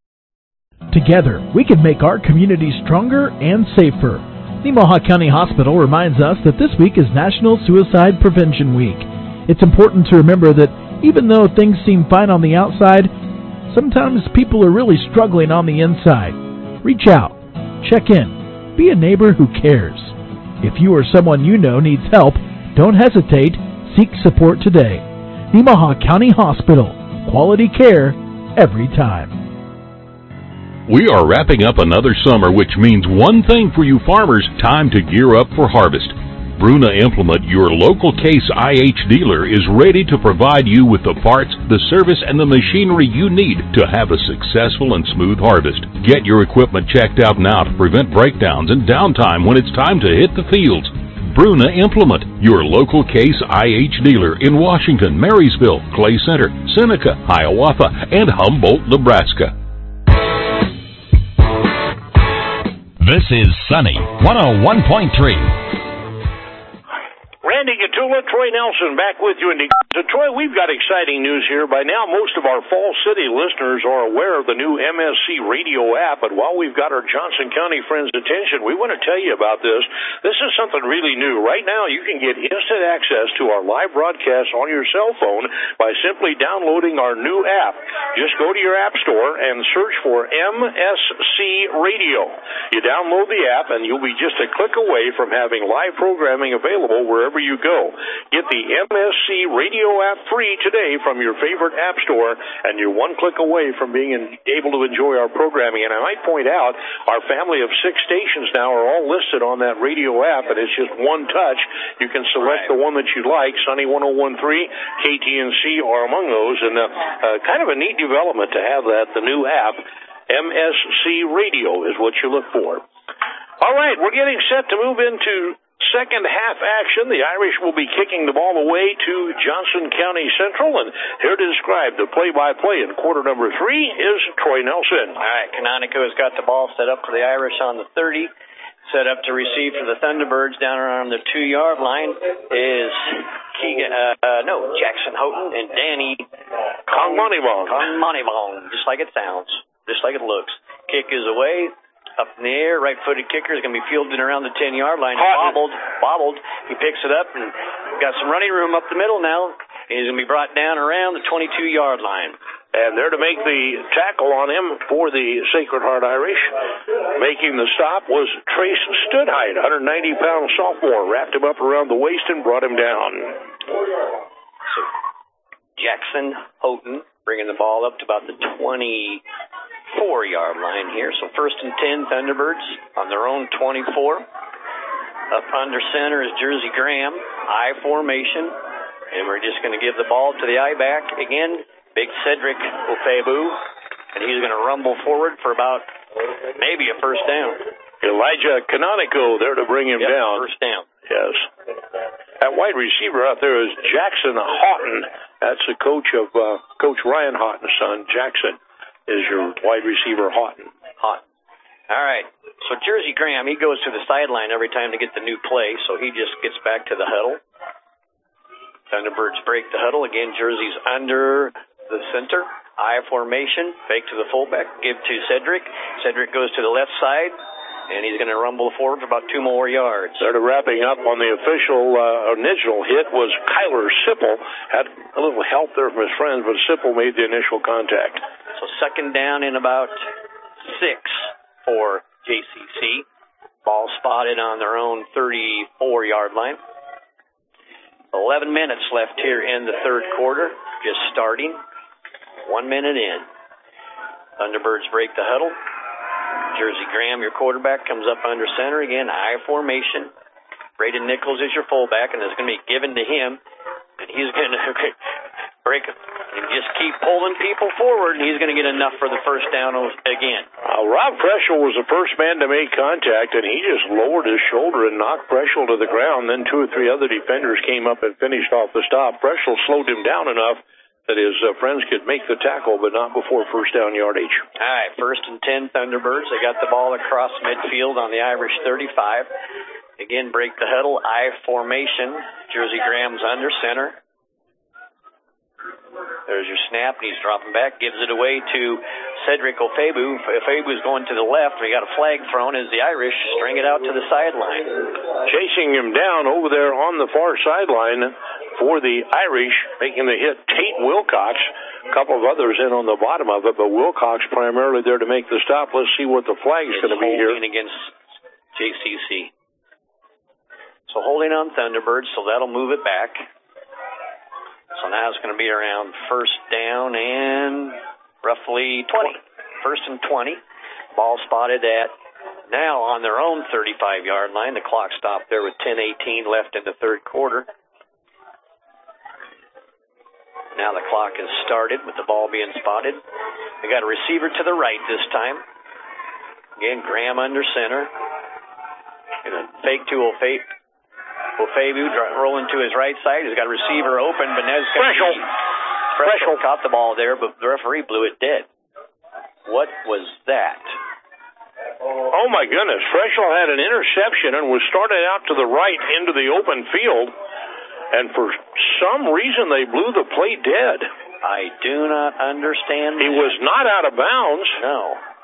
Speaker 6: Together, we can make our community stronger and safer. Nemaha County Hospital reminds us that this week is National Suicide Prevention Week. It's important to remember that even though things seem fine on the outside, sometimes people are really struggling on the inside. Reach out, check in, be a neighbor who cares. If you or someone you know needs help, don't hesitate, seek support today. Nemaha County Hospital, quality care every time.
Speaker 2: We are wrapping up another summer, which means one thing for you farmers: time to gear up for harvest. Bruna Implement, your local Case I H dealer, is ready to provide you with the parts, the service, and the machinery you need to have a successful and smooth harvest. Get your equipment checked out now to prevent breakdowns and downtime when it's time to hit the fields. Bruna Implement, your local Case I H dealer in Washington, Marysville, Clay Center, Seneca, Hiawatha, and Humboldt, Nebraska.
Speaker 15: This is Sunny one oh one point three.
Speaker 16: Randy Gatula, Troy Nelson back with you. And so, Troy, we've got exciting news here. By now, most of our Falls City listeners are aware of the new M S C radio app, but while we've got our Johnson County friends' attention, we want to tell you about this. This is something really new. Right now, you can get instant access to our live broadcast on your cell phone by simply downloading our new app. Just go to your app store and search for M S C Radio. You download the app, and you'll be just a click away from having live programming available wherever you go. Get the M S C Radio app free today from your favorite app store, and you're one click away from being in, able to enjoy our programming. And I might point out, our family of six stations now are all listed on that radio app, and it's just one touch. You can select the one that you like, Sunny one oh one point three, K T N C are among those, and uh, uh, kind of a neat development to have that, the new app, M S C Radio is what you look for. All right, we're getting set to move into second half action. The Irish will be kicking the ball away to Johnson County Central, and here to describe the play-by-play in quarter number three is Troy Nelson.
Speaker 17: All right, Canonico has got the ball set up for the Irish on the thirty. Set up to receive for the Thunderbirds down around the two-yard line is Keegan, uh, uh, no, Jackson Houghton and Danny
Speaker 16: Kongmonibong.
Speaker 17: Kongmonibong, just like it sounds, just like it looks. Kick is away. Up in the air, right-footed kicker is going to be fielded around the ten-yard line. Bobbled, bobbled. He picks it up and got some running room up the middle now. He's going to be brought down around the twenty-two-yard line.
Speaker 16: And there to make the tackle on him for the Sacred Heart Irish, making the stop, was Trace Stoodhite, one hundred ninety pound sophomore. Wrapped him up around the waist and brought him down.
Speaker 17: So Jackson Houghton bringing the ball up to about the twenty. thirty-four-yard line here. So first and ten, Thunderbirds on their own twenty-four. Up under center is Jersey Graham, I formation. And we're just going to give the ball to the I-back again, big Cedric Ofebu. And he's going to rumble forward for about maybe a first down.
Speaker 16: Elijah Canonico there to bring him
Speaker 17: yep,
Speaker 16: down.
Speaker 17: First down.
Speaker 16: Yes. That wide receiver out there is Jackson Houghton. That's the coach of uh, Coach Ryan Houghton's son. Jackson is your wide receiver, Houghton.
Speaker 17: Houghton. All right. So Jersey Graham, he goes to the sideline every time to get the new play, so he just gets back to the huddle. Thunderbirds break the huddle. Again, Jersey's under the center. I formation, fake to the fullback, give to Cedric. Cedric goes to the left side, and he's going to rumble forward for about two more yards.
Speaker 16: Started wrapping up on the official uh, initial hit was Kyler Sipple. Had a little help there from his friends, but Sipple made the initial contact.
Speaker 17: So second down in about six for J C C. Ball spotted on their own thirty-four-yard line. Eleven minutes left here in the third quarter, just starting. One minute in. Thunderbirds break the huddle. Jersey Graham, your quarterback, comes up under center again, I formation. Braden Nichols is your fullback, and it's going to be given to him. And he's going to break it and just keep pulling people forward, and he's going to get enough for the first down again.
Speaker 16: Uh, Rob Preschel was the first man to make contact, and he just lowered his shoulder and knocked Preschel to the ground. Then two or three other defenders came up and finished off the stop. Preschel slowed him down enough that his uh, friends could make the tackle, but not before first down yardage.
Speaker 17: All right, first and ten, Thunderbirds. They got the ball across midfield on the Irish thirty-five. Again, break the huddle, I formation. Jersey Graham's under center. There's your snap, and he's dropping back, gives it away to Cedric Ofebu. Ofebu's going to the left. We got a flag thrown as the Irish string it out to the sideline.
Speaker 16: Chasing him down over there on the far sideline for the Irish, making the hit, Tate Wilcox. A couple of others in on the bottom of it, but Wilcox primarily there to make the stop. Let's see what the flag's going to be here.
Speaker 17: Holding against J C C. So holding on Thunderbirds, so that'll move it back. So now it's going to be around first down and roughly twenty. First and twenty. Ball spotted at now on their own thirty-five-yard line. The clock stopped there with ten eighteen left in the third quarter. Now the clock has started with the ball being spotted. They got a receiver to the right this time. Again, Graham under center. And a fake to Ofebu. Ofebu rolling to his right side. He's got a receiver open, but now he's got
Speaker 16: Preschel.
Speaker 17: Preschel caught the ball there, but the referee blew it dead. What was that?
Speaker 16: Oh, my goodness. Preschel had an interception and was started out to the right into the open field. And for some reason, they blew the play dead.
Speaker 17: I do not understand.
Speaker 16: He was not out of bounds.
Speaker 17: No.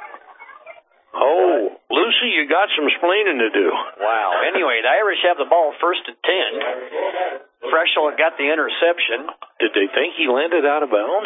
Speaker 16: Oh, Lucy, you got some splaining to do.
Speaker 17: Wow. Anyway, the Irish have the ball first and ten. Preschel got the interception.
Speaker 16: Did they think he landed out of bounds?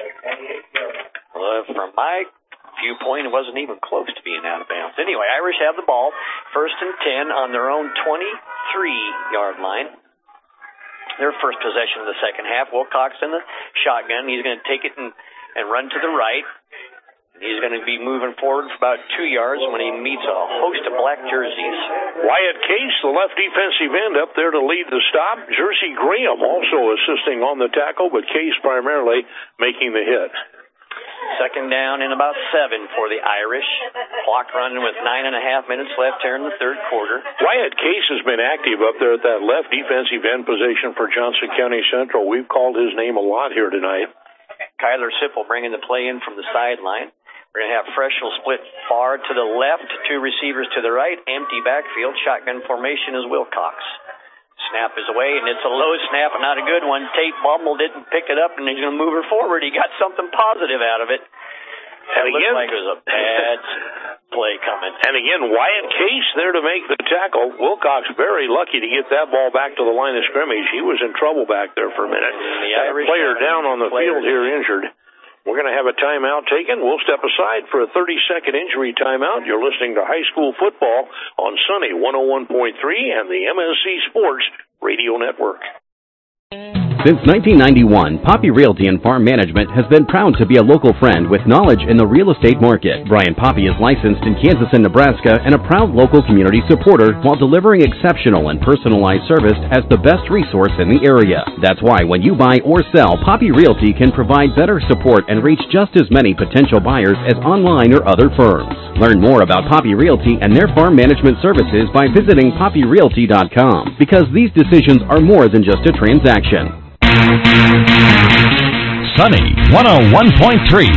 Speaker 17: Well, from my viewpoint, it wasn't even close to being out of bounds. Anyway, Irish have the ball first and ten on their own twenty-three-yard line. Their first possession of the second half. Wilcox in the shotgun. He's going to take it and, and run to the right. He's going to be moving forward for about two yards when he meets a host of black jerseys.
Speaker 16: Wyatt Case, the left defensive end, up there to lead the stop. Jersey Graham also assisting on the tackle, but Case primarily making the hit.
Speaker 17: Second down in about seven for the Irish. Clock running with nine and a half minutes left here in the third quarter.
Speaker 16: Wyatt Case has been active up there at that left defensive end position for Johnson County Central. We've called his name a lot here tonight.
Speaker 17: Kyler Sipple bringing the play in from the sideline. We're going to have Preschel split far to the left, two receivers to the right, empty backfield. Shotgun formation is Wilcox. Snap is away, and it's a low snap, and not a good one. Tate Bumble didn't pick it up, and he's going to move her forward. He got something positive out of it.
Speaker 16: And
Speaker 17: it
Speaker 16: again,
Speaker 17: looked like it was a bad play coming.
Speaker 16: And again, Wyatt Case there to make the tackle. Wilcox very lucky to get that ball back to the line of scrimmage. He was in trouble back there for a minute.
Speaker 17: The
Speaker 16: Got
Speaker 17: Irish
Speaker 16: a player down on the
Speaker 17: players.
Speaker 16: field here injured. We're going to have a timeout taken. We'll step aside for a thirty-second injury timeout. You're listening to high school football on Sunny one oh one point three and the M S C Sports Radio Network.
Speaker 14: Since nineteen ninety-one, Poppy Realty and Farm Management has been proud to be a local friend with knowledge in the real estate market. Brian Poppy is licensed in Kansas and Nebraska and a proud local community supporter while delivering exceptional and personalized service as the best resource in the area. That's why when you buy or sell, Poppy Realty can provide better support and reach just as many potential buyers as online or other firms. Learn more about Poppy Realty and their farm management services by visiting poppy realty dot com, because these decisions are more than just a transaction.
Speaker 15: Sunny one oh one point three.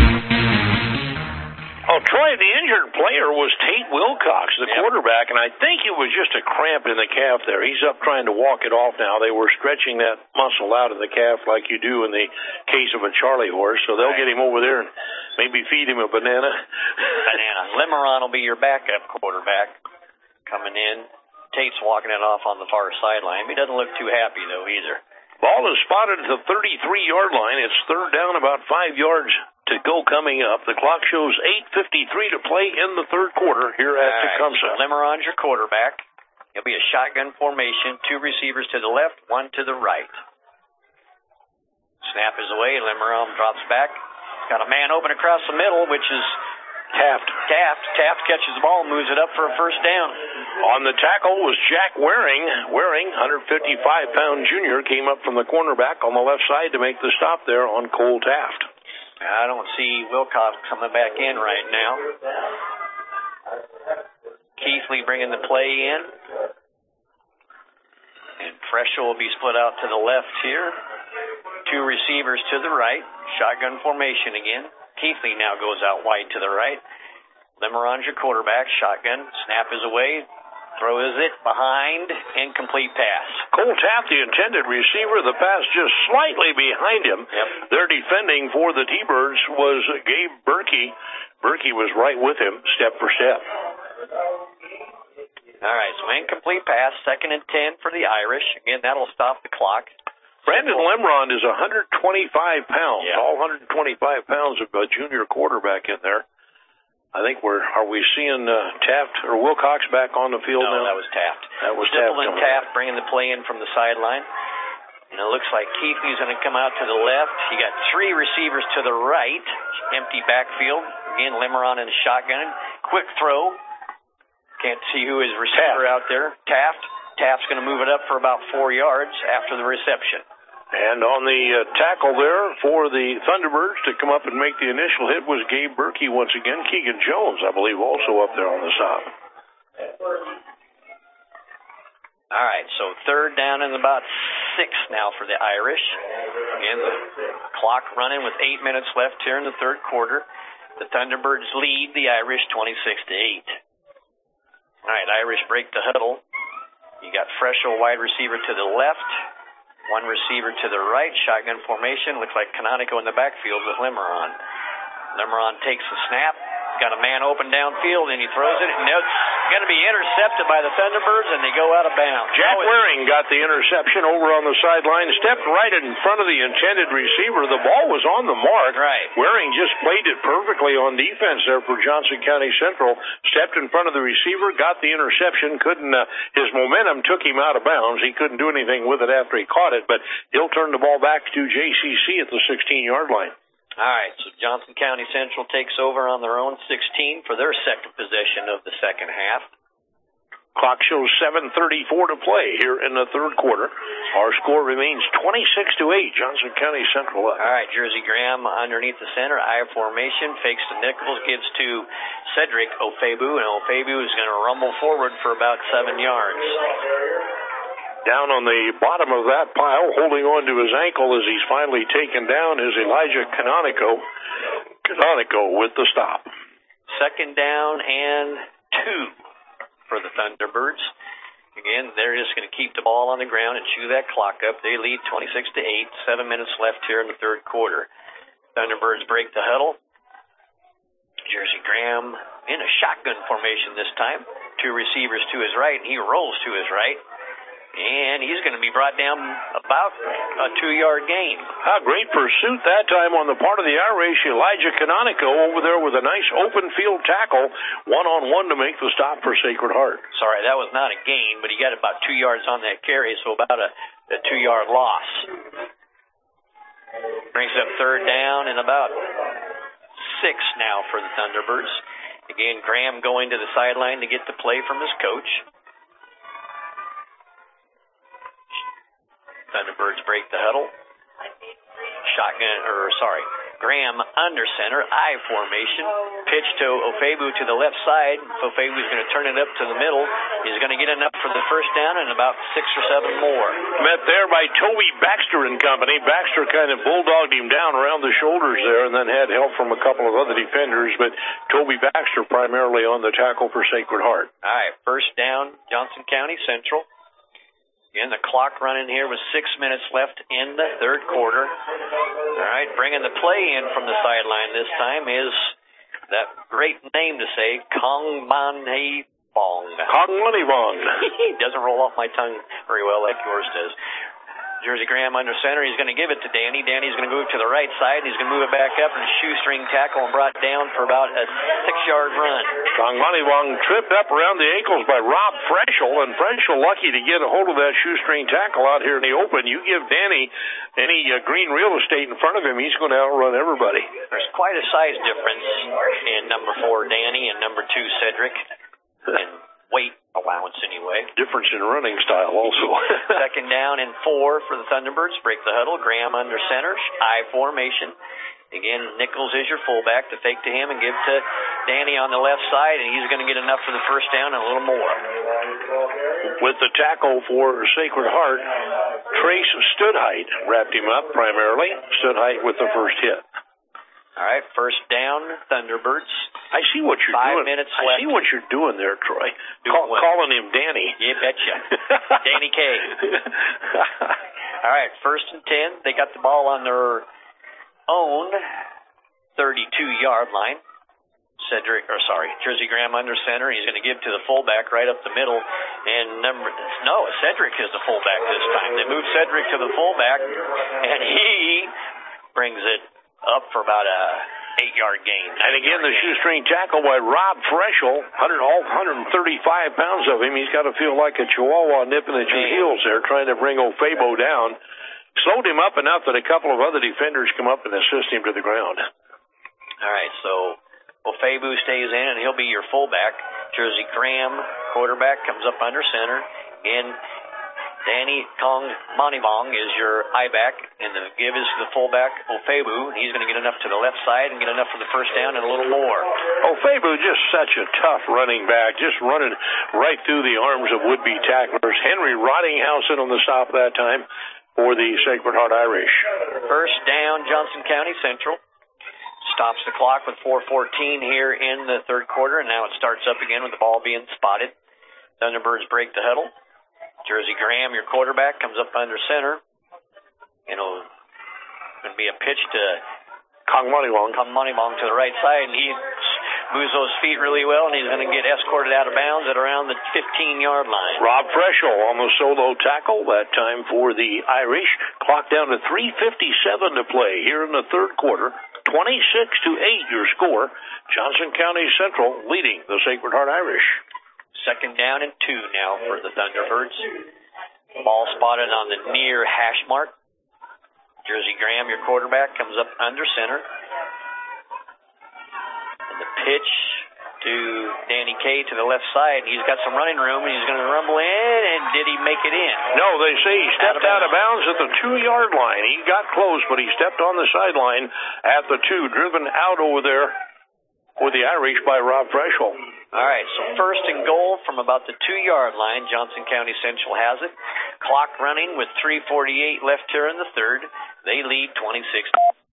Speaker 16: Oh, Troy, the injured player was Tate Wilcox, the yep. quarterback, and I think it was just a cramp in the calf there. He's up trying to walk it off now. They were stretching that muscle out of the calf like you do in the case of a Charlie horse, so they'll right. get him over there and maybe feed him a banana.
Speaker 17: Banana. Lemeron will be your backup quarterback coming in. Tate's walking it off on the far sideline. He doesn't look too happy, though, either.
Speaker 16: Ball is spotted at the thirty-three-yard line. It's third down, about five yards to go coming up. The clock shows eight fifty-three to play in the third quarter here at
Speaker 17: All
Speaker 16: Tecumseh.
Speaker 17: Right, so Lemeron's your quarterback. It'll be a shotgun formation, two receivers to the left, one to the right. Snap is away. Lemeron drops back. Got a man open across the middle, which is
Speaker 16: Taft.
Speaker 17: Taft. Taft catches the ball and moves it up for a first down.
Speaker 16: On the tackle was Jack Waring. Waring, one fifty-five pound junior, came up from the cornerback on the left side to make the stop there on Cole Taft.
Speaker 17: I don't see Wilcox coming back in right now. Keithley bringing the play in. And Freschel will be split out to the left here. Two receivers to the right. Shotgun formation again. Keithley now goes out wide to the right. Lemeron's your quarterback. Shotgun. Snap is away. Throws it behind. Incomplete pass.
Speaker 16: Cole Taft, the intended receiver. The pass just slightly behind him.
Speaker 17: Yep.
Speaker 16: Their defending for the T-Birds was Gabe Berkey. Berkey was right with him, step for step.
Speaker 17: All right, so incomplete pass. Second and ten for the Irish. Again, that'll stop the clock.
Speaker 16: Brandon Lemron is one twenty-five pounds,
Speaker 17: yeah.
Speaker 16: all one twenty-five pounds of a junior quarterback in there. I think we're, are we seeing uh, Taft or Wilcox back on the field
Speaker 17: no,
Speaker 16: now?
Speaker 17: No, that was Taft.
Speaker 16: That was
Speaker 17: Stipple
Speaker 16: Taft.
Speaker 17: and Taft bringing the play in from the sideline. And it looks like Keithley's going to come out to the left. You got three receivers to the right. Empty backfield. Again, Lemeron in the shotgun. Quick throw. Can't see who is receiver Taft. out there. Taft. Taft's going to move it up for about four yards after the reception.
Speaker 16: And on the uh, tackle there for the Thunderbirds to come up and make the initial hit was Gabe Berkey once again. Keegan Jones, I believe, also up there on the stop.
Speaker 17: All right, so third down and about six now for the Irish. Again, the clock running with eight minutes left here in the third quarter. The Thunderbirds lead the Irish twenty-six to eight. All right, Irish break the huddle. You got Freschel, wide receiver to the left. One receiver to the right, shotgun formation. Looks like Canonico in the backfield with Lemeron. Lemeron takes the snap. Got a man open downfield, and he throws it. And it's going to be intercepted by the Thunderbirds, and they go out of bounds.
Speaker 16: Jack Waring got the interception over on the sideline, stepped right in front of the intended receiver. The ball was on the mark.
Speaker 17: Right.
Speaker 16: Waring just played it perfectly on defense there for Johnson County Central. Stepped in front of the receiver, got the interception. Couldn't. Uh, his momentum took him out of bounds. He couldn't do anything with it after he caught it, but he'll turn the ball back to J C C at the sixteen-yard line.
Speaker 17: All right, so Johnson County Central takes over on their own sixteen for their second possession of the second half.
Speaker 16: Clock shows seven thirty-four to play here in the third quarter. Our score remains twenty-six to eight. Johnson County Central up.
Speaker 17: All right, Jersey Graham underneath the center. I formation, fakes to Nichols, gives to Cedric Ofebu, and Ofebu is going to rumble forward for about seven yards.
Speaker 16: Down on the bottom of that pile, holding on to his ankle as he's finally taken down, is Elijah Canonico. Canonico with the stop.
Speaker 17: Second down and two for the Thunderbirds. Again, they're just going to keep the ball on the ground and chew that clock up. They lead twenty-six to eight. Seven minutes left here in the third quarter. Thunderbirds break the huddle. Jersey Graham in a shotgun formation this time. Two receivers to his right, and he rolls to his right. And he's going to be brought down about a two-yard gain.
Speaker 16: A great pursuit that time on the part of the Irish. Elijah Canonico over there with a nice open field tackle, one-on-one to make the stop for Sacred Heart.
Speaker 17: Sorry, that was not a gain, but he got about two yards on that carry, so about a, a two-yard loss. Brings up third down and about six now for the Thunderbirds. Again, Graham going to the sideline to get the play from his coach. Thunderbirds break the huddle. Shotgun, or sorry, Graham under center, I formation. Pitch to Ofebu to the left side. Ofebu's going to turn it up to the middle. He's going to get enough for the first down and about six or seven more.
Speaker 16: Met there by Toby Baxter and company. Baxter kind of bulldogged him down around the shoulders there and then had help from a couple of other defenders, but Toby Baxter primarily on the tackle for Sacred Heart.
Speaker 17: All right, first down, Johnson County Central. Again, the clock running here with six minutes left in the third quarter. All right, bringing the play in from the sideline this time is that great name to say, Kong Manhei Bong.
Speaker 16: Kong Money Bong.
Speaker 17: Doesn't roll off my tongue very well like yours does. Jersey Graham under center. He's going to give it to Danny. Danny's going to move to the right side. He's going to move it back up and shoestring tackle and brought down for about a six-yard run.
Speaker 16: Kong Money Bong tripped up around the ankles by Rob Freschel, and Freschel lucky to get a hold of that shoestring tackle out here in the open. You give Danny any uh, green real estate in front of him, he's going to outrun everybody.
Speaker 17: There's quite a size difference in number four, Danny, and number two, Cedric. And weight allowance anyway.
Speaker 16: Difference in running style also.
Speaker 17: Second down and four for the Thunderbirds. Break the huddle. Graham under center. I formation. Again, Nichols is your fullback to fake to him and give to Danny on the left side, and he's going to get enough for the first down and a little more.
Speaker 16: With the tackle for Sacred Heart, Trace Studheit wrapped him up primarily. Studheit with the first hit.
Speaker 17: All right, first down, Thunderbirds.
Speaker 16: I see what you're
Speaker 17: Five
Speaker 16: doing.
Speaker 17: Five minutes
Speaker 16: I
Speaker 17: left.
Speaker 16: see what you're doing there, Troy. Call,
Speaker 17: what?
Speaker 16: Calling him Danny.
Speaker 17: You betcha. Danny K. All right, first and ten. They got the ball on their own thirty-two-yard line. Cedric, or sorry, Jersey Graham under center. He's going to give to the fullback right up the middle. And number, no, Cedric is the fullback this time. They move Cedric to the fullback, and he brings it up for about a eight-yard gain.
Speaker 16: And again, the shoestring tackle by Rob Freschel, all one hundred thirty-five pounds of him. He's got to feel like a chihuahua nipping at your heels there, trying to bring Ofebo down. Slowed him up enough that a couple of other defenders come up and assist him to the ground.
Speaker 17: All right, so Ofebu stays in, and he'll be your fullback. Jersey Graham, quarterback, comes up under center. And Danny Kong Manibong is your I-back, and the give is to the fullback, Ofebu. He's going to get enough to the left side and get enough for the first down and a little more.
Speaker 16: Ofebu, just such a tough running back, just running right through the arms of would-be tacklers. Henry Rottinghausen on the stop that time for the Sacred Heart Irish.
Speaker 17: First down, Johnson County Central. Stops the clock with four fourteen here in the third quarter, and now it starts up again with the ball being spotted. Thunderbirds break the huddle. Jersey Graham, your quarterback, comes up under center. It'll going to be a pitch to
Speaker 16: Kong Monibong.
Speaker 17: Kong Monibong to the right side, and he moves those feet really well, and he's going to get escorted out of bounds at around the fifteen-yard line.
Speaker 16: Rob Freschel on the solo tackle, that time for the Irish. Clock down to three fifty-seven to play here in the third quarter. twenty-six to eight your score. Johnson County Central leading the Sacred Heart Irish.
Speaker 17: Second down and two now for the Thunderbirds. Ball spotted on the near hash mark. Jersey Graham, your quarterback, comes up under center. And the pitch to Danny K to the left side. He's got some running room, and he's going to rumble in, and did he make it in?
Speaker 16: No, they say he stepped out of, out of bounds at the two-yard line. He got close, but he stepped on the sideline at the two, driven out over there for the Irish by Rob Freschel.
Speaker 17: All right, so first and goal from about the two-yard line. Johnson County Central has it. Clock running with three forty-eight left here in the third. They lead twenty-six.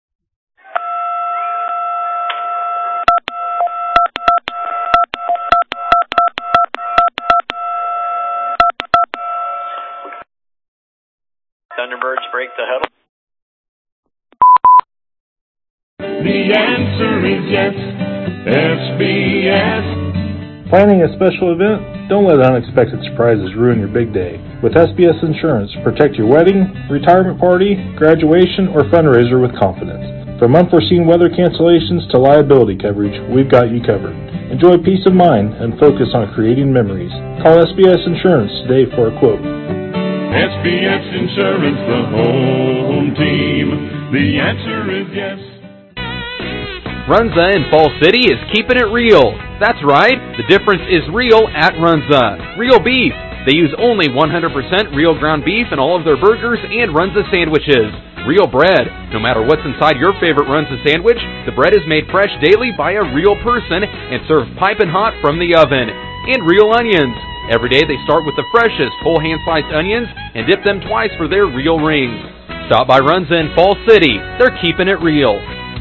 Speaker 17: Thunderbirds break the huddle.
Speaker 12: The answer is yes, S B S.
Speaker 18: Planning a special event? Don't let unexpected surprises ruin your big day. With S B S Insurance, protect your wedding, retirement party, graduation, or fundraiser with confidence. From unforeseen weather cancellations to liability coverage, we've got you covered. Enjoy peace of mind and focus on creating memories. Call S B S Insurance today for a quote.
Speaker 12: S B S Insurance, the home team. The answer is yes.
Speaker 19: Runza in Fall City is keeping it real. That's right, the difference is real at Runza. Real beef. They use only one hundred percent real ground beef in all of their burgers and Runza sandwiches. Real bread. No matter what's inside your favorite Runza sandwich, the bread is made fresh daily by a real person and served piping hot from the oven. And real onions. Every day they start with the freshest whole hand-sliced onions and dip them twice for their real rings. Stop by Runza in Fall City. They're keeping it real.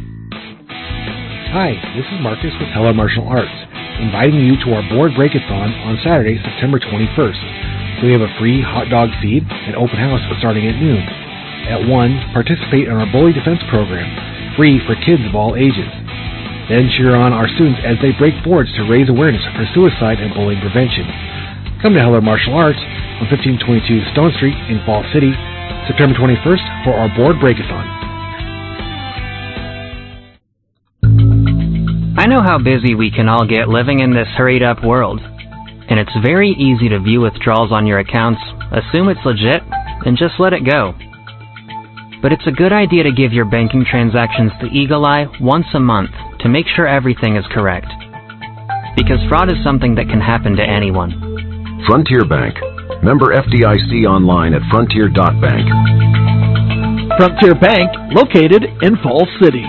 Speaker 20: Hi, this is Marcus with Heller Martial Arts, inviting you to our board breakathon on Saturday, September twenty-first. We have a free hot dog feed and open house starting at noon. At one, participate in our bully defense program, free for kids of all ages. Then cheer on our students as they break boards to raise awareness for suicide and bullying prevention. Come to Heller Martial Arts on fifteen twenty-two Stone Street in Fall City, September twenty-first for our board breakathon.
Speaker 21: I know how busy we can all get living in this hurried-up world, and it's very easy to view withdrawals on your accounts, assume it's legit, and just let it go. But it's a good idea to give your banking transactions the eagle eye once a month to make sure everything is correct. Because fraud is something that can happen to anyone.
Speaker 24: Frontier Bank. Member F D I C online at frontier dot bank.
Speaker 6: Frontier Bank, located in Fall City.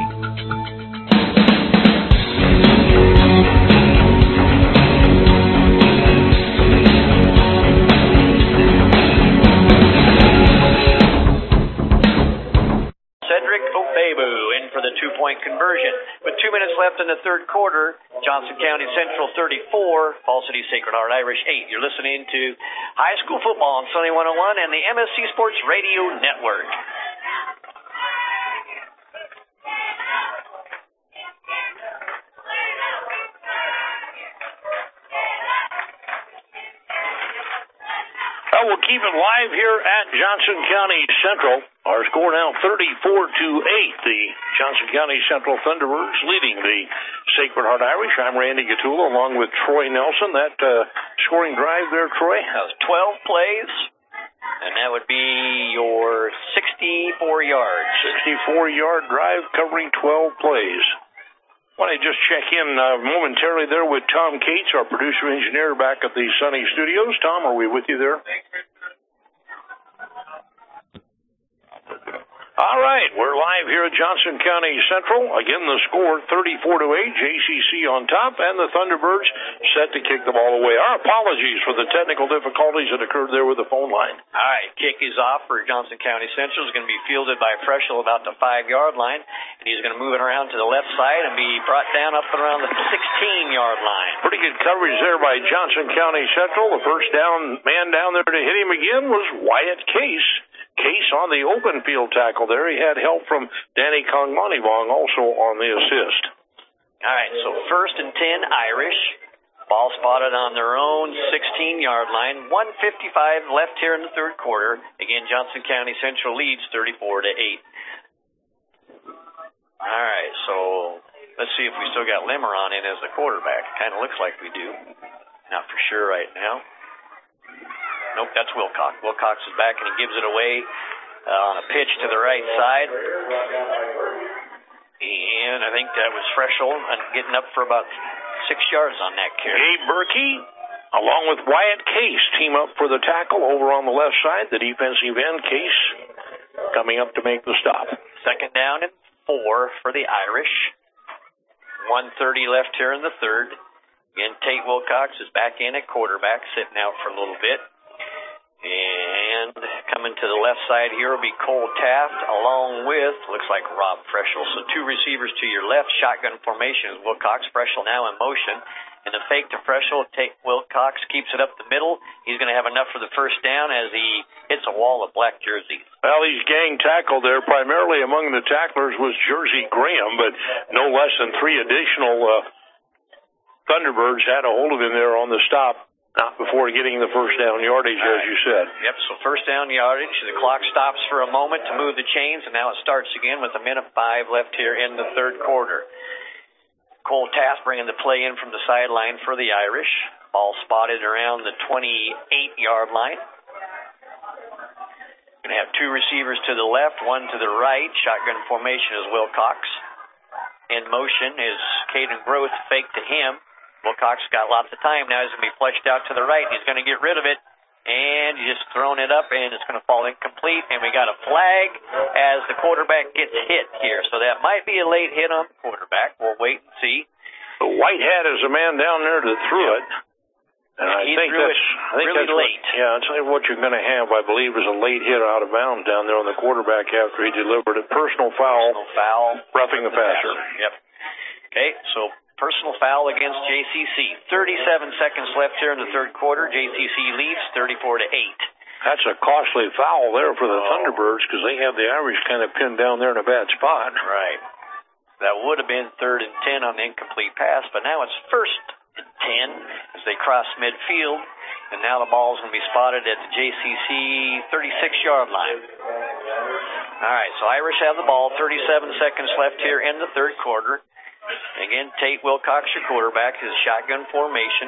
Speaker 17: Two-point conversion. With two minutes left in the third quarter, Johnson County Central thirty-four, Fall City Sacred Heart Irish eight. You're listening to high school football on Sunny one oh one and the M S C Sports Radio Network.
Speaker 16: Well, we'll keep it live here at Johnson County Central. Our score now thirty-four to eight. The Johnson County Central Thunderbirds leading the Sacred Heart Irish. I'm Randy Gatula along with Troy Nelson. That uh, scoring drive there, Troy?
Speaker 17: That was twelve plays, and that would be your sixty-four yards.
Speaker 16: sixty-four-yard drive covering twelve plays. I want to just check in uh, momentarily there with Tom Cates, our producer-engineer back at the Sunny Studios. Tom, are we with you there? All right, we're live here at Johnson County Central. Again, the score thirty-four to eight, J C C on top, and the Thunderbirds set to kick the ball away. Our apologies for the technical difficulties that occurred there with the phone line.
Speaker 17: All right, kick is off for Johnson County Central. It's going to be fielded by Freschel about the five-yard line, and he's going to move it around to the left side and be brought down up and around the sixteen-yard line.
Speaker 16: Pretty good coverage there by Johnson County Central. The first down man down there to hit him again was Wyatt Case. Case on the open field tackle there. He had help from Danny Kongmonivong also on the assist.
Speaker 17: All right, so first and ten, Irish. Ball spotted on their own sixteen-yard line. one fifty-five left here in the third quarter. Again, Johnson County Central leads thirty-four to eight. All right, so let's see if we still got Limeron in as the quarterback. Kind of looks like we do. Not for sure right now. Nope, that's Wilcox. Wilcox is back, and he gives it away uh, on a pitch to the right side. And I think that was Freschel getting up for about six yards on that carry.
Speaker 16: Gabe Berkey, along with Wyatt Case, team up for the tackle over on the left side. The defensive end, Case, coming up to make the stop.
Speaker 17: Second down and four for the Irish. one thirty left here in the third. Again, Tate Wilcox is back in at quarterback, sitting out for a little bit. And coming to the left side here will be Cole Taft, along with, looks like Rob Freschel. So two receivers to your left, shotgun formation. Wilcox, Freschel now in motion. And the fake to Freschel, take Wilcox, keeps it up the middle. He's going to have enough for the first down as he hits a wall of black jerseys.
Speaker 16: Well, he's gang tackled there. Primarily among the tacklers was Jersey Graham, but no less than three additional uh, Thunderbirds had a hold of him there on the stop. Not before getting the first down yardage, as you said.
Speaker 17: Yep, so first down yardage. The clock stops for a moment to move the chains, and now it starts again with a minute five left here in the third quarter. Cole Taft bringing the play in from the sideline for the Irish. Ball spotted around the twenty-eight-yard line. Going to have two receivers to the left, one to the right. Shotgun formation is Wilcox. In motion is Caden Groth, fake to him. Wilcox got lots of time now. He's going to be flushed out to the right. He's going to get rid of it. And he's just thrown it up, and it's going to fall incomplete. And we got a flag as the quarterback gets hit here. So that might be a late hit on the quarterback. We'll wait and see.
Speaker 16: The white hat is the man down there that threw it. And I
Speaker 17: he
Speaker 16: think
Speaker 17: threw
Speaker 16: that's,
Speaker 17: it
Speaker 16: I think
Speaker 17: really
Speaker 16: that's
Speaker 17: late.
Speaker 16: What, yeah, that's what you're going to have, I believe, is a late hit out of bounds down there on the quarterback after he delivered it. Personal foul.
Speaker 17: Personal foul.
Speaker 16: Roughing the passer.
Speaker 17: Yep. Okay, so personal foul against J C C. thirty-seven seconds left here in the third quarter. J C C leads thirty-four to eight.
Speaker 16: That's a costly foul there for the oh. Thunderbirds because they have the Irish kind of pinned down there in a bad spot.
Speaker 17: Right. That would have been third and ten on the incomplete pass, but now it's first and ten as they cross midfield. And now the ball's going to be spotted at the J C C thirty-six-yard line. All right, so Irish have the ball. thirty-seven seconds left here in the third quarter. Again, Tate Wilcox, your quarterback, is shotgun formation.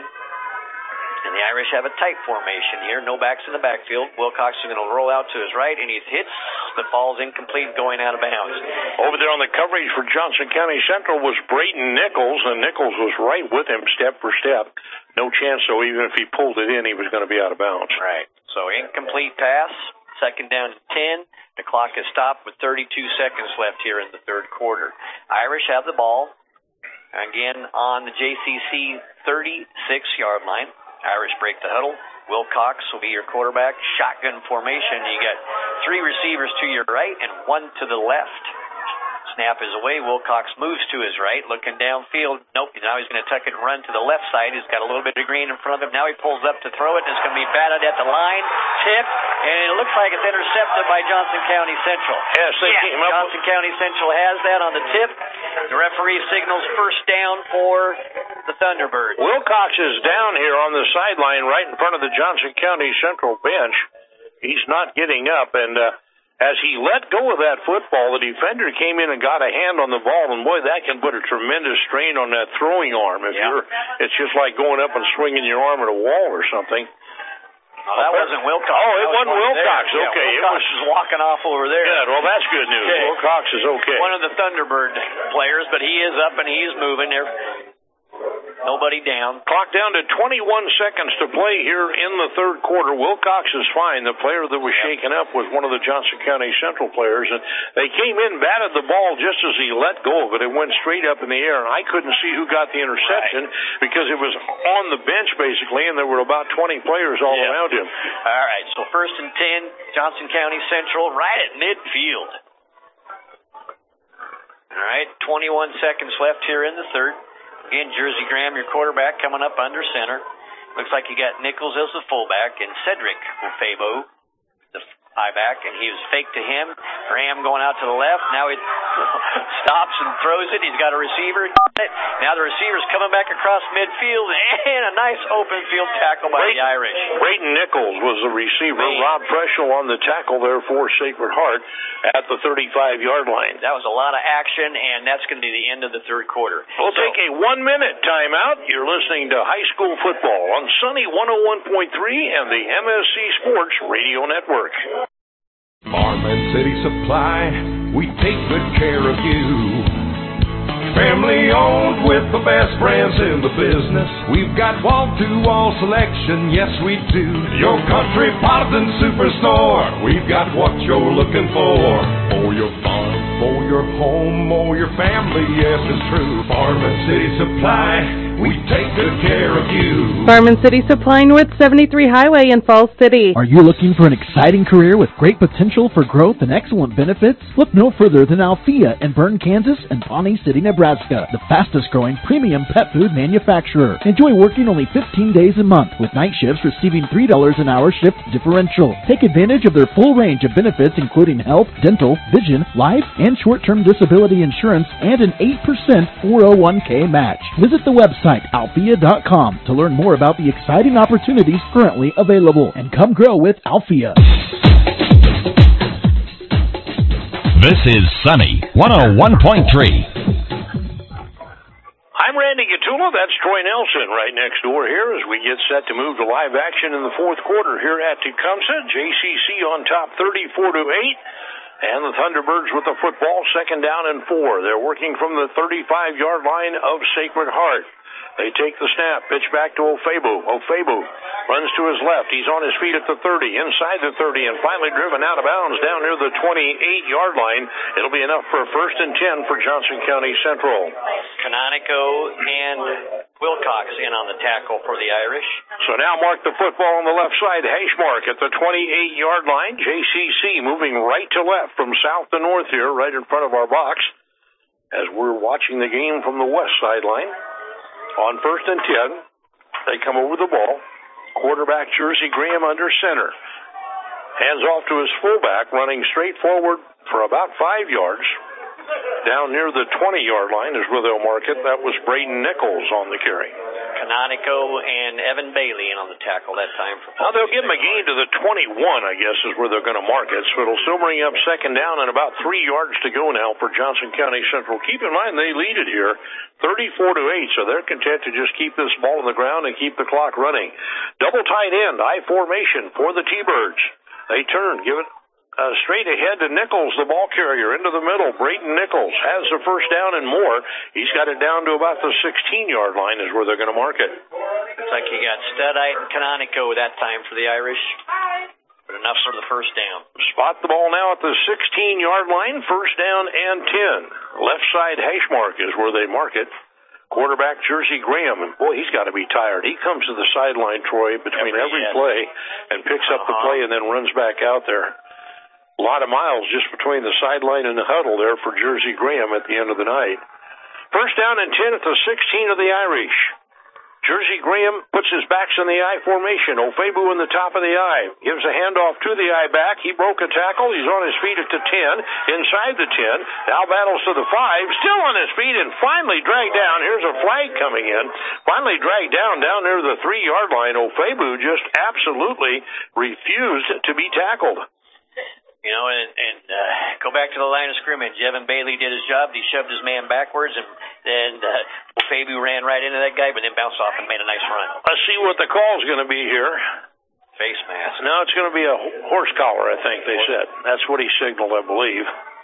Speaker 17: And the Irish have a tight formation here. No backs in the backfield. Wilcox is going to roll out to his right, and he hits the ball's incomplete going out of bounds.
Speaker 16: Over there on the coverage for Johnson County Central was Braden Nichols, and Nichols was right with him step for step. No chance, though, even if he pulled it in, he was going to be out of bounds.
Speaker 17: Right. So incomplete pass, second down to ten. The clock is stopped with thirty-two seconds left here in the third quarter. Irish have the ball. Again, on the J C C thirty-six-yard line. Irish break the huddle. Wilcox will be your quarterback. Shotgun formation. You got three receivers to your right and one to the left. Snap is away. Wilcox moves to his right, looking downfield. Nope, now he's going to tuck it and run to the left side. He's got a little bit of green in front of him. Now he pulls up to throw it, and it's going to be batted at the line. Tipped, and it looks like it's intercepted by Johnson County Central.
Speaker 16: Yes, they
Speaker 17: yeah,
Speaker 16: came up
Speaker 17: Johnson County Central has that on the tip. The referee signals first down for the Thunderbirds.
Speaker 16: Wilcox is down here on the sideline right in front of the Johnson County Central bench. He's not getting up, and uh, as he let go of that football, the defender came in and got a hand on the ball, and boy, that can put a tremendous strain on that throwing arm. If yeah. you're, it's just like going up and swinging your arm at a wall or something.
Speaker 17: Oh, that wasn't Wilcox.
Speaker 16: Oh, it
Speaker 17: that
Speaker 16: wasn't
Speaker 17: was
Speaker 16: Wilcox.
Speaker 17: Yeah,
Speaker 16: okay,
Speaker 17: Wilcox
Speaker 16: it was
Speaker 17: is walking off over there.
Speaker 16: Good. Well, that's good news.
Speaker 17: Okay.
Speaker 16: Wilcox is okay.
Speaker 17: One of the Thunderbird players, but he is up and he is moving there. Nobody down.
Speaker 16: Clock down to twenty-one seconds to play here in the third quarter. Wilcox is fine. The player that was shaken up was one of the Johnson County Central players, and they came in, batted the ball just as he let go of it. It went straight up in the air, and I couldn't see who got the interception right. because it was on the bench, basically, and there were about twenty players all yep. around him.
Speaker 17: All right, so first and ten, Johnson County Central right at midfield. All right, twenty-one seconds left here in the third. Again, Jersey Graham, your quarterback, coming up under center. Looks like you got Nichols as the fullback and Cedric Fabo, the high back, and he was fake to him. Graham going out to the left. Now he stops and throws it. He's got a receiver. Now the receiver's coming back across midfield, and a nice open field tackle by
Speaker 16: Braden,
Speaker 17: the Irish.
Speaker 16: Braden Nichols was the receiver. Man. Rob Preschel on the tackle there for Sacred Heart at the thirty-five-yard line.
Speaker 17: That was a lot of action, and that's going to be the end of the third quarter.
Speaker 16: We'll so, take a one-minute timeout. You're listening to High School Football on Sunny one oh one point three and the M S C Sports Radio Network.
Speaker 12: Farm and City Supply, we take good care of you. Family owned with the best brands in the business. We've got wall-to-wall selection, yes we do. Your Countrypolitan Superstore, we've got what you're looking for. For your farm, for your home, or your family, yes it's true. Farm and City Supply, we take good care of you.
Speaker 3: Farm and City Supply, North seventy-three Highway in Falls City.
Speaker 6: Are you looking for an exciting career with great potential for growth and excellent benefits? Look no further than Althea in Bern, Kansas and Pawnee City, Nebraska, the fastest growing premium pet food manufacturer. Enjoy working only fifteen days a month with night shifts receiving three dollars an hour shift differential. Take advantage of their full range of benefits including health, dental, vision, life, and short-term disability insurance and an eight percent four oh one k match. Visit the website althea dot com to learn more about the exciting opportunities currently available and come grow with Althea.
Speaker 15: This is Sunny one oh one point three.
Speaker 16: I'm Randy Gatula. That's Troy Nelson right next door here as we get set to move to live action in the fourth quarter here at Tecumseh. J C C on top thirty-four to eight. And the Thunderbirds with the football, second down and four. They're working from the thirty-five-yard line of Sacred Heart. They take the snap, pitch back to Ofebu. Ofebu runs to his left. He's on his feet at the thirty, inside the thirty, and finally driven out of bounds down near the twenty-eight-yard line. It'll be enough for a first and ten for Johnson County Central.
Speaker 17: Canonico and Wilcox in on the tackle for the Irish.
Speaker 16: So now mark the football on the left side. Hashmark at the twenty-eight-yard line. J C C moving right to left from south to north here, right in front of our box, as we're watching the game from the west sideline. On first and ten, they come over the ball. Quarterback Jersey Graham under center. Hands off to his fullback, running straight forward for about five yards. Down near the twenty-yard line is where they'll mark it. That was Braden Nichols on the carry.
Speaker 17: Canonico and Evan Bailey in on the tackle that time. For
Speaker 16: now they'll give him a gain to the twenty-one, I guess, is where they're going to mark it. So it'll still bring up second down and about three yards to go now for Johnson County Central. Keep in mind they lead it here, thirty-four to eight, so they're content to just keep this ball on the ground and keep the clock running. Double tight end, I formation for the T-Birds. They turn, give it Uh, straight ahead to Nichols, the ball carrier, into the middle. Brayton Nichols has the first down and more. He's got it down to about the sixteen-yard line is where they're going to mark it.
Speaker 17: Looks like you got Studite and Canonico that time for the Irish. But enough for the first down.
Speaker 16: Spot the ball now at the sixteen-yard line, first down and ten. Left side hash mark is where they mark it. Quarterback Jersey Graham, and boy, he's got to be tired. He comes to the sideline, Troy, between every, every play and picks up uh-huh. the play and then runs back out there. A lot of miles just between the sideline and the huddle there for Jersey Graham at the end of the night. First down and ten at the sixteen of the Irish. Jersey Graham puts his backs in the I formation. Ofebu in the top of the I. Gives a handoff to the I back. He broke a tackle. He's on his feet at the ten. Inside the ten. Now battles to the five. Still on his feet and finally dragged down. Here's a flag coming in. Finally dragged down down near the three-yard line. Ofebu just absolutely refused to be tackled.
Speaker 17: You know, and, and uh, go back to the line of scrimmage. Evan Bailey did his job. He shoved his man backwards, and then uh, Fabu ran right into that guy, but then bounced off and made a nice run.
Speaker 16: Let's see what the call's going to be here.
Speaker 17: Face mask.
Speaker 16: No, it's going to be a horse collar, I think they said. That's what he signaled, I believe.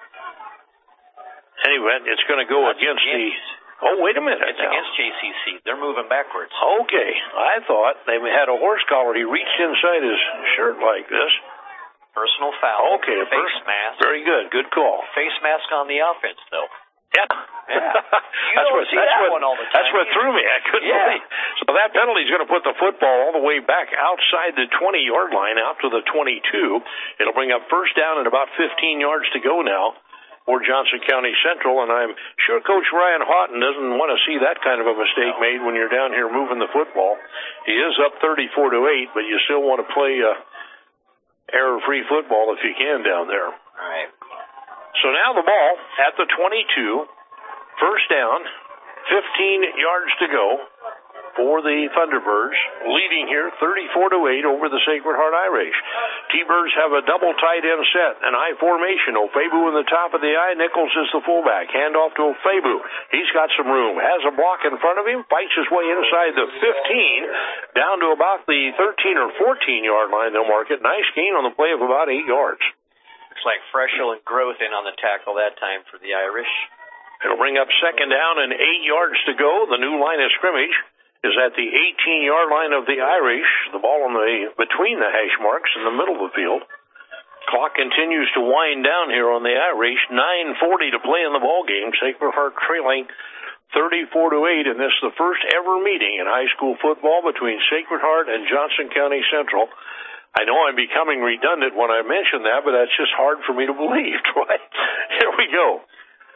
Speaker 16: Anyway, it's going to go That's against, against the... Oh, wait a minute.
Speaker 17: It's now. against J C C. They're moving backwards.
Speaker 16: Okay. I thought they had a horse collar. He reached inside his shirt like this.
Speaker 17: Personal foul.
Speaker 16: Okay,
Speaker 17: face
Speaker 16: first,
Speaker 17: mask.
Speaker 16: Very good. Good call.
Speaker 17: Face mask on the offense, though.
Speaker 16: Yeah.
Speaker 17: Yeah. You
Speaker 16: that's
Speaker 17: don't
Speaker 16: what,
Speaker 17: see
Speaker 16: that's
Speaker 17: that
Speaker 16: what,
Speaker 17: one all the time.
Speaker 16: That's what threw me. I couldn't
Speaker 17: yeah.
Speaker 16: believe. So that penalty is going to put the football all the way back outside the twenty-yard line, out to the twenty-two. It'll bring up first down and about fifteen yards to go now for Johnson County Central, and I'm sure Coach Ryan Houghton doesn't want to see that kind of a mistake made when you're down here moving the football. He is up thirty-four to eight, but you still want to play uh, error-free football if you can down there.
Speaker 17: All right.
Speaker 16: So now the ball at the twenty-two, first down, fifteen yards to go for the Thunderbirds, leading here thirty-four to eight over the Sacred Heart Irish. T-Birds have a double tight end set, an I formation. Ofebu in the top of the I, Nichols is the fullback. Hand off to Ofebu. He's got some room, has a block in front of him, fights his way inside the fifteen, down to about the thirteen or fourteen-yard line. They'll mark it. Nice gain on the play of about eight yards.
Speaker 17: Looks like Freschel and Groth in on the tackle that time for the Irish.
Speaker 16: It'll bring up second down and eight yards to go. The new line of scrimmage is at the eighteen-yard line of the Irish. The ball on the between the hash marks in the middle of the field. Clock continues to wind down here on the Irish. nine forty to play in the ball game. Sacred Heart trailing thirty-four to eight, and this is the first ever meeting in high school football between Sacred Heart and Johnson County Central. I know I'm becoming redundant when I mention that, but that's just hard for me to believe, Troy. Here we go.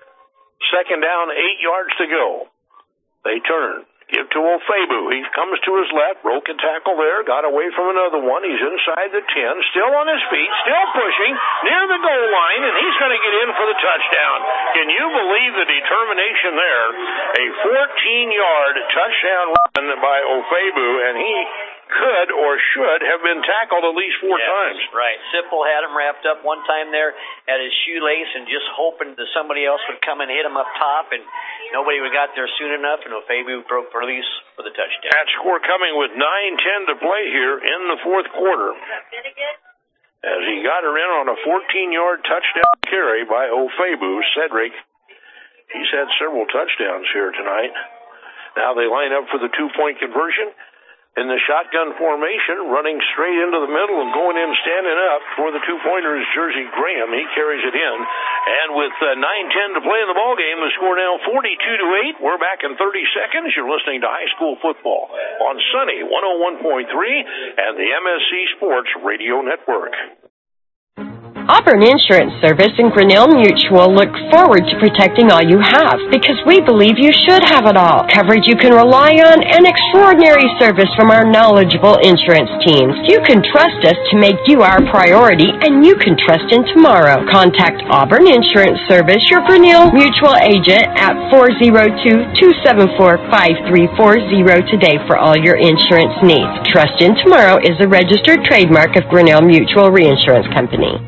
Speaker 16: Second down, eight yards to go. They turn. Give to Ofebu. He comes to his left, broke a tackle there, got away from another one. He's inside the ten, still on his feet, still pushing, near the goal line, and he's going to get in for the touchdown. Can you believe the determination there? A fourteen-yard touchdown run by Ofebu, and he could or should have been tackled at least four
Speaker 17: yes,
Speaker 16: times.
Speaker 17: Right. Sipple had him wrapped up one time there at his shoelace and just hoping that somebody else would come and hit him up top, and nobody would got there soon enough, and Ofebu broke for release for the touchdown.
Speaker 16: That score coming with nine ten to play here in the fourth quarter. As he got her in on a fourteen-yard touchdown carry by Ofebu, Cedric. He's had several touchdowns here tonight. Now they line up for the two-point conversion in the shotgun formation, running straight into the middle and going in standing up for the two-pointer is Jersey Graham. He carries it in. And with uh, nine ten to play in the ballgame, the score now forty-two to eight. We're back in thirty seconds. You're listening to high school football on Sunny one oh one point three and the M S C Sports Radio Network.
Speaker 5: Auburn Insurance Service and Grinnell Mutual look forward to protecting all you have because we believe you should have it all. Coverage you can rely on and extraordinary service from our knowledgeable insurance teams. You can trust us to make you our priority, and you can trust in tomorrow. Contact Auburn Insurance Service, your Grinnell Mutual agent, at four oh two, two seven four, five three four oh today for all your insurance needs. Trust in Tomorrow is a registered trademark of Grinnell Mutual Reinsurance Company.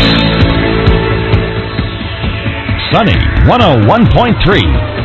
Speaker 15: Sunny one oh one point three.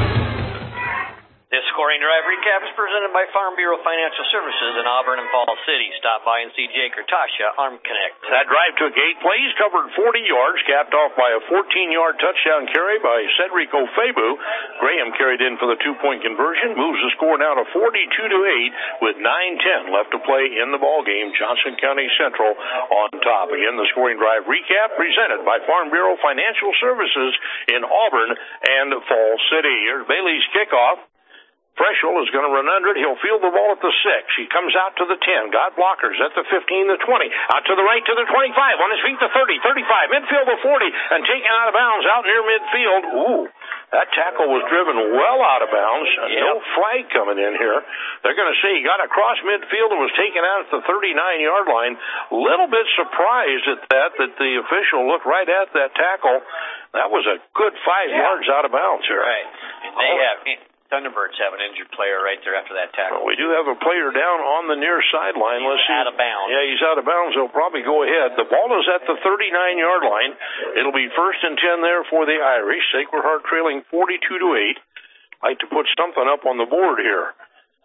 Speaker 17: This scoring drive recap is presented by Farm Bureau Financial Services in Auburn and Falls City. Stop by and see Jake or Tasha, Arm Connect.
Speaker 16: That drive took eight plays, covered forty yards, capped off by a fourteen-yard touchdown carry by Cedric Ofebu. Graham carried in for the two-point conversion, moves the score now to forty-two to eight with nine ten left to play in the ballgame. Johnson County Central on top. Again, the scoring drive recap presented by Farm Bureau Financial Services in Auburn and Falls City. Here's Bailey's kickoff. Freshel is going to run under it. He'll field the ball at the six. He comes out to the ten. Got blockers at the fifteen, the twenty. Out to the right to the twenty-five. On his feet, the thirty, thirty-five. Midfield, the forty. And taken out of bounds out near midfield. Ooh, that tackle was driven well out of bounds. Yep. No flag coming in here. They're going to say he got across midfield and was taken out at the thirty-nine-yard line. A little bit surprised at that, that the official looked right at that tackle. That was a good five yeah. yards out of bounds here.
Speaker 17: Right. And they have... Thunderbirds have an injured player right there after that tackle.
Speaker 16: Well, we do have a player down on the near sideline. Let's see.
Speaker 17: Out of bounds.
Speaker 16: Yeah, he's out of bounds. He'll probably go ahead. The ball is at the thirty-nine-yard line. It'll be first and ten there for the Irish. Sacred Heart trailing forty-two to eight. Like to put something up on the board here.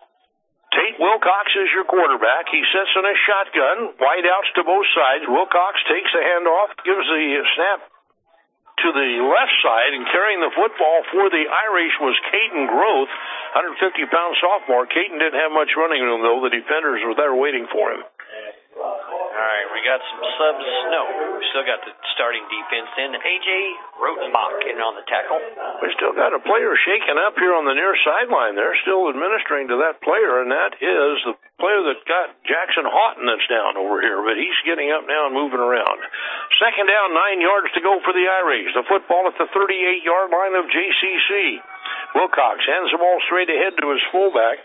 Speaker 16: Tate Wilcox is your quarterback. He sits in a shotgun. Wide outs to both sides. Wilcox takes the handoff, gives the snap to the left side, and carrying the football for the Irish was Caden Groth, one hundred fifty pound sophomore. Caden didn't have much running room, though. The defenders were there waiting for him.
Speaker 17: All right, we got some subs. No, we still got the starting defense in. A J Rotenbach in on the tackle.
Speaker 16: We still got a player shaking up here on the near sideline. They're still administering to that player, and that is the player that got Jackson Houghton that's down over here, but he's getting up now and moving around. Second down, nine yards to go for the Irish. The football at the thirty-eight-yard line of J C C. Wilcox hands the ball straight ahead to his fullback.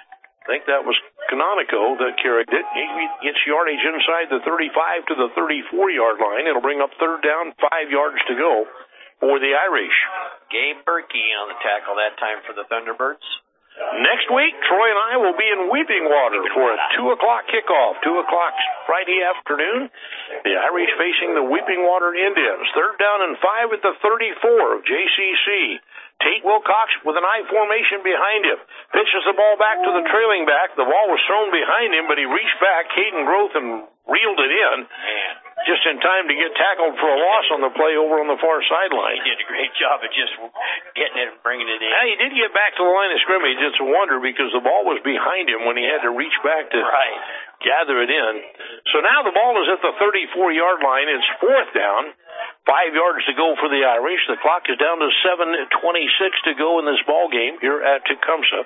Speaker 16: I think that was Canonico that carried it. He gets yardage inside the thirty-five to the thirty-four-yard line. It'll bring up third down, five yards to go for the Irish.
Speaker 17: Gabe Berkey on the tackle that time for the Thunderbirds.
Speaker 16: Next week, Troy and I will be in Weeping Water for a two o'clock kickoff, two o'clock Friday afternoon. The Irish facing the Weeping Water Indians. Third down and five at the thirty-four of J C C. Tate Wilcox with an I formation behind him. Pitches the ball back to the trailing back. The ball was thrown behind him, but he reached back. Caden Groth and reeled it in. Man. Just in time to get tackled for a loss on the play over on the far sideline.
Speaker 17: He did a great job of just getting it and bringing it in.
Speaker 16: Yeah, he did get back to the line of scrimmage. It's a wonder because the ball was behind him when he had to reach back to
Speaker 17: right.
Speaker 16: gather it in. So now the ball is at the thirty-four-yard line. It's fourth down. Five yards to go for the Irish. The clock is down to seven twenty-six to go in this ball game here at Tecumseh.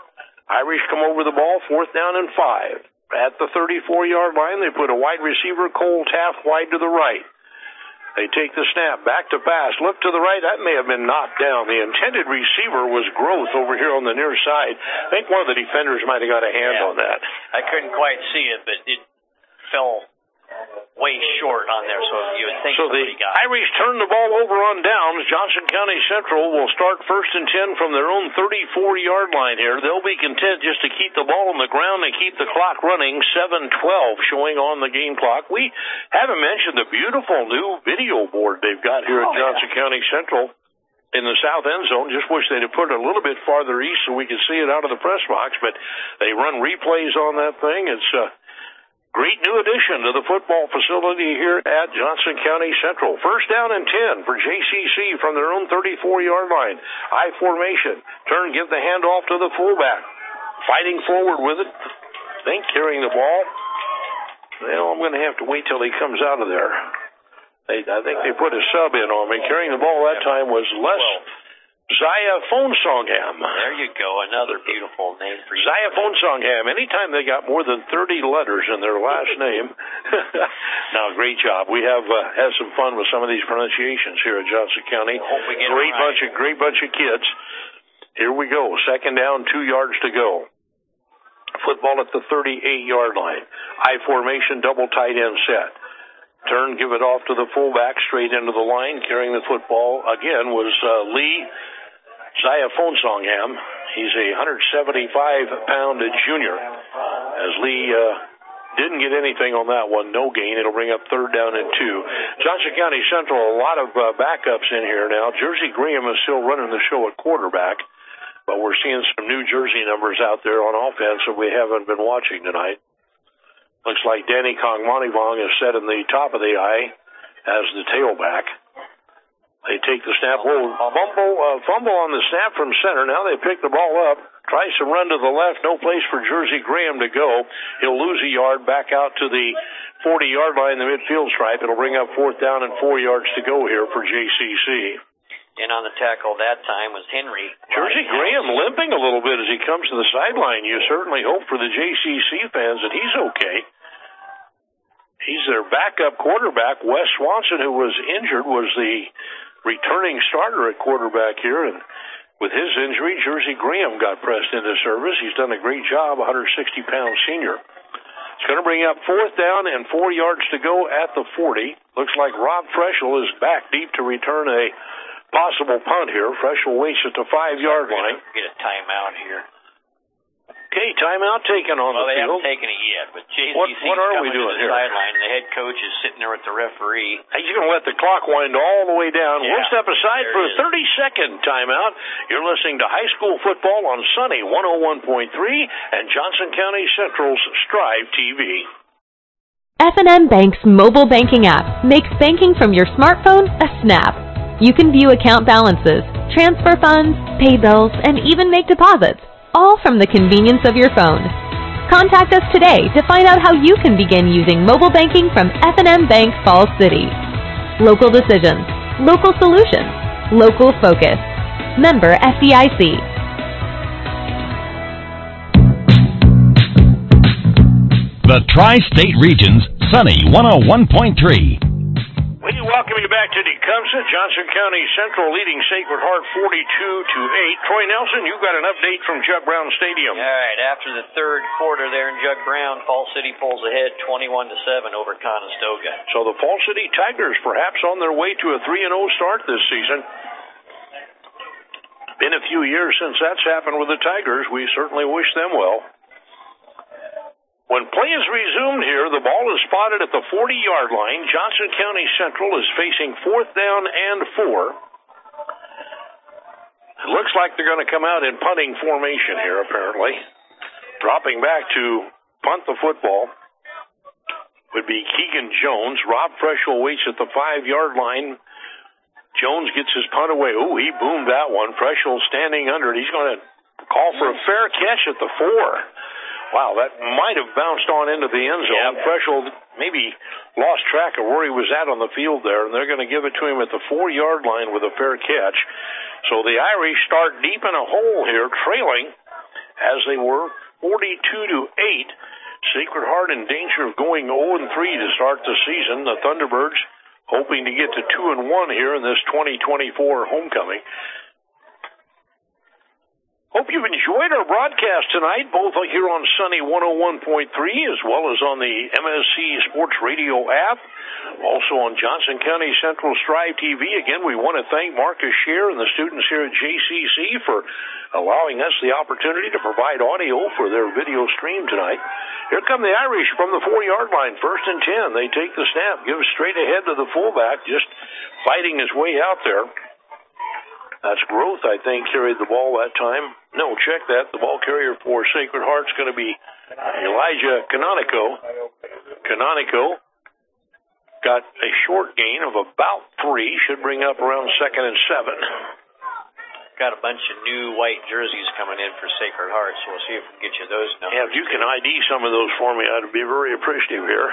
Speaker 16: Irish come over the ball, fourth down and five. At the thirty-four-yard line, they put a wide receiver, Cole Taft, wide to the right. They take the snap, back to pass, look to the right. That may have been knocked down. The intended receiver was Groth over here on the near side. I think one of the defenders might have got a hand
Speaker 17: yeah.
Speaker 16: on that.
Speaker 17: I couldn't quite see it, but it fell way short on there, so you would think
Speaker 16: so the
Speaker 17: somebody got it.
Speaker 16: Irish turn the ball over on downs. Johnson County Central will start first and ten from their own thirty-four-yard line here. They'll be content just to keep the ball on the ground and keep the clock running. seven twelve showing on the game clock. We haven't mentioned the beautiful new video board they've got here at
Speaker 17: Oh,
Speaker 16: Johnson
Speaker 17: yeah.
Speaker 16: County Central in the south end zone. Just wish they'd have put it a little bit farther east so we could see it out of the press box, but they run replays on that thing. It's uh great new addition to the football facility here at Johnson County Central. First down and ten for J C C from their own thirty-four-yard line. I formation. Turn, give the handoff to the fullback. Fighting forward with it. Think carrying the ball. Well, I'm going to have to wait till he comes out of there. They, I think they put a sub in on me. Carrying the ball that time was Les Zaya Phonsongham.
Speaker 17: There you go, another beautiful name for you.
Speaker 16: Zaya Phonsongham. Anytime they got more than thirty letters in their last name. Now, great job. We have uh, had some fun with some of these pronunciations here at Johnson County.
Speaker 17: Hope we get
Speaker 16: Great
Speaker 17: right.
Speaker 16: bunch of great bunch of kids. Here we go. Second down, two yards to go. Football at the thirty-eight-yard line. I formation, double tight end set. Turn, give it off to the fullback, straight into the line. Carrying the football again was uh, Lee Zaya Phonsongham. He's a one seventy-five pound junior. As Lee uh, didn't get anything on that one, no gain. It'll bring up third down and two. Johnson County Central, a lot of uh, backups in here now. Jersey Graham is still running the show at quarterback, but we're seeing some new jersey numbers out there on offense that we haven't been watching tonight. Looks like Danny Kongmonivong is set in the top of the eye as the tailback. They take the snap. Oh, fumble, uh, fumble on the snap from center. Now they pick the ball up. Tries to run to the left. No place for Jersey Graham to go. He'll lose a yard back out to the forty-yard line, the midfield stripe. It'll bring up fourth down and four yards to go here for J C C.
Speaker 17: And on the tackle that time was Henry.
Speaker 16: Jersey Graham limping a little bit as he comes to the sideline. You certainly hope for the J C C fans that he's okay. He's their backup quarterback. Wes Swanson, who was injured, was the returning starter at quarterback here, and with his injury, Jersey Graham got pressed into service. He's done a great job, one sixty pound senior. It's going to bring up fourth down and four yards to go at the forty. Looks like Rob Freschel is back deep to return a possible punt here. Freschel waits at the five-yard line.
Speaker 17: Get a timeout here.
Speaker 16: Okay, timeout taken on
Speaker 17: well,
Speaker 16: the
Speaker 17: they
Speaker 16: field.
Speaker 17: haven't taken it yet, but J C C
Speaker 16: what, what are we
Speaker 17: coming
Speaker 16: doing
Speaker 17: to the
Speaker 16: here?
Speaker 17: sideline, and the head coach is sitting there with the referee.
Speaker 16: He's going to let the clock wind all the way down.
Speaker 17: Yeah,
Speaker 16: we'll step aside
Speaker 17: there
Speaker 16: for
Speaker 17: it
Speaker 16: a
Speaker 17: is.
Speaker 16: thirty-second timeout. You're listening to high school football on Sunny one oh one point three and Johnson County Central's Strive T V.
Speaker 8: F and M Bank's mobile banking app makes banking from your smartphone a snap. You can view account balances, transfer funds, pay bills, and even make deposits, all from the convenience of your phone. Contact us today to find out how you can begin using mobile banking from F and M Bank Falls City. Local decisions, local solutions, local focus. Member F D I C.
Speaker 15: The Tri-State Region's Sunny one oh one point three.
Speaker 16: We welcome you back to Tecumseh. Johnson County Central leading Sacred Heart forty-two to eight. Troy Nelson, you've got an update from Jug Brown Stadium.
Speaker 17: All right, after the third quarter there in Jug Brown, Falls City pulls ahead twenty-one to seven over Conestoga.
Speaker 16: So the Falls City Tigers perhaps on their way to a three and oh start this season. Been a few years since that's happened with the Tigers. We certainly wish them well. When play is resumed here, the ball is spotted at the forty-yard line. Johnson County Central is facing fourth down and four. It looks like they're going to come out in punting formation here, apparently. Dropping back to punt the football would be Keegan Jones. Rob Freschel waits at the five-yard line. Jones gets his punt away. Ooh, he boomed that one. Freschel standing under it. He's going to call for a fair catch at the four. Wow, that might have bounced on into the end zone. Yep. Freschel maybe lost track of where he was at on the field there, and they're going to give it to him at the four-yard line with a fair catch. So the Irish start deep in a hole here, trailing as they were forty-two to eight. Sacred Heart in danger of going oh and three to start the season. The Thunderbirds hoping to get to two and one here in this twenty twenty-four homecoming. Hope you've enjoyed our broadcast tonight, both here on Sunny one oh one point three as well as on the M S C Sports Radio app, also on Johnson County Central Strive T V. Again, we want to thank Marcus Scheer and the students here at J C C for allowing us the opportunity to provide audio for their video stream tonight. Here come the Irish from the four-yard line, first and ten. They take the snap, give straight ahead to the fullback, just fighting his way out there. That's Groth, I think, carried the ball that time. No, check that. The ball carrier for Sacred Heart's going to be Elijah Canonico. Canonico got a short gain of about three. Should bring up around second and seven.
Speaker 17: Got a bunch of new white jerseys coming in for Sacred Heart, so we'll see if we can get you those numbers.
Speaker 16: Yeah, if you can I D some of those for me, I'd be very appreciative here.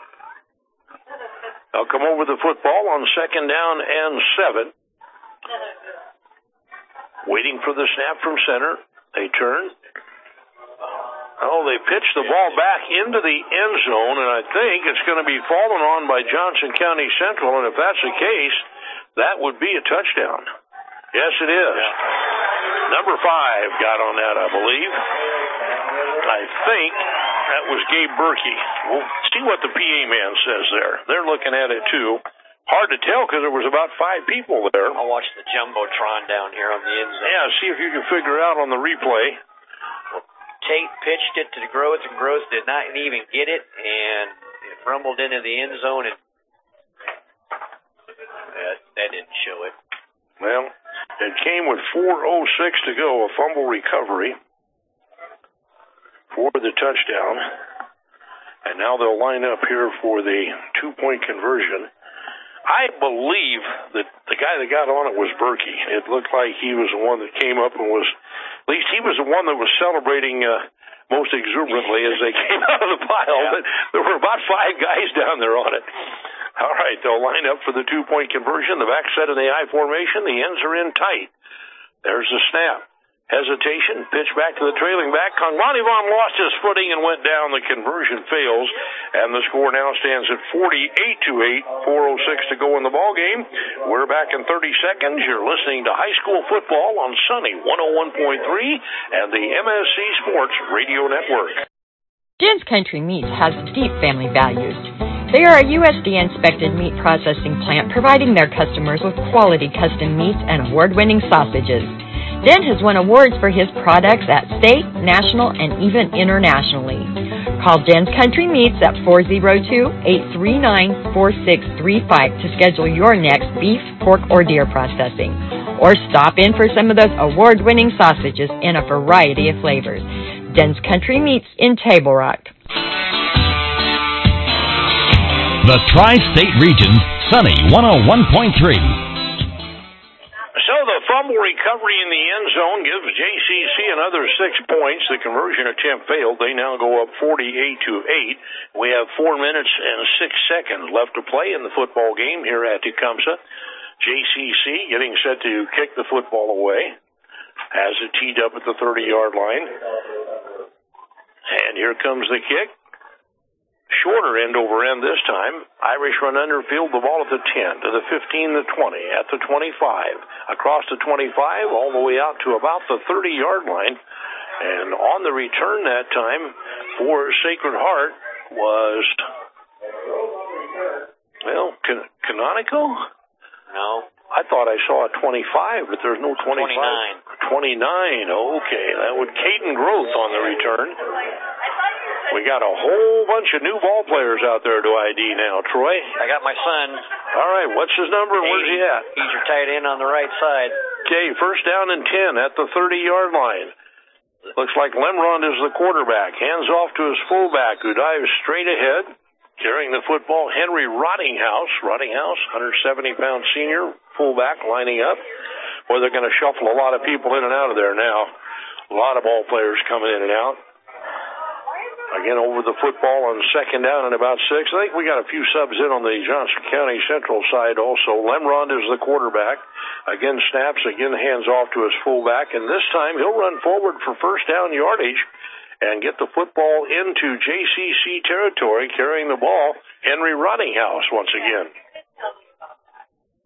Speaker 16: I'll come over the football on second down and seven. Waiting for the snap from center. They turn. Oh, they pitch the ball back into the end zone, and I think it's going to be fallen on by Johnson County Central, and if that's the case, that would be a touchdown. Yes, it is. Yeah. Number five got on that, I believe. I think that was Gabe Berkey. We'll see what the P A man says there. They're looking at it, too. Hard to tell because there was about five people there.
Speaker 17: I'll watch the Jumbotron down here on the end zone.
Speaker 16: Yeah, see if you can figure out on the replay.
Speaker 17: Tate pitched it to the Groth, and Groth did not even get it, and it rumbled into the end zone, and that, that didn't show it.
Speaker 16: Well, it came with four oh six to go, a fumble recovery for the touchdown. And now they'll line up here for the two-point conversion. I believe that the guy that got on it was Berkey. It looked like he was the one that came up and was, at least he was the one that was celebrating uh, most exuberantly as they came out of the pile. Yeah. But there were about five guys down there on it. All right, they'll line up for the two-point conversion. The back set of the I formation. The ends are in tight. There's the snap. Hesitation, pitch back to the trailing back. Conglani-Von lost his footing and went down. The conversion fails, and the score now stands at forty-eight to eight. four oh six to go in the ball game. We're back in thirty seconds. You're listening to high school football on Sunny one oh one point three and the M S C Sports Radio Network.
Speaker 7: Den's Country Meats has deep family values. They are a U S D A-inspected meat processing plant providing their customers with quality custom meats and award-winning sausages. Den has won awards for his products at state, national, and even internationally. Call Den's Country Meats at four oh two, eight three nine, four six three five to schedule your next beef, pork, or deer processing. Or stop in for some of those award-winning sausages in a variety of flavors. Den's Country Meats in Table Rock.
Speaker 15: The Tri-State Region's Sunny one oh one point three.
Speaker 16: So the fumble recovery in the end zone gives J C C another six points. The conversion attempt failed. They now go up forty-eight to eight. We have four minutes and six seconds left to play in the football game here at Tecumseh. J C C getting set to kick the football away. Has it teed up at the thirty-yard line. And here comes the kick. Shorter end over end this time. Irish run underfield, the ball at the ten, to the fifteen, the twenty, at the twenty-five, across the twenty-five, all the way out to about the thirty-yard line. And on the return that time for Sacred Heart was, well, Can- Canonico?
Speaker 17: No.
Speaker 16: I thought I saw a twenty-five, but there's no twenty-five.
Speaker 17: twenty-nine.
Speaker 16: twenty-nine, okay. That would Caden Groth on the return. We got a whole bunch of new ball players out there to I D now. Troy?
Speaker 17: I got my son.
Speaker 16: All right, what's his number and where's he at?
Speaker 17: He's your tight end on the right side.
Speaker 16: Okay, first down and ten at the thirty-yard line. Looks like Lemrond is the quarterback. Hands off to his fullback, who dives straight ahead. Carrying the football, Henry Rottinghouse. Rottinghouse, one hundred seventy pound senior, fullback, lining up. Boy, they're going to shuffle a lot of people in and out of there now. A lot of ball players coming in and out. Again, over the football on second down and about six. I think we got a few subs in on the Johnson County Central side also. Lemrond is the quarterback. Again, snaps, again hands off to his fullback. And this time he'll run forward for first down yardage and get the football into J C C territory, carrying the ball, Henry Rottinghouse once again.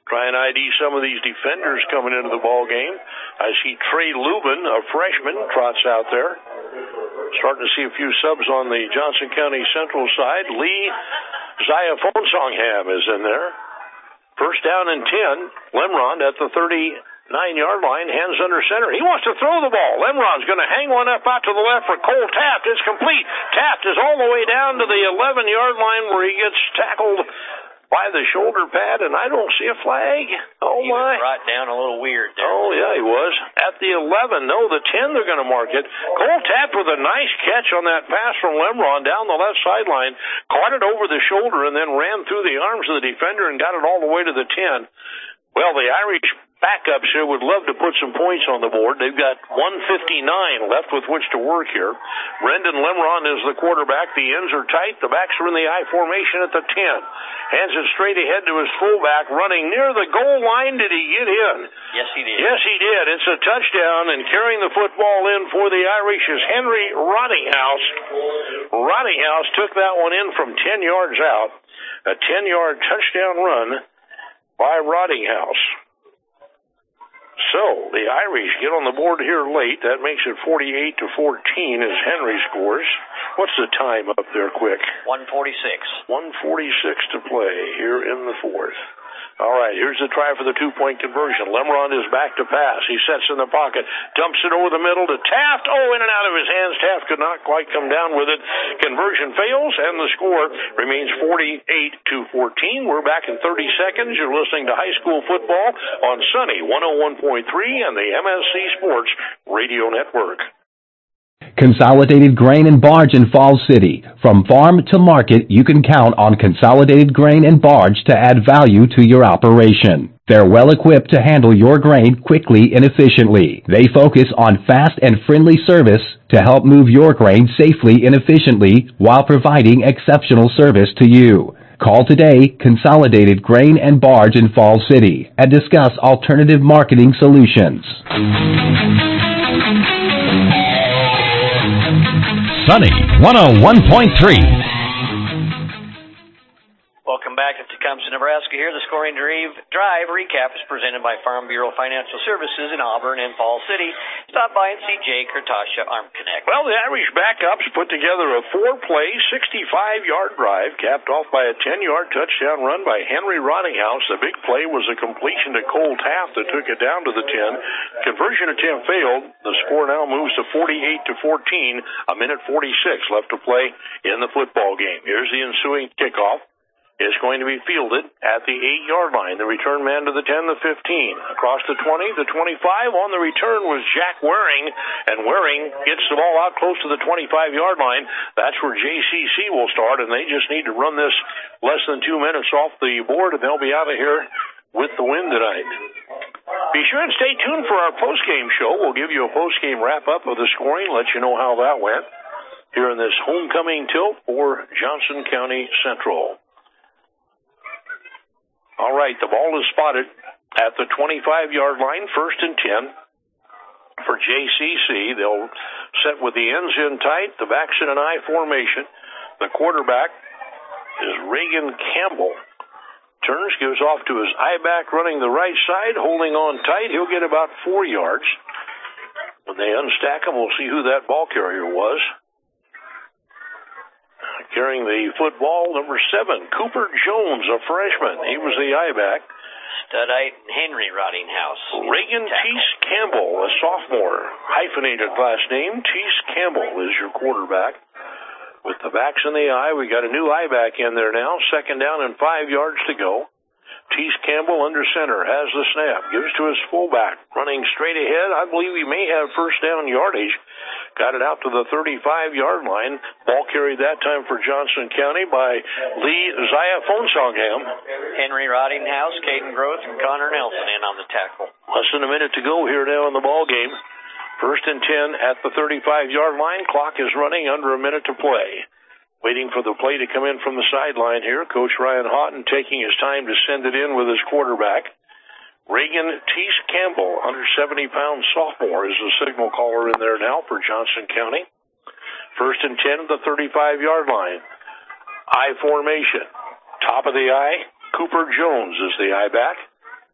Speaker 16: Try and I D some of these defenders coming into the ball game. I see Trey Lubin, a freshman, trots out there. Starting to see a few subs on the Johnson County Central side. Lee Ziafonsongham is in there. First down and ten. Lemron at the thirty-nine-yard line, hands under center. He wants to throw the ball. Lemron's going to hang one up out to the left for Cole Taft. It's complete. Taft is all the way down to the eleven-yard line where he gets tackled by the shoulder pad, and I don't see a flag. Oh,
Speaker 17: he
Speaker 16: my.
Speaker 17: He was brought down a little weird there.
Speaker 16: Oh, yeah, he was. At the eleven, no, the ten, they're going to mark it. Cole Taft with a nice catch on that pass from Lemron down the left sideline, caught it over the shoulder, and then ran through the arms of the defender and got it all the way to the ten. Well, the Irish backups here would love to put some points on the board. They've got one fifty-nine left with which to work here. Brendan Lemron is the quarterback. The ends are tight. The backs are in the I formation at the ten. Hands it straight ahead to his fullback, running near the goal line. Did he get in?
Speaker 17: Yes, he did.
Speaker 16: Yes, he did. It's a touchdown, and carrying the football in for the Irish is Henry Rottinghouse. Rottinghouse took that one in from ten yards out. A ten-yard touchdown run by Rottinghouse. So, the Irish get on the board here late. That makes it forty-eight to fourteen as Henry scores. What's the time up there quick?
Speaker 17: one forty-six.
Speaker 16: one forty-six to play here in the fourth. All right, here's the try for the two-point conversion. Lemron is back to pass. He sets in the pocket, dumps it over the middle to Taft. Oh, in and out of his hands. Taft could not quite come down with it. Conversion fails, and the score remains forty-eight to fourteen. We're back in thirty seconds. You're listening to high school football on Sunny one oh one point three and the M S C Sports Radio Network.
Speaker 1: Consolidated Grain and Barge in Falls City. From farm to market, you can count on Consolidated Grain and Barge to add value to your operation. They're well equipped to handle your grain quickly and efficiently. They focus on fast and friendly service to help move your grain safely and efficiently while providing exceptional service to you. Call today, Consolidated Grain and Barge in Falls City, and discuss alternative marketing solutions.
Speaker 15: Sunny one oh one point three.
Speaker 17: Welcome back to Tecumseh, Nebraska. Here, the scoring drive, drive recap is presented by Farm Bureau Financial Services in Auburn and Falls City. Stop by and see Jake or Tasha Arm Connect.
Speaker 16: Well, the Irish backups put together a four-play, sixty-five-yard drive, capped off by a ten-yard touchdown run by Henry Rottinghouse. The big play was a completion to Cole Taft that took it down to the ten. Conversion attempt failed. The score now moves to forty-eight to fourteen. A minute forty-six left to play in the football game. Here's the ensuing kickoff. Is going to be fielded at the eight-yard line. The return man to the ten, the fifteen. Across the twenty, the twenty-five. On the return was Jack Waring, and Waring gets the ball out close to the twenty-five-yard line. That's where J C C will start, and they just need to run this less than two minutes off the board, and they'll be out of here with the win tonight. Be sure and stay tuned for our post-game show. We'll give you a post-game wrap-up of the scoring, let you know how that went here in this homecoming tilt for Johnson County Central. All right, the ball is spotted at the twenty-five-yard line, first and ten for J C C. They'll set with the ends in tight, the backs in an I formation. The quarterback is Reagan Campbell. Turns, gives off to his I-back running the right side, holding on tight. He'll get about four yards. When they unstack him, we'll see who that ball carrier was. Carrying the football, number seven, Cooper Jones, a freshman. He was the I-back.
Speaker 17: Studite Henry Rottinghouse.
Speaker 16: Reagan Teese Campbell, a sophomore. Hyphenated last name. Teese Campbell is your quarterback. With the backs in the I, we got a new I-back in there now. Second down and five yards to go. Teese Campbell under center, has the snap, gives to his fullback, running straight ahead. I believe he may have first down yardage. Got it out to the thirty-five-yard line. Ball carried that time for Johnson County by Lee Ziafonsongham.
Speaker 17: Henry Rottinghouse, Caden Groth, and Connor Nelson in on the tackle.
Speaker 16: Less than a minute to go here now in the ball game. First and ten at the thirty-five-yard line. Clock is running, under a minute to play. Waiting for the play to come in from the sideline here. Coach Ryan Houghton taking his time to send it in with his quarterback. Reagan Teese Campbell, one hundred seventy pound sophomore, is the signal caller in there now for Johnson County. First and ten at the thirty-five-yard line. I formation. Top of the I, Cooper Jones is the I-back.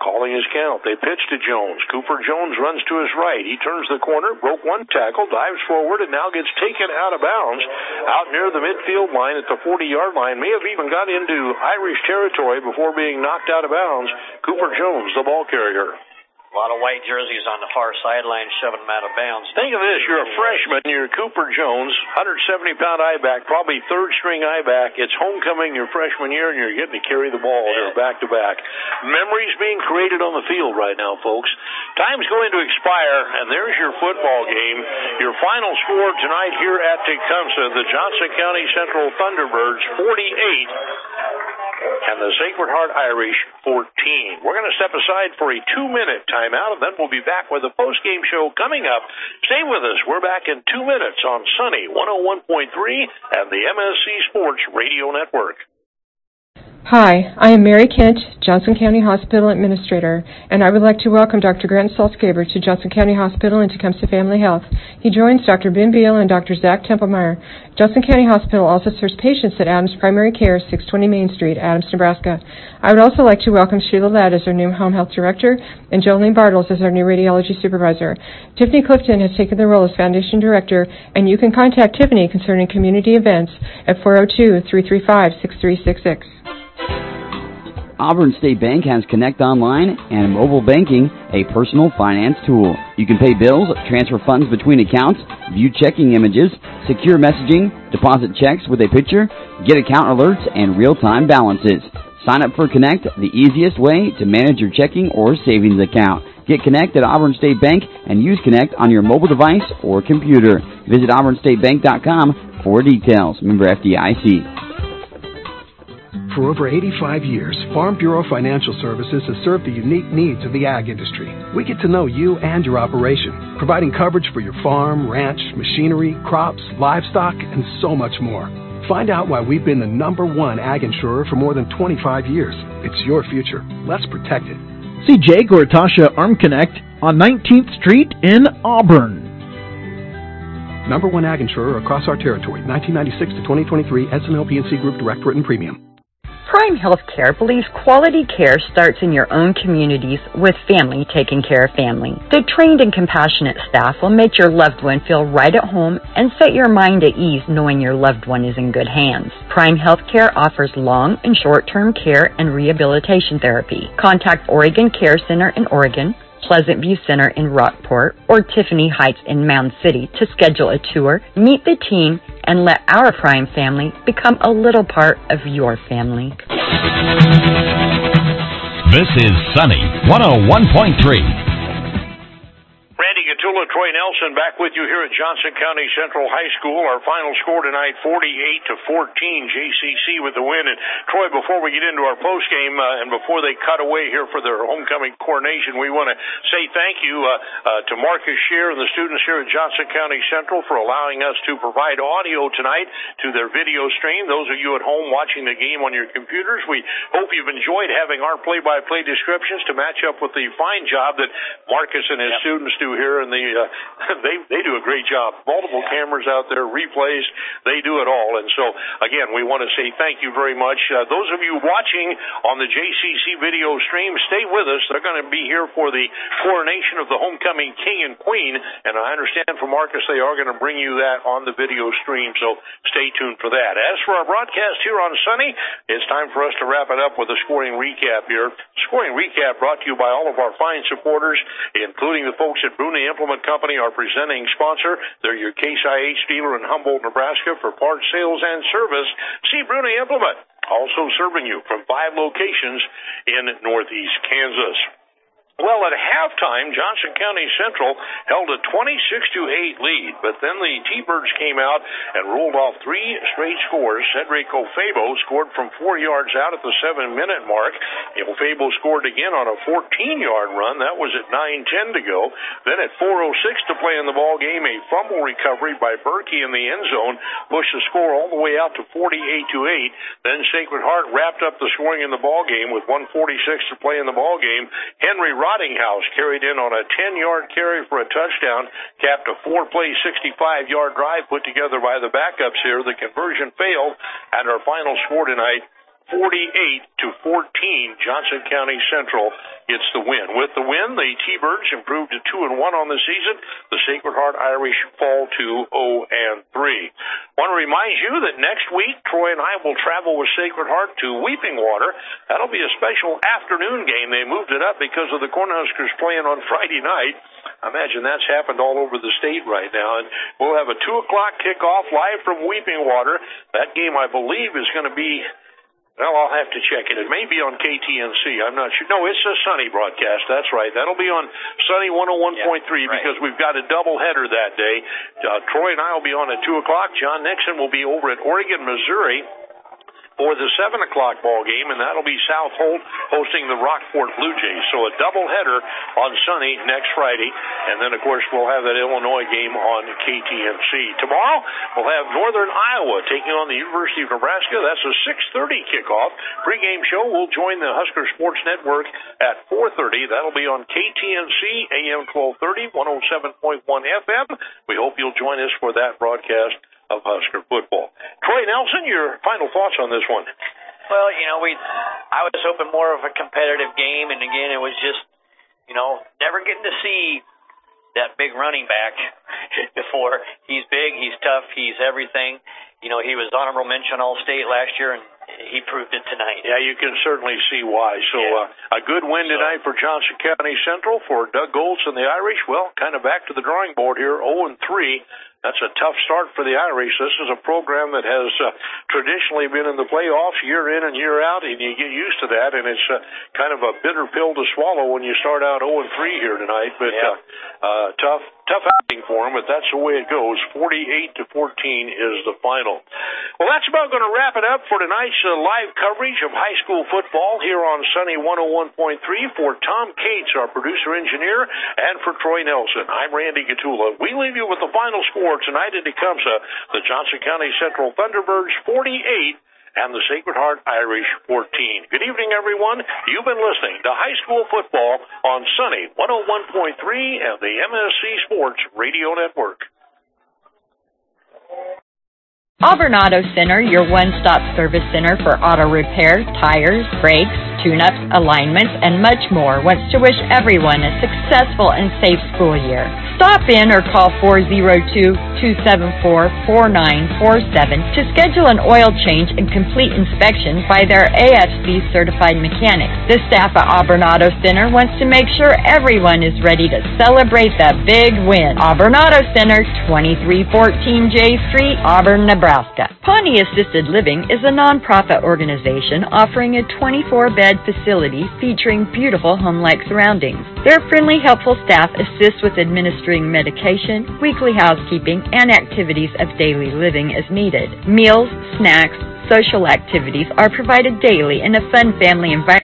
Speaker 16: calling his count. They pitch to Jones. Cooper Jones runs to his right. He turns the corner, broke one tackle, dives forward, and now gets taken out of bounds out near the midfield line at the forty-yard line. May have even got into Irish territory before being knocked out of bounds. Cooper Jones, the ball carrier.
Speaker 17: A lot of white jerseys on the far sideline shoving them out of bounds.
Speaker 16: Think of this. You're a freshman. You're Cooper Jones, one hundred seventy pound I-back, probably third-string I-back. It's homecoming your freshman year, and you're getting to carry the ball there back-to-back. Memories being created on the field right now, folks. Time's going to expire, and there's your football game. Your final score tonight here at Tecumseh, the Johnson County Central Thunderbirds, forty-eight. And the Sacred Heart Irish, fourteen. We're going to step aside for a two-minute timeout, and then we'll be back with a post-game show coming up. Stay with us. We're back in two minutes on Sunny one oh one point three and the M S C Sports Radio Network.
Speaker 9: Hi, I am Mary Kent, Johnson County Hospital Administrator, and I would like to welcome Doctor Grant Salzgeber to Johnson County Hospital and Tecumseh Family Health. He joins Doctor Ben Beal and Doctor Zach Templemeyer. Johnson County Hospital also serves patients at Adams Primary Care, six twenty Main Street, Adams, Nebraska. I would also like to welcome Sheila Ladd as our new Home Health Director and Jolene Bartles as our new Radiology Supervisor. Tiffany Clifton has taken the role as Foundation Director, and you can contact Tiffany concerning community events at four oh two, three three five, six three six six.
Speaker 10: Auburn State Bank has Connect Online and mobile banking, a personal finance tool. You can pay bills, transfer funds between accounts, view checking images, secure messaging, deposit checks with a picture, get account alerts, and real-time balances. Sign up for Connect, the easiest way to manage your checking or savings account. Get Connect at Auburn State Bank and use Connect on your mobile device or computer. Visit auburn state bank dot com for details. Member F D I C.
Speaker 11: For over eighty-five years, Farm Bureau Financial Services has served the unique needs of the ag industry. We get to know you and your operation, providing coverage for your farm, ranch, machinery, crops, livestock, and so much more. Find out why we've been the number one ag insurer for more than twenty-five years. It's your future. Let's protect it.
Speaker 6: See Jake or Tasha Arm Connect on nineteenth Street in Auburn.
Speaker 11: Number one ag insurer across our territory, nineteen ninety-six to twenty twenty-three, S M L P and C Group Direct Written Premium.
Speaker 7: Prime Healthcare believes quality care starts in your own communities with family taking care of family. The trained and compassionate staff will make your loved one feel right at home and set your mind at ease knowing your loved one is in good hands. Prime Healthcare offers long and short-term care and rehabilitation therapy. Contact Oregon Care Center in Oregon, Pleasant View Center in Rockport, or Tiffany Heights in Mound City to schedule a tour, meet the team, and let our Prime family become a little part of your family.
Speaker 15: This is Sunny one oh one point three.
Speaker 16: Randy Gatula, Troy Nelson back with you here at Johnson County Central High School. Our final score tonight, forty-eight to fourteen, J C C with the win. And Troy, before we get into our postgame uh, and before they cut away here for their homecoming coronation, we want to say thank you uh, uh, to Marcus Scheer and the students here at Johnson County Central for allowing us to provide audio tonight to their video stream. Those of you at home watching the game on your computers, we hope you've enjoyed having our play-by-play descriptions to match up with the fine job that Marcus and his yep. students do here, and the uh, they they do a great job. Multiple yeah. cameras out there, replays, they do it all. And so, again, we want to say thank you very much. Uh, those of you watching on the J C C video stream, stay with us. They're going to be here for the coronation of the homecoming king and queen, and I understand from Marcus they are going to bring you that on the video stream, so stay tuned for that. As for our broadcast here on Sunny, it's time for us to wrap it up with a scoring recap here. Scoring recap brought to you by all of our fine supporters, including the folks at Bruni Implement Company, our presenting sponsor. They're your Case I H dealer in Humboldt, Nebraska for parts sales and service. See Bruni Implement, also serving you from five locations in Northeast Kansas. Well, at halftime, Johnson County Central held a twenty-six to eight lead, but then the T-Birds came out and rolled off three straight scores. Cedric Ofebo scored from four yards out at the seven-minute mark. Ofebo scored again on a fourteen-yard run. That was at nine ten to go. Then at four oh six to play in the ball game, a fumble recovery by Berkey in the end zone pushed the score all the way out to forty-eight to eight. Then Sacred Heart wrapped up the scoring in the ball game with one forty-six to play in the ball game. Henry Rottinghouse carried in on a ten-yard carry for a touchdown, capped a four-play, sixty-five-yard drive put together by the backups here. The conversion failed, and our final score tonight, forty-eight to fourteen, Johnson County Central gets the win. With the win, the T-Birds improved to two and one on the season. The Sacred Heart Irish fall to oh and three. Want to remind you that next week, Troy and I will travel with Sacred Heart to Weeping Water. That'll be a special afternoon game. They moved it up because of the Cornhuskers playing on Friday night. I imagine that's happened all over the state right now. And we'll have a two o'clock kickoff live from Weeping Water. That game, I believe, is going to be... Well, I'll have to check it. It may be on K T N C. I'm not sure. No, it's a Sunny broadcast. That's right. That'll be on Sunny one oh one point three yeah, right. because we've got a double header that day. Uh, Troy and I will be on at two o'clock. John Nixon will be over at Oregon, Missouri for the seven o'clock ball game, and that'll be South Holt hosting the Rockport Blue Jays. So a doubleheader on Sunny next Friday, and then, of course, we'll have that Illinois game on K T N C. Tomorrow, we'll have Northern Iowa taking on the University of Nebraska. That's a six thirty kickoff. Pre-game show will join the Husker Sports Network at four thirty. That'll be on K T N C, A M twelve thirty, one oh seven point one F M. We hope you'll join us for that broadcast of Husker football. Troy Nelson, your final thoughts on this one?
Speaker 17: Well, you know, we I was hoping more of a competitive game, and again, it was just, you know, never getting to see that big running back before. He's big, he's tough, he's everything. You know, he was honorable mention All-State last year, and he proved it tonight.
Speaker 16: Yeah, you can certainly see why. So yeah. uh, a good win tonight for Johnson County Central, for Doug Goltz and the Irish. Well, kind of back to the drawing board here, oh and three. That's a tough start for the Irish. This is a program that has uh, traditionally been in the playoffs year in and year out, and you get used to that, and it's uh, kind of a bitter pill to swallow when you start out oh and three here tonight. But yeah. uh, uh, tough tough acting for them, but that's the way it goes. forty-eight to fourteen is the final. Well, that's about going to wrap it up for tonight's uh, live coverage of high school football here on Sunny one oh one point three. For Tom Cates, our producer-engineer, and for Troy Nelson, I'm Randy Gatula. We leave you with the final score tonight in Tecumseh, the Johnson County Central Thunderbirds forty-eight and the Sacred Heart Irish fourteen. Good evening, everyone. You've been listening to High School Football on Sunny one oh one point three and the M S C Sports Radio Network.
Speaker 7: Auburn Auto Center, your one-stop service center for auto repair, tires, brakes, tune-ups, alignments, and much more, wants to wish everyone a successful and safe school year. Stop in or call four oh two, two seven four, four nine four seven to schedule an oil change and complete inspection by their A F C-certified mechanics. The staff at Auburn Auto Center wants to make sure everyone is ready to celebrate the big win. Auburn Auto Center, twenty-three fourteen J Street, Auburn, Nebraska. Pawnee Assisted Living is a nonprofit organization offering a twenty-four bed facility featuring beautiful home-like surroundings. Their friendly, helpful staff assists with administering medication, weekly housekeeping, and activities of daily living as needed. Meals, snacks, social activities are provided daily in a fun family environment.